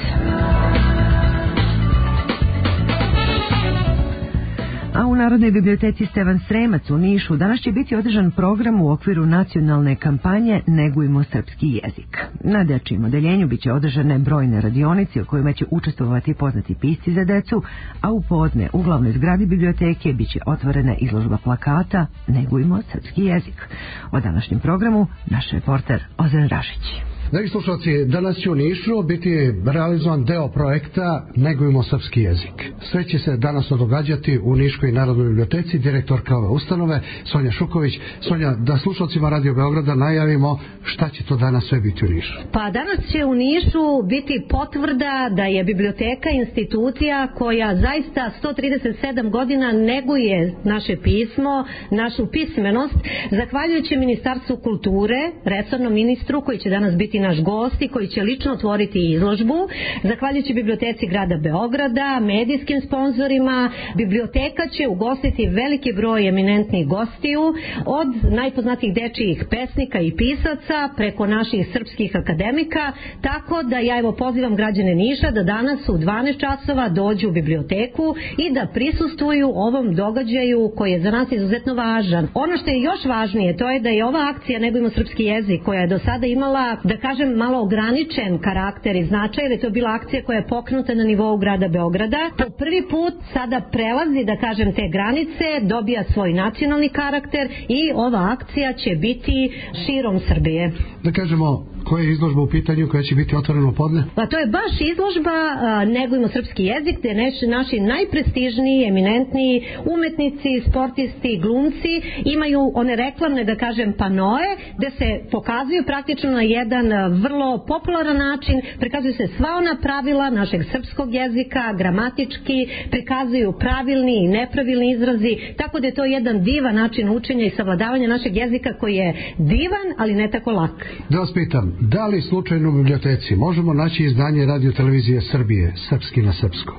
A u Narodnoj biblioteci Stevan Sremac u Nišu danas će biti održan program u okviru nacionalne kampanje Negujmo srpski jezik. Na dečjem odeljenju biće održane brojne radionice u kojima će učestvovati poznati pisci za decu, a u podne u glavnoj zgradi biblioteke biće otvorena izložba plakata Negujmo srpski jezik. O današnjem programu naš reporter Ozren Rašić. Dragi slušalci, danas će u Nišu biti realizovan deo projekta Negujmo srpski jezik. Sve će se danas događati u Niškoj Narodnoj biblioteci, direktorka ove ustanove Sonja Šuković. Sonja, da slušalcima Radio Beograda najavimo šta će to danas sve biti u Nišu. Pa danas će u Nišu biti potvrda da je biblioteka institucija koja zaista sto trideset sedam godina neguje naše pismo, našu pismenost, zahvaljujući Ministarstvu kulture, resornom ministru koji će danas biti naš gost i koji će lično otvoriti izložbu, zahvaljujući biblioteci grada Beograda, medijskim sponzorima. Biblioteka će ugostiti veliki broj eminentnih gostiju, od najpoznatijih dečijih pesnika i pisaca preko naših srpskih akademika, tako da ja evo pozivam građane Niša da danas u dvanaest časova dođu u biblioteku i da prisustvuju ovom događaju koji je za nas izuzetno važan. Ono što je još važnije, to je da je ova akcija Negujmo srpski jezik, koja je do sada imala, da kažem, malo ograničen karakter i značaj, jer je to bila akcija koja je pokrenuta na nivou grada Beograda, po prvi put sada prelazi, da kažem, te granice, dobija svoj nacionalni karakter i ova akcija će biti širom Srbije. Da kažemo, koja je izložba u pitanju koja će biti otvorena podne? Pa to je baš izložba uh, Negujmo srpski jezik, gde neš, naši najprestižniji, eminentniji umetnici, sportisti, glumci imaju one reklamne, da kažem, panoe, gde se pokazuju praktično na jedan vrlo popularan način, prikazuju se sva ona pravila našeg srpskog jezika, gramatički, prikazuju pravilni i nepravilni izrazi, tako da je to jedan divan način učenja i savladavanja našeg jezika koji je divan, ali ne tako lak. Da vas pitam, da li slučajno u biblioteci možemo naći izdanje Radio Televizije Srbije, srpski na srpsko?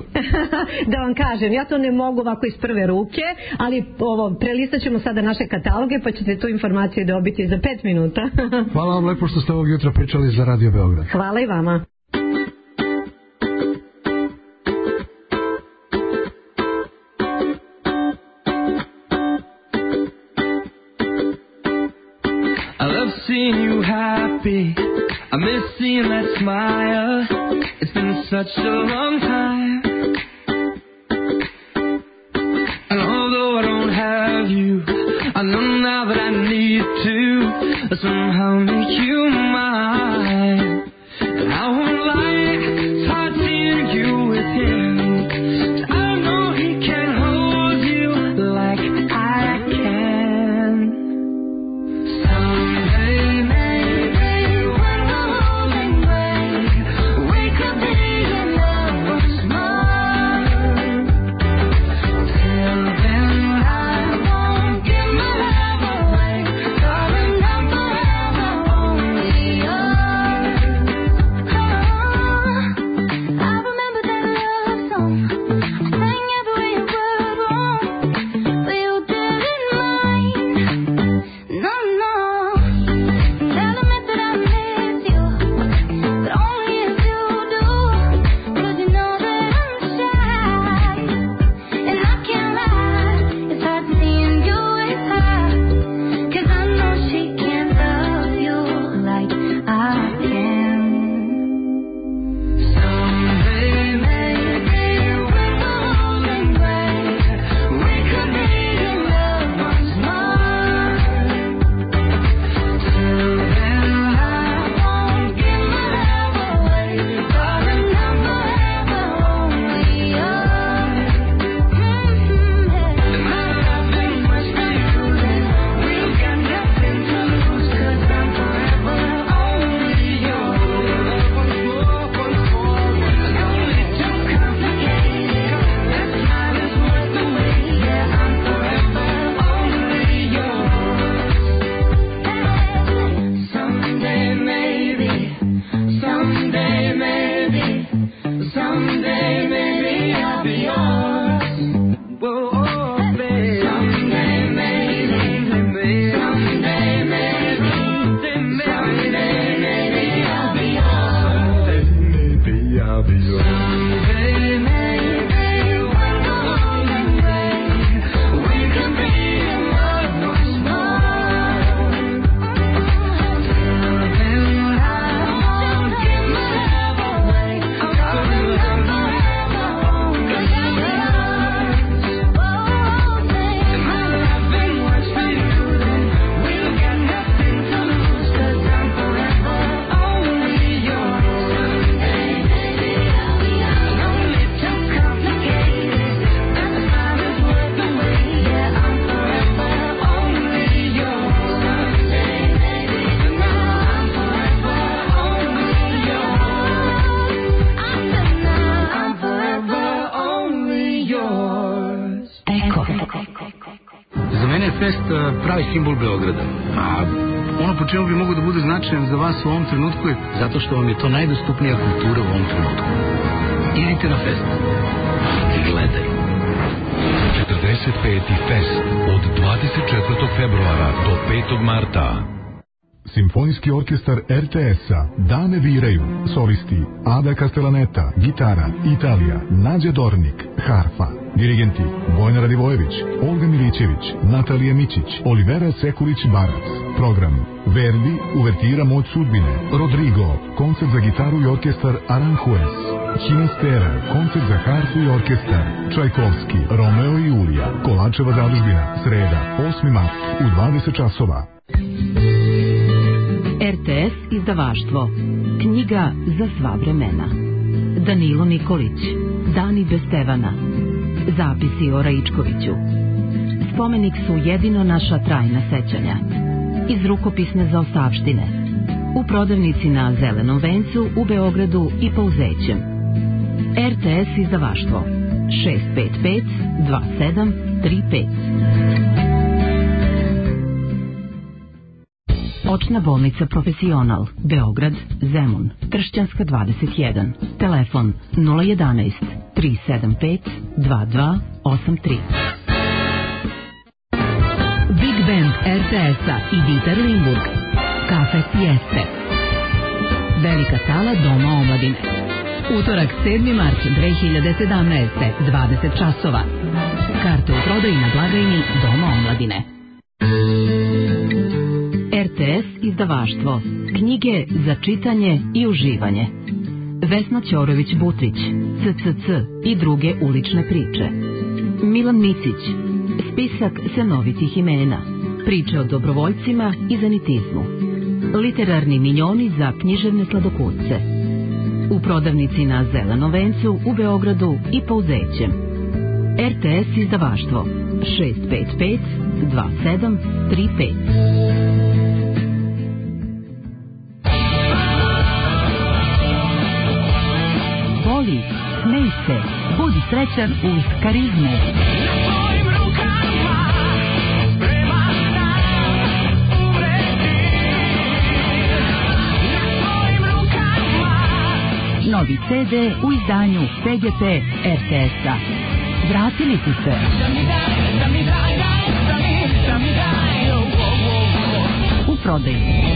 Da vam kažem, ja to ne mogu ovako iz prve ruke, ali ovo, prelistat ćemo sada naše kataloge, pa ćete tu informaciju dobiti za pet minuta. Hvala vam lepo što ste ovog jutra pričali za Radio Beograd. Hvala i vama. Seeing you happy, I miss seeing that smile. It's been such a long time. And although I don't have you, I know now that I need to somehow make you mine. And I won't lie, it's hard seeing you with him. I know he can hold you like I can. Someday oh pravi simbol Beograda. A ono po čemu bi mogo da bude značajan za vas u ovom trenutku je zato što vam je to najdostupnija kultura u ovom trenutku. Idite na fest i gledaj. četrdeset peti fest od dvadeset četvrtog februara do petog marta. Simfonijski orkestar er te es-a Dame viraju, solisti Ada Castellaneta, gitara, Italija, Nađa Dornik, harfa, dirigenti Vojna Radivojević, Olga Milićević, Natalija Mićić, Olivera Sekulić-Barac. Program: Verdi, uvertira Moć sudbine, Rodrigo, koncert za gitaru i orkestar Aranjuez, Hinastera, koncert za harfu i orkestar, Čajkovski, Romeo i Julija, Kolačeva zadužbina, sreda, osmi mart u dvadeset časova. er te es izdavaštvo. Knjiga za sva vremena. Danilo Nikolić. Dani bez Stevana. Zapisi o Raičkoviću. Spomenik su jedino naša trajna sećanja. Iz rukopisne zaostavštine. U prodavnici na Zelenom vencu u Beogradu i po Uzećem. er te es izdavaštvo. šest pet pet dva sedam tri pet. Očna bolnica Profesional, Beograd, Zemun, Tršćanska dvadeset jedan. Telefon nula jedanaest tri sedam pet dva dva osam tri. Big Band er te es-a i Dieter Limburg. Kafe Sieste. Velika sala Doma omladine. Utorak sedmi mart dve hiljade sedamnaeste. dvadeset časova. Karte u prodaji na blagajni Doma omladine. er te es izdavaštvo. Knjige za čitanje i uživanje. Vesna Ćorović-Butrić, ce ce ce i druge ulične priče. Milan Micić, spisak senovitih imena. Priče o dobrovoljcima i zanitizmu. Literarni minjoni za književne sladokusce. U prodavnici na Zelenom vencu u Beogradu i po Uzećem. er te es izdavaštvo šest pet pet dva sedam tri pet. Voli, smej se, budi srećan uz Karizmu. Novi ce de u izdanju pe ge pe er te es-a. Vratili su se. U prodaju.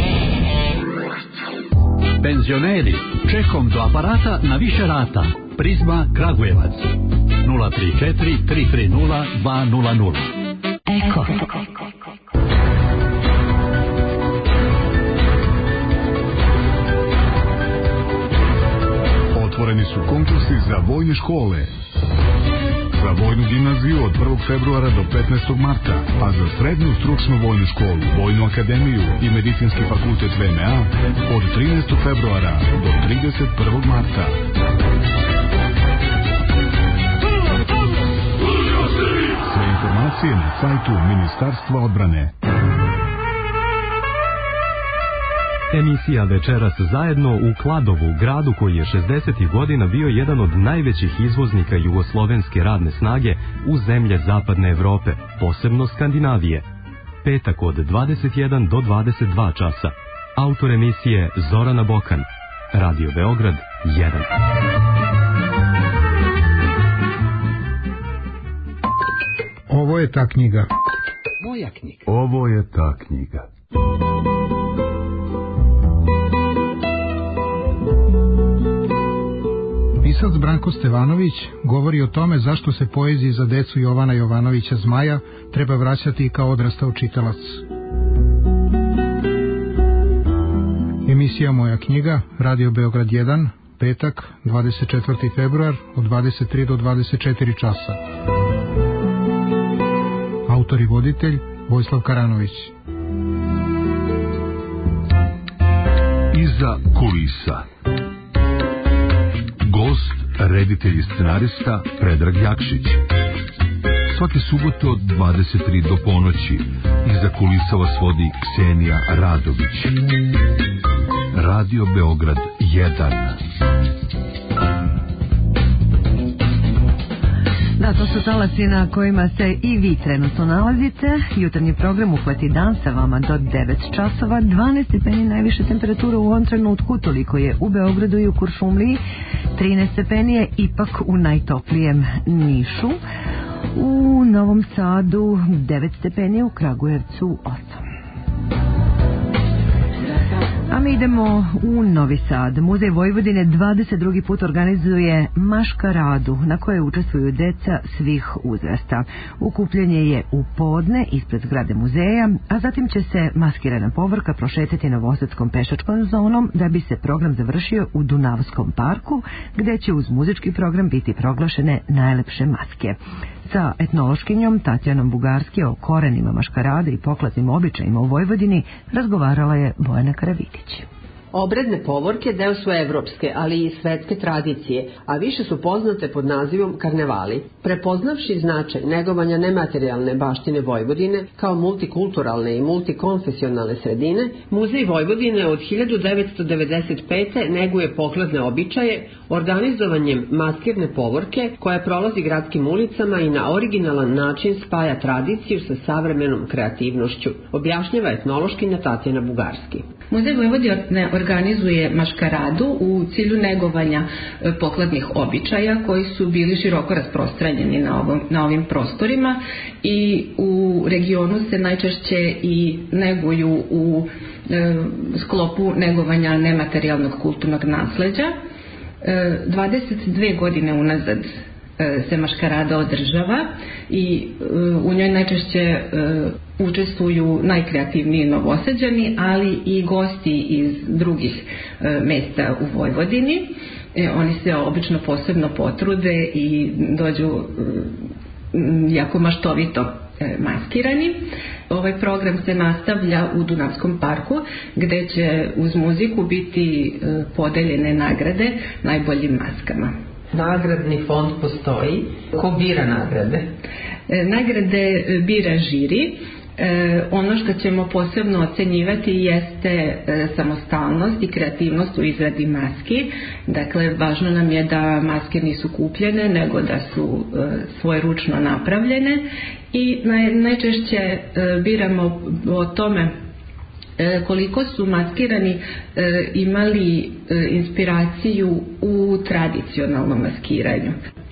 Penzioneri, čekom do aparata na više rata. Prizma Kragujevac. nula tri četiri tri tri nula dva nula nula. Eko. Otvoreni su konkursi za vojne škole. Za vojnu gimnaziju od prvog februara do petnaestog marta, a za srednju stručnu vojnu školu, vojnu akademiju i medicinski fakultet ve em a od trinaestog februara do trideset prvog marta. Sve informacije na sajtu Ministarstva odbrane. Emisija Večeras zajedno u Kladovu, gradu koji je šezdesetih godina bio jedan od najvećih izvoznika jugoslovenske radne snage u zemlje zapadne Evrope, posebno Skandinavije. Petak od dvadeset jedan do dvadeset dva časa. Autor emisije Zorana Bokan. Radio Beograd jedan. Ovo je ta knjiga. Moja knjiga. Ovo je ta knjiga. Pisac Branko Stevanović govori o tome zašto se poeziji za decu Jovana Jovanovića Zmaja treba vraćati kao odrastao čitalac. Emisija Moja knjiga, Radio Beograd jedan, petak, dvadeset četvrti februar, od dvadeset tri do dvadeset četiri časa. Autor i voditelj Vojislav Karanović. Iza kulisa. Gost, reditelj i scenarista Predrag Jakšić. Svake subote od dvadeset tri do ponoći. Iza kulisa vas vodi Ksenija Radović. Radio Beograd jedan. Da, to su talasi na kojima se i vi trenutno nalazite. Jutarnji program Uhvati dan sa vama do devet časova, dvanaest stepeni najviše temperatura u ovom trenutku, toliko je u Beogradu i u Kuršumliji, trinaest stepeni je ipak u najtoplijem Nišu, u Novom Sadu devet stepeni, u Kragujevcu osam. A mi idemo u Novi Sad. Muzej Vojvodine dvadeset drugi put organizuje maškaradu na kojoj učestvuju deca svih uzrasta. Okupljanje je u podne ispred zgrade muzeja, a zatim će se maskirana povorka prošetati Novosadskom pešačkom zonom da bi se program završio u Dunavskom parku, gde će uz muzički program biti proglašene najlepše maske. Sa etnološkinjom Tatjanom Bugarski o korenima maškarade i poklatnim običajima u Vojvodini razgovarala je Bojana Karavidić. Obredne povorke deo su evropske, ali i svetske tradicije, a više su poznate pod nazivom karnevali. Prepoznavši značaj negovanja nematerijalne baštine Vojvodine kao multikulturalne i multikonfesionalne sredine, Muzej Vojvodine od hiljadu devetsto devedeset pete neguje pokladne običaje organizovanjem maskirne povorke koja prolazi gradskim ulicama i na originalan način spaja tradiciju sa savremenom kreativnošću, objašnjava etnološkinja Tatjana Bugarski. Muzej Vojvodine organizuje maškaradu u cilju negovanja pokladnih običaja koji su bili široko rasprostranjeni na, ovom, na ovim prostorima i u regionu se najčešće i neguju u e, sklopu negovanja nematerijalnog kulturnog nasleđa. E, dvadeset dve godine unazad se maškarada održava i u njoj najčešće učestvuju najkreativniji Novosađani, ali i gosti iz drugih mesta u Vojvodini. Oni se obično posebno potrude i dođu jako maštovito maskirani. Ovaj program se nastavlja u Dunavskom parku, gde će uz muziku biti podeljene nagrade najboljim maskama. Nagradni fond postoji. Ko bira nagrade? E, nagrade bira žiri. E, ono što ćemo posebno ocenjivati jeste e, samostalnost i kreativnost u izradi maski. Dakle, važno nam je da maske nisu kupljene, nego da su e, svojeručno napravljene i naj, najčešće e, biramo o tome koliko su maskirani e, imali e, inspiraciju u tradicionalnom maskiranju.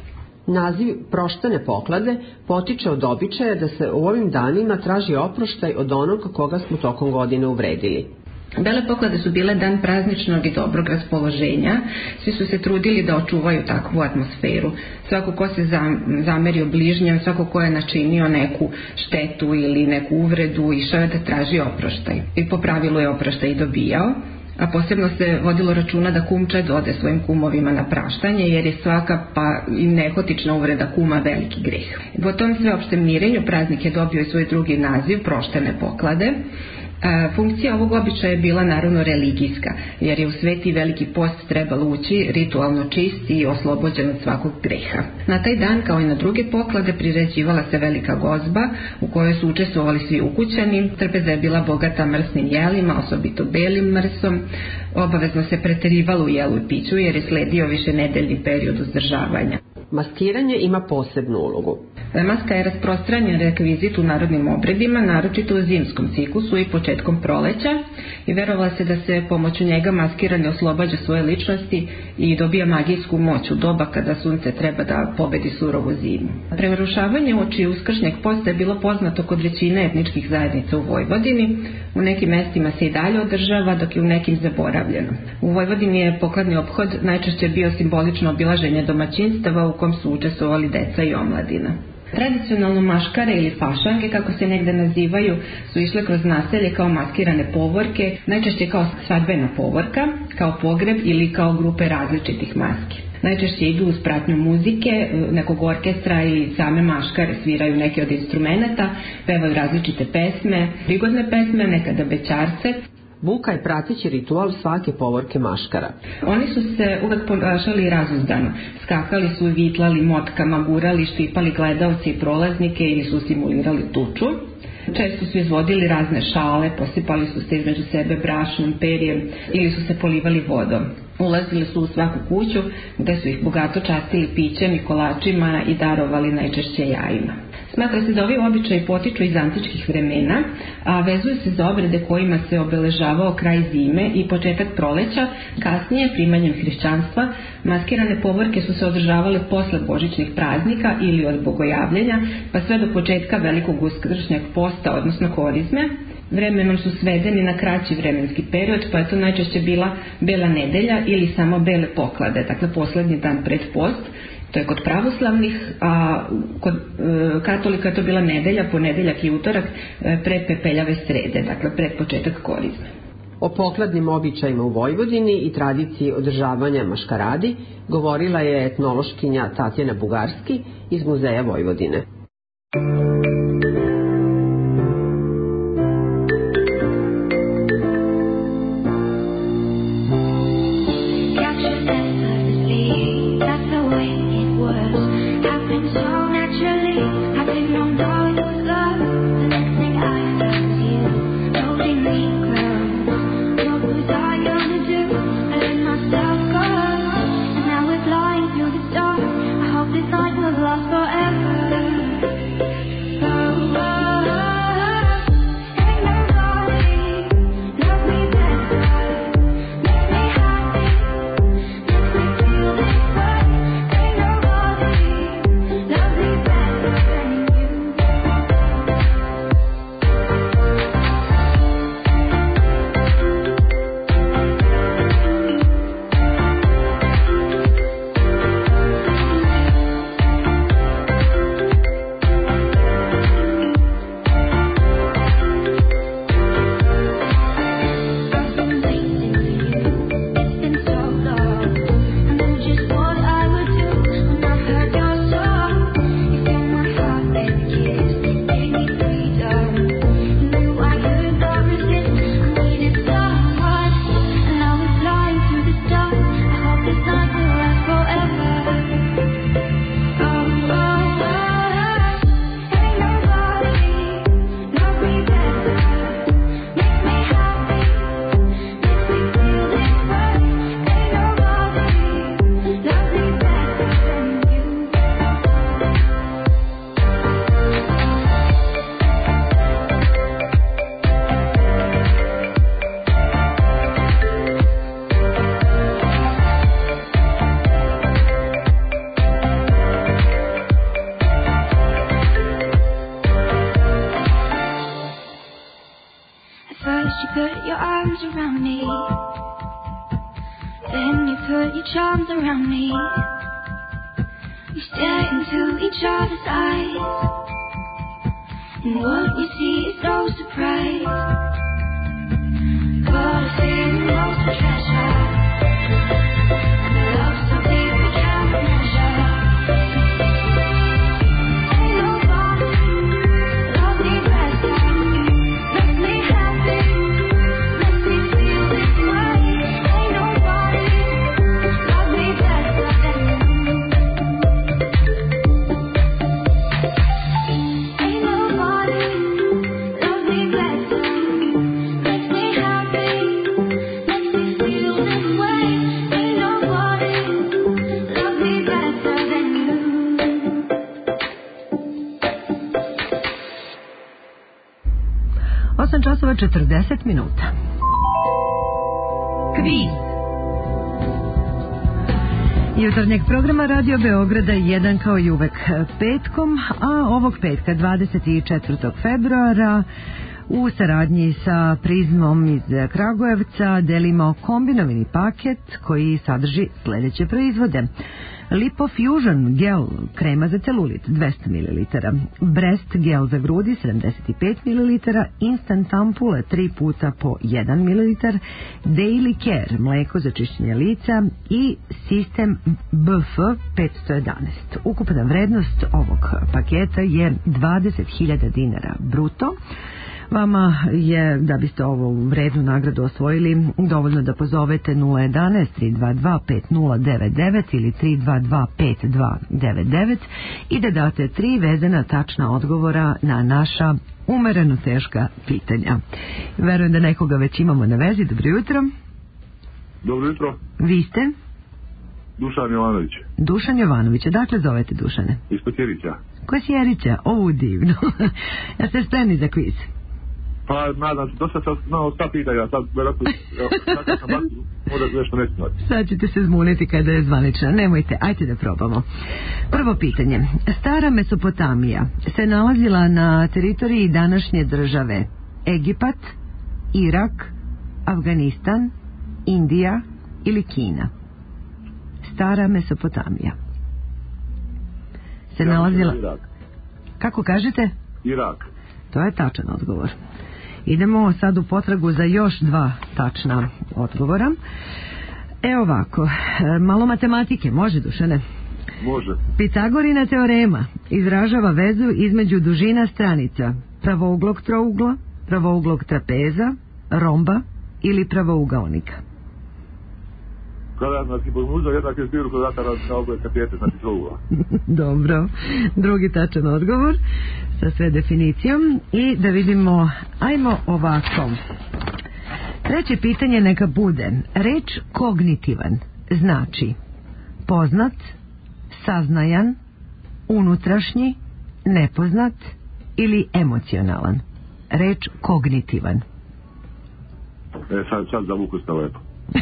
Naziv proštane poklade potiče od običaja da se u ovim danima traži oproštaj od onog koga smo tokom godine uvredili. Bele poklade su bile dan prazničnog i dobrog raspoloženja. Svi su se trudili da očuvaju takvu atmosferu. Svako ko se zamerio bližnjem, svako ko je načinio neku štetu ili neku uvredu, išao je da traži oproštaj. I po pravilu je oproštaj i dobijao. A posebno se vodilo računa da kumčad ode svojim kumovima na praštanje, jer je svaka pa i nehotična uvreda kuma veliki greh. Po tom sveopštem mirenju praznik je dobio i svoj drugi naziv, proštane poklade. Funkcija ovog običaja je bila naravno religijska, jer je u sveti veliki post trebalo ući ritualno čist i oslobođen od svakog greha. Na taj dan, kao i na druge poklade, priređivala se velika gozba u kojoj su učestvovali svi ukućani. Trpeza je bila bogata mrsnim jelima, osobito belim mrsom. Obavezno se preterivalo u jelu i piću, jer je sledio višenedeljni period uzdržavanja. Maskiranje ima posebnu ulogu. Maska je rasprostranjen rekvizit u narodnim obredima, naročito u zimskom ciklusu i početkom proleća, i verovala se da se pomoću njega maskirani oslobađa svoje ličnosti i dobija magijsku moć u doba kada sunce treba da pobedi surovu zimu. Prerušavanje uoči uskršnjeg posta je bilo poznato kod većine etničkih zajednica u Vojvodini. U nekim mestima se i dalje održava, dok je u nekim zaboravljeno. U Vojvodini je pokladni ophod najčešće bio simbolično obilaženje domaćinstava u kom su učestvovali deca i omladina. Tradicionalno maškare ili fašanke, kako se negde nazivaju, su išle kroz naselje kao maskirane povorke, najčešće kao svadbena povorka, kao pogreb ili kao grupe različitih maski. Najčešće idu uz pratnju muzike, nekog orkestra ili same maškare sviraju neke od instrumenata, pevaju različite pesme, prigodne pesme, nekada bećarce. Buka je prateći ritual svake povorke maškara. Oni su se uvek ponašali razuzdano. Skakali su, vitlali motkama, gurali, štipali gledaoci i prolaznike ili su simulirali tuču. Često su izvodili razne šale, posipali su se između sebe brašnom, perjem ili su se polivali vodom. Ulazili su u svaku kuću gde su ih bogato častili pićem i kolačima i darovali najčešće jajima. Smatra se da ovi običaji potiču iz antičkih vremena, a vezuju se za obrede kojima se obeležavao kraj zime i početak proleća. Kasnije, primanjem hrišćanstva, maskirane povorke su se održavale posle božićnih praznika ili od bogojavljenja, pa sve do početka velikog uskršnjeg posta, odnosno korizme. Vremenom su svedeni na kraći vremenski period, pa je to najčešće bila Bela nedelja ili samo Bele poklade, dakle poslednji dan pred post. To je kod pravoslavnih, a kod e, katolika je to bila nedelja, ponedeljak i utorak e, pre Pepeljave srede, dakle pred početak korizme. O pokladnim običajima u Vojvodini i tradiciji održavanja maškaradi govorila je etnološkinja Tatjana Bugarski iz Muzeja Vojvodine. osam časova četrdeset minuta. Kviz. Jutarnjeg programa Radio Beograda jedan kao i uvek petkom, a ovog petka dvadeset četvrtog februara u saradnji sa Prizmom iz Kragujevca delimo kombinovani paket koji sadrži sledeće proizvode. Lipofusion gel krema za celulit dvesta mililitara, Breast gel za grudi sedamdeset pet mililitara, Instant ampule tri puta po jedan mililitar, Daily Care mleko za čišćenje lica i Sistem B F petsto jedanaest. Ukupna vrednost ovog paketa je dvadeset hiljada dinara bruto. Vama je, da biste ovu vrednu nagradu osvojili, dovoljno da pozovete nula jedanaest tri dva dva pet nula devet devet ili tri dva dva pet dva devet devet i da date tri vezana tačna odgovora na naša umereno teška pitanja. Verujem da nekoga već imamo na vezi. Dobro jutro. Dobro jutro. Vi ste? Dušan Jovanović. Dušan Jovanović, odakle zovete Dušane? Iz Kosjerića. Kosjerića, ovo divno. Ja ste spremni za kviz? Pa, nadam se, dosta sam znao sta pitanja, sad vjerojatno, kada sam baš, možda nešto neću znati. Sad ćete se zmuniti kada je zvanična, nemojte, ajte da probamo. Prvo pitanje. Stara Mesopotamija se nalazila na teritoriji današnje države Egipat, Irak, Afganistan, Indija ili Kina. Stara Mesopotamija se Ja nalazila... Irak. Kako kažete? Irak. To je tačan odgovor. Idemo sad u potragu za još dva tačna odgovora. Evo ovako, malo matematike, može Dušane? Može. Pitagorina teorema izražava vezu između dužina stranica pravouglog trougla, pravouglog trapeza, romba ili pravougaonika. Kada znači podmuza jednak je zbiru kvadrata na oboje kapijete, znači trougla. Dobro, drugi tačan odgovor sa sve definicijom. I da vidimo, ajmo ovako. Treće pitanje neka bude. Reč kognitivan znači poznat, saznajan, unutrašnji, nepoznat ili emocionalan. Reč kognitivan. E, sad, sad zavuku ste lepo.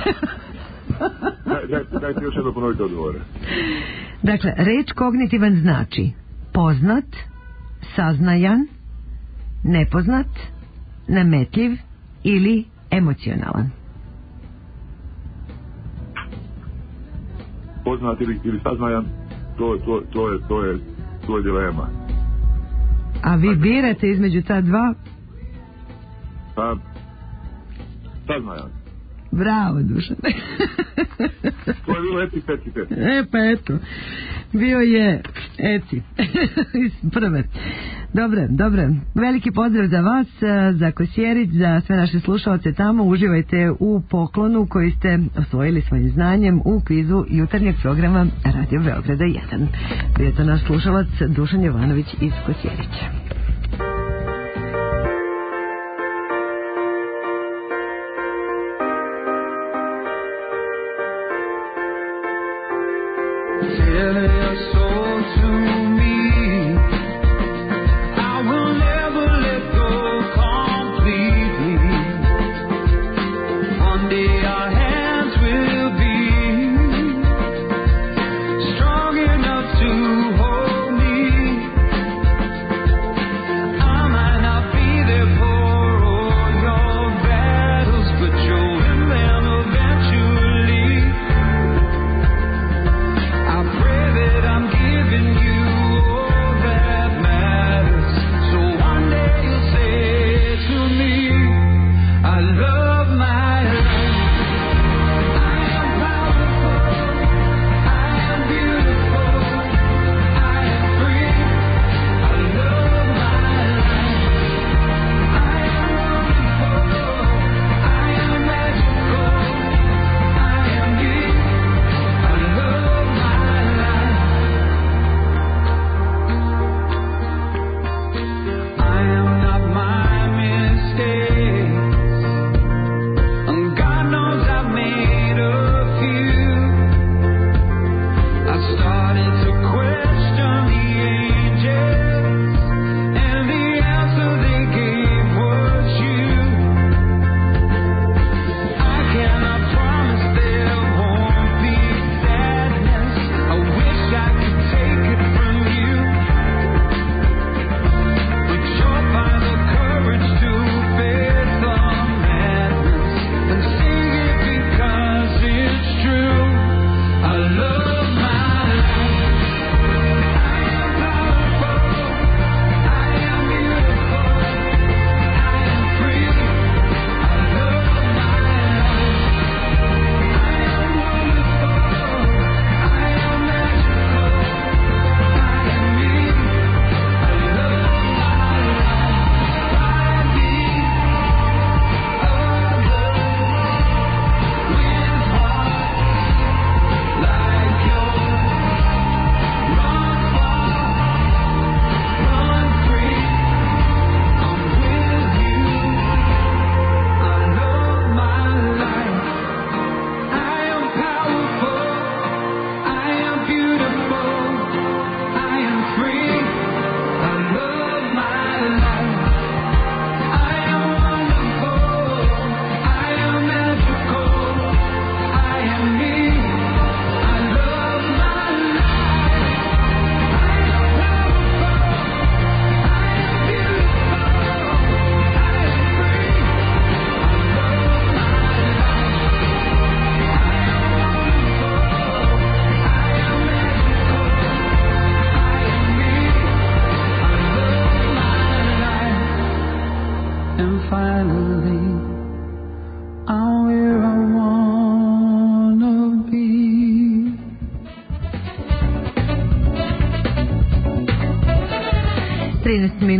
Daj, daj, dajte još jedno ponoviti odgovore. Dakle, reč kognitivan znači poznat, saznajan, nepoznat, nametljiv ili emocionalan. Poznat ili, ili saznajan, to, to, to, je, to, je, to je dilema. A vi birate između ta dva? Pa, saznajan. Bravo, Dušan. To je bilo eti, peti, peti. E, pa eto. Bio je eti. Iz prve. Dobre, dobre. Veliki pozdrav za vas, za Kosjerić, za sve naše slušalce tamo. Uživajte u poklonu koji ste osvojili svojim znanjem u kvizu jutarnjeg programa Radio Beograda jedan. Bio je to naš slušalac Dušan Jovanović iz Kosjerića. I love my life.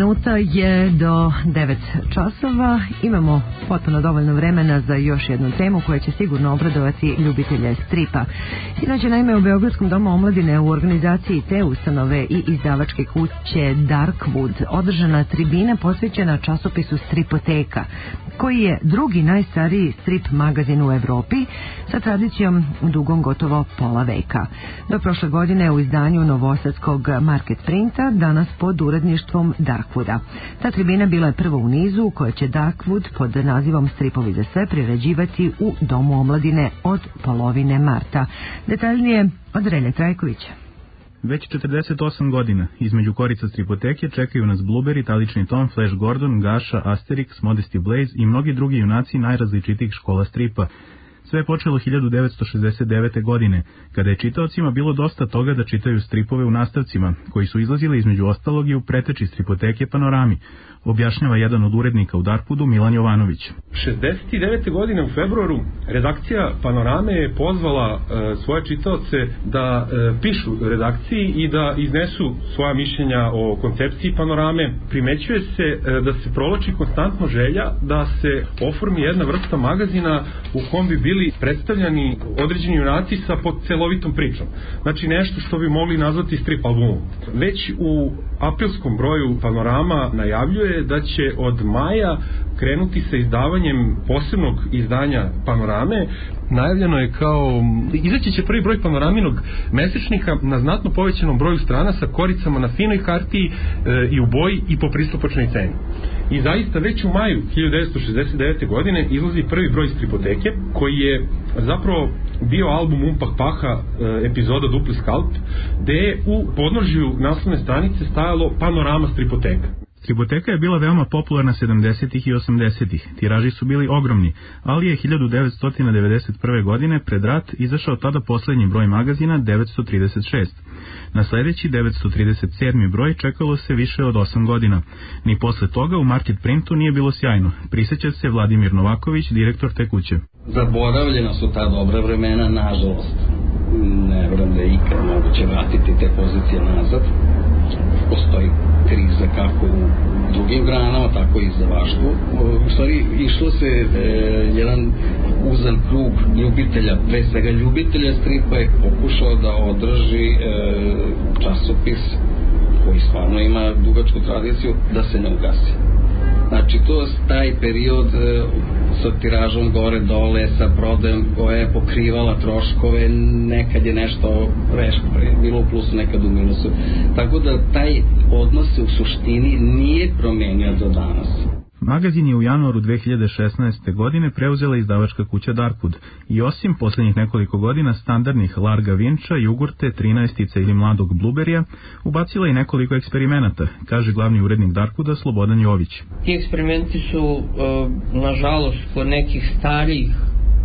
minuta je do devet časova. Imamo potpuno dovoljno vremena za još jednu temu koja će sigurno obradovati ljubitelje stripa. Inače, naime, u Beogradskom domu omladine u organizaciji te ustanove i izdavačke kuće Darkwood održana tribina posvećena časopisu Stripoteka, koji je drugi najstariji strip magazin u Evropi sa tradicijom dugom gotovo pola veka. Do prošle godine u izdanju novosadskog Market Printa, danas pod uredništvom Darkwooda. Ta tribina bila je prva u nizu u kojoj će Darkwood pod nazivom Stripovi za sve priređivati u Domu omladine od polovine marta. Detaljnije od Relje Trajkovića. Već četrdeset osam godina između korica Stripoteke čekaju nas Blueberry, Italični Tom, Flash Gordon, Gaša, Asterix, Modesty Blaze i mnogi drugi junaci najrazličitijih škola stripa. Sve je počelo hiljadu devetsto šezdeset devete. godine, kada je čitaocima bilo dosta toga da čitaju stripove u nastavcima, koji su izlazili između ostalog i u preteči Stripoteke Panorami, objašnjava jedan od urednika u Darkwoodu, Milan Jovanović. šezdeset devete. godine u februaru redakcija Panorame je pozvala e, svoje čitaoce da e, pišu redakciji i da iznesu svoja mišljenja o koncepciji Panorame. Primećuje se e, da se provlači konstantno želja da se oformi jedna vrsta magazina u kom bi bili predstavljani određeni junaci sa celovitom pričom. Znači nešto što bi mogli nazvati strip albumom. Već u aprilskom broju Panorama najavljuje da će od maja krenuti sa izdavanjem posebnog izdanja Panorame. Najavljeno je kao, izaći će prvi broj Panoraminog mesečnika na znatno povećanom broju strana sa koricama na finoj hartiji e, i u boji i po pristupačnoj ceni. I zaista već u maju hiljadu devetsto šezdeset devete. godine izlazi prvi broj Stripoteke, koji je zapravo bio album Umpah Paha e, epizoda Dupli Skalp, gde je u podnožju naslovne stranice stajalo Panorama Stripoteka. Stripoteka je bila veoma popularna sedamdesetih i osamdesetih. Tiraži su bili ogromni, ali je hiljadu devetsto devedeset prve. godine pred rat izašao tada poslednji broj magazina devetsto trideset šest. Na sledeći devetsto trideset sedmi. broj čekalo se više od osam godina. Ni posle toga u Market Printu nije bilo sjajno. Priseća se Vladimir Novaković, direktor te kuće. Zaboravljena su ta dobra vremena, nažalost. Ne vjerujem da je ikad moguće vratiti te pozicije nazad. Postoji kriza kako u drugim granama, tako i za vaštvu. U stvari, išlo se e, jedan uzan krug ljubitelja, pre svega ljubitelja stripa je pokušao da održi e, časopis koji stvarno ima dugačku tradiciju, da se ne ugasi. Znači, to taj period e, sa tiražom gore-dole, sa prodajom koja je pokrivala troškove, nekad je nešto reško, bilo u plusu, nekad u minusu. Tako da taj odnos se u suštini nije promenio do danas. Magazin je u januaru dve hiljade šesnaeste. godine preuzela izdavačka kuća Darkwood i osim poslednjih nekoliko godina standardnih Larga Vinča, Jugurte, trinaestica ili mladog Blueberrya, ubacila i nekoliko eksperimenata, kaže glavni urednik Darkwooda Slobodan Jović. Ti eksperimenti su, nažalost, kod nekih starijih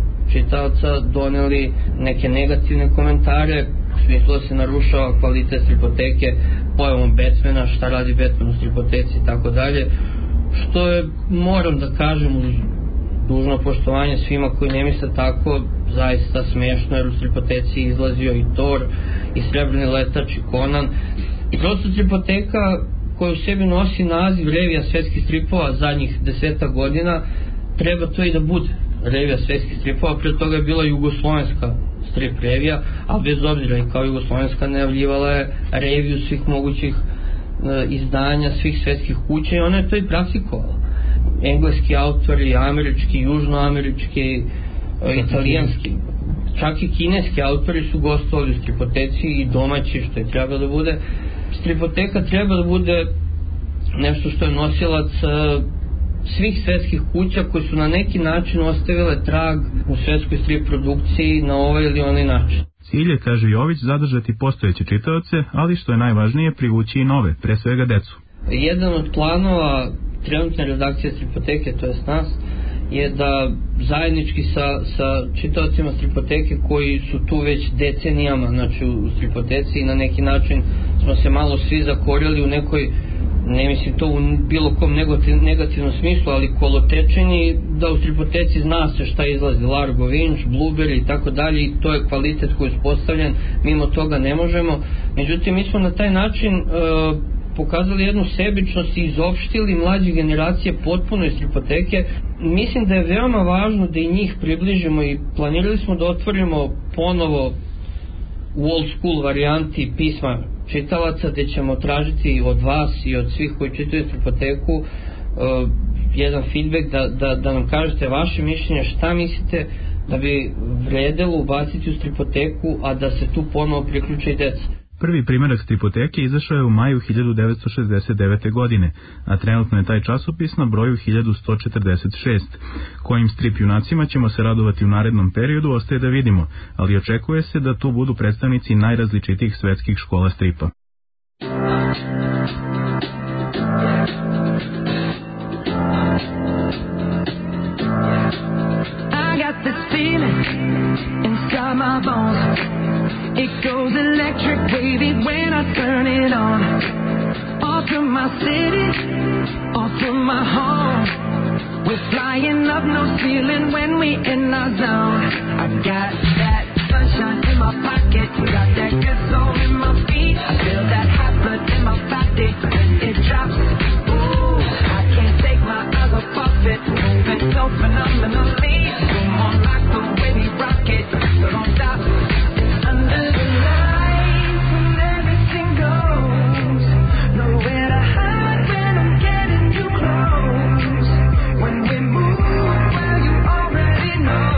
čitaoca doneli neke negativne komentare, u smislu da se narušava kvalitet Stripoteke, pojavom Batmana, šta radi Batman u Stripoteci i tako dalje, što je, moram da kažem, uz dužno poštovanje svima koji ne misle tako, zaista smešno, jer u Stripoteci izlazio i Thor, i Srebrni letač, i Conan. I prosto Stripoteka, koja u sebi nosi naziv revija svetskih stripova zadnjih deseta godina, treba to i da bude revija svetskih stripova. Pre toga je bila jugoslovenska strip revija, a bez obzira i kao jugoslovenska najavljivala je reviju svih mogućih izdanja svih svetskih kuća i ona je to i praktikovala. Engleski autori, američki, južnoamerički, italijanski, čak i kineski autori su gostovali u Stripoteci i domaći, što je treba da bude. Stripoteka treba da bude nešto što je nosilac svih svetskih kuća koji su na neki način ostavile trag u svetskoj strip produkciji na ovaj ili onaj način. Cilj je, kaže Jović, zadržati postojeće čitaoce, ali što je najvažnije, privući i nove, pre svega decu. Jedan od planova trenutne redakcije Stripoteke, to jest nas, je da zajednički sa, sa čitaocima Stripoteke koji su tu već decenijama, znači u Stripoteci, i na neki način smo se malo svi zakorili u nekoj, ne mislim to u bilo kom negativnom smislu, ali kolotečeni, da u Stripoteci zna se šta izlazi, Largo Winch, Blueberry i tako dalje, i to je kvalitet koji je uspostavljen, mimo toga ne možemo. Međutim, mi smo na taj način uh, pokazali jednu sebičnost i izopštili mlađe generacije potpuno iz stripoteke. Mislim da je veoma važno da i njih približimo i planirali smo da otvorimo ponovo u old school varijanti pisma čitalaca, gde ćemo tražiti od vas i od svih koji čitaju stripoteku uh, jedan feedback da, da, da nam kažete vaše mišljenje, šta mislite da bi vredelo ubaciti u stripoteku, a da se tu ponovo priključe i deca. Prvi primjerak stripoteke izašao je u maju hiljadu devetsto šezdeset devete. godine, a trenutno je taj časopis na broju hiljadu sto četrdeset šest. Kojim strip junacima ćemo se radovati u narednom periodu ostaje da vidimo, ali očekuje se da tu budu predstavnici najrazličitijih svetskih škola stripa. I got this feeling inside my bones. It goes electric wavy when I turn it on. Off from my city, off from my home. We're flying up no ceiling when we in our zone. I got that sunshine in my pocket, got that good soul in my feet. I feel that hot blood in my body when it drops. Ooh, I can't take my eyes off of it, moving so phenomenally. Come on, like the way we rock it, so don't stop. Under the lights and everything goes. Nowhere to hide when I'm getting too close. When we move, well you already know.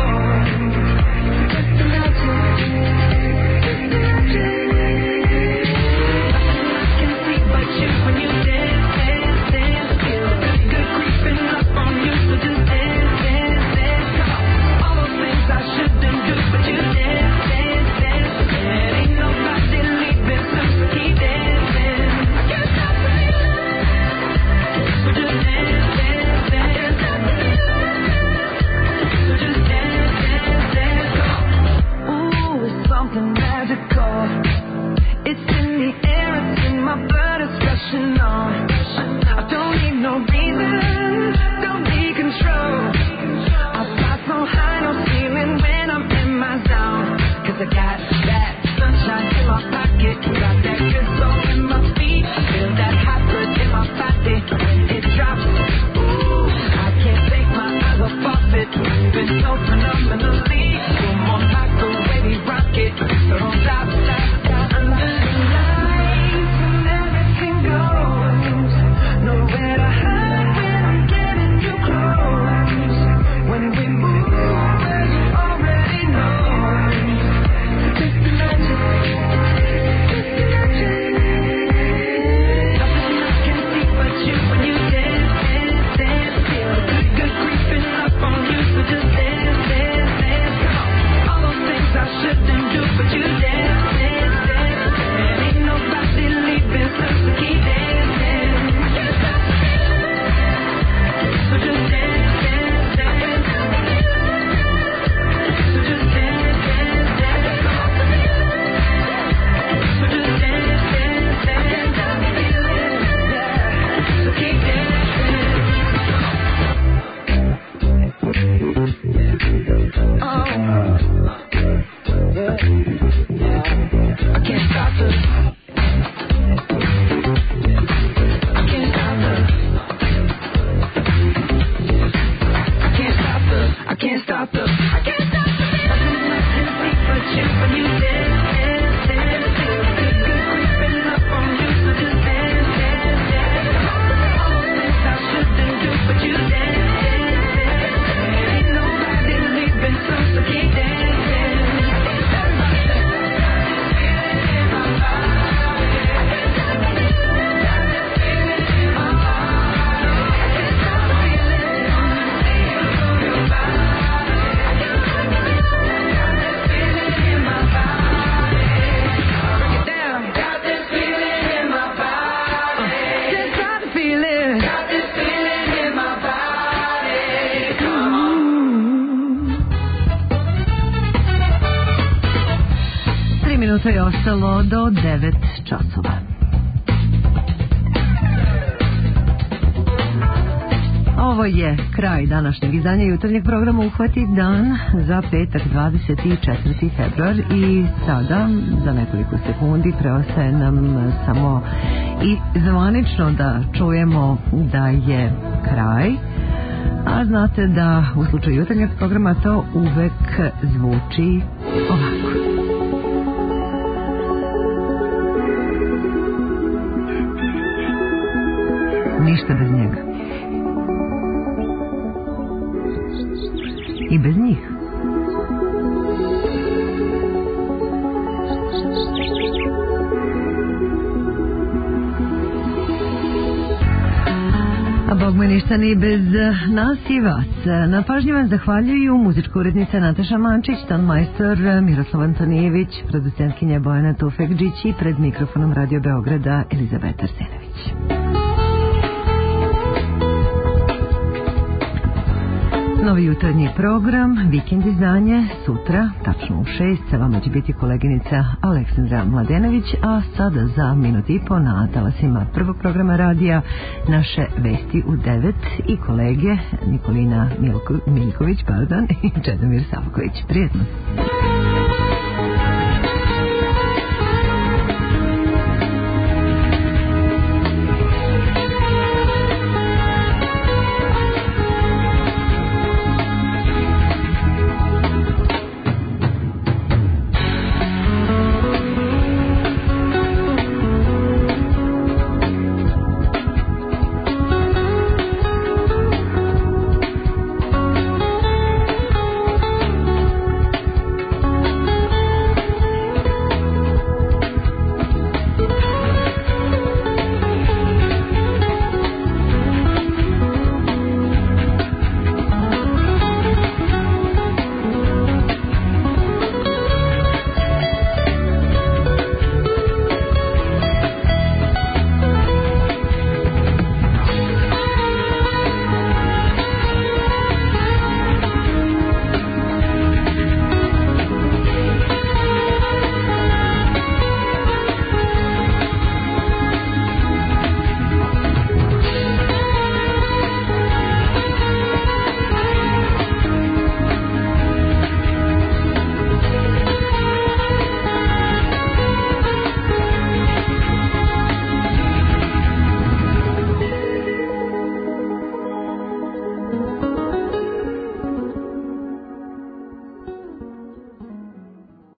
It's the magic, it's the magic. Nothing I can see but you when you dance, dance, dance. Feel the good, good creeping up on you, so just dance, dance, dance. Come on, all those things I shouldn't do, but you dance, dance, dance. And ain't nobody leaving, so keep dancing. I can't stop the feeling, so just dance, dance, dance. I can't stop the feeling, so just dance, dance, dance. Come on. Ooh, it's something magical. It's in the air, it's in my blood, it's rushing on. I don't need no reason, don't need control. I fly so high, no ceiling when I'm in my zone. Cause I got that sunshine in my pocket, got that good soul in my feet. I feel that hot blood in my body when it drops. Ooh, I can't take my eyes off of it, moving so phenomenally. Come on, like the way we rock it, so don't stop, stop, stop. Under the lights and everything goes. Nowhere to hide when I'm getting too close. When we move, well you already know. It's the magic, it's the magic. Nothing I can see but you when you dance, dance, dance. Feel the good, good creeping up on you, so just dance, dance, dance. Come on, all those things I shouldn't do, but you dance, dance, dance. And ain't nobody leaving, so keep dancing. I can't stop the feeling, so just dance, dance, dance. So just dance, dance, dance. Come on, so just dance, dance, dance. I feel it, yeah. So keep dancing. Oh, yeah, yeah. I can't stop the. I can't stop the. I can't stop the. I can't stop the. I can't stop the. Nothing I can see but you when you dance, dance, dance. Feel the good, good creeping up on you, so just dance, dance, dance. All those things I shouldn't do, but you dance, dance, dance. And ain't nobody leaving, so so keep dancing. Everybody say, feeling in my body. I can't stop the feeling in my body. I can't stop the feeling in your body. I can't stop the feeling in my body. Break it down. Got this feeling in my body. Just got the feeling. Got this feeling in my body. Come on. Tri minuta je ostalo do devet časova. Ovo Ovo je kraj današnjeg izdanja jutarnjeg programa Uhvati dan za petak dvadeset četvrti februar i sada za nekoliko sekundi preostaje nam samo i zvanično da čujemo da je kraj, a znate da u slučaju jutarnjeg programa to uvek zvuči ovako. Ništa bez njega. I bez njih. A Bog me ništa ni bez nas i vas. Na pažnji vam zahvaljuju muzička urednica Nataša Mančić, tonmajstor Miroslav Antonijević, producentkinja Bojana Tufekđić i pred mikrofonom Radio Beograda Elizabeta Arsenović. Novi jutarnji program, vikend izdanje, sutra, tačno u šest, sa vama će biti koleginica Aleksandra Mladenović, a sada za minut i po na talasima prvog programa radija naše vesti u devet i kolege Nikolina Milko, Miljković pardon, i Čedomir Savković. Prijetno.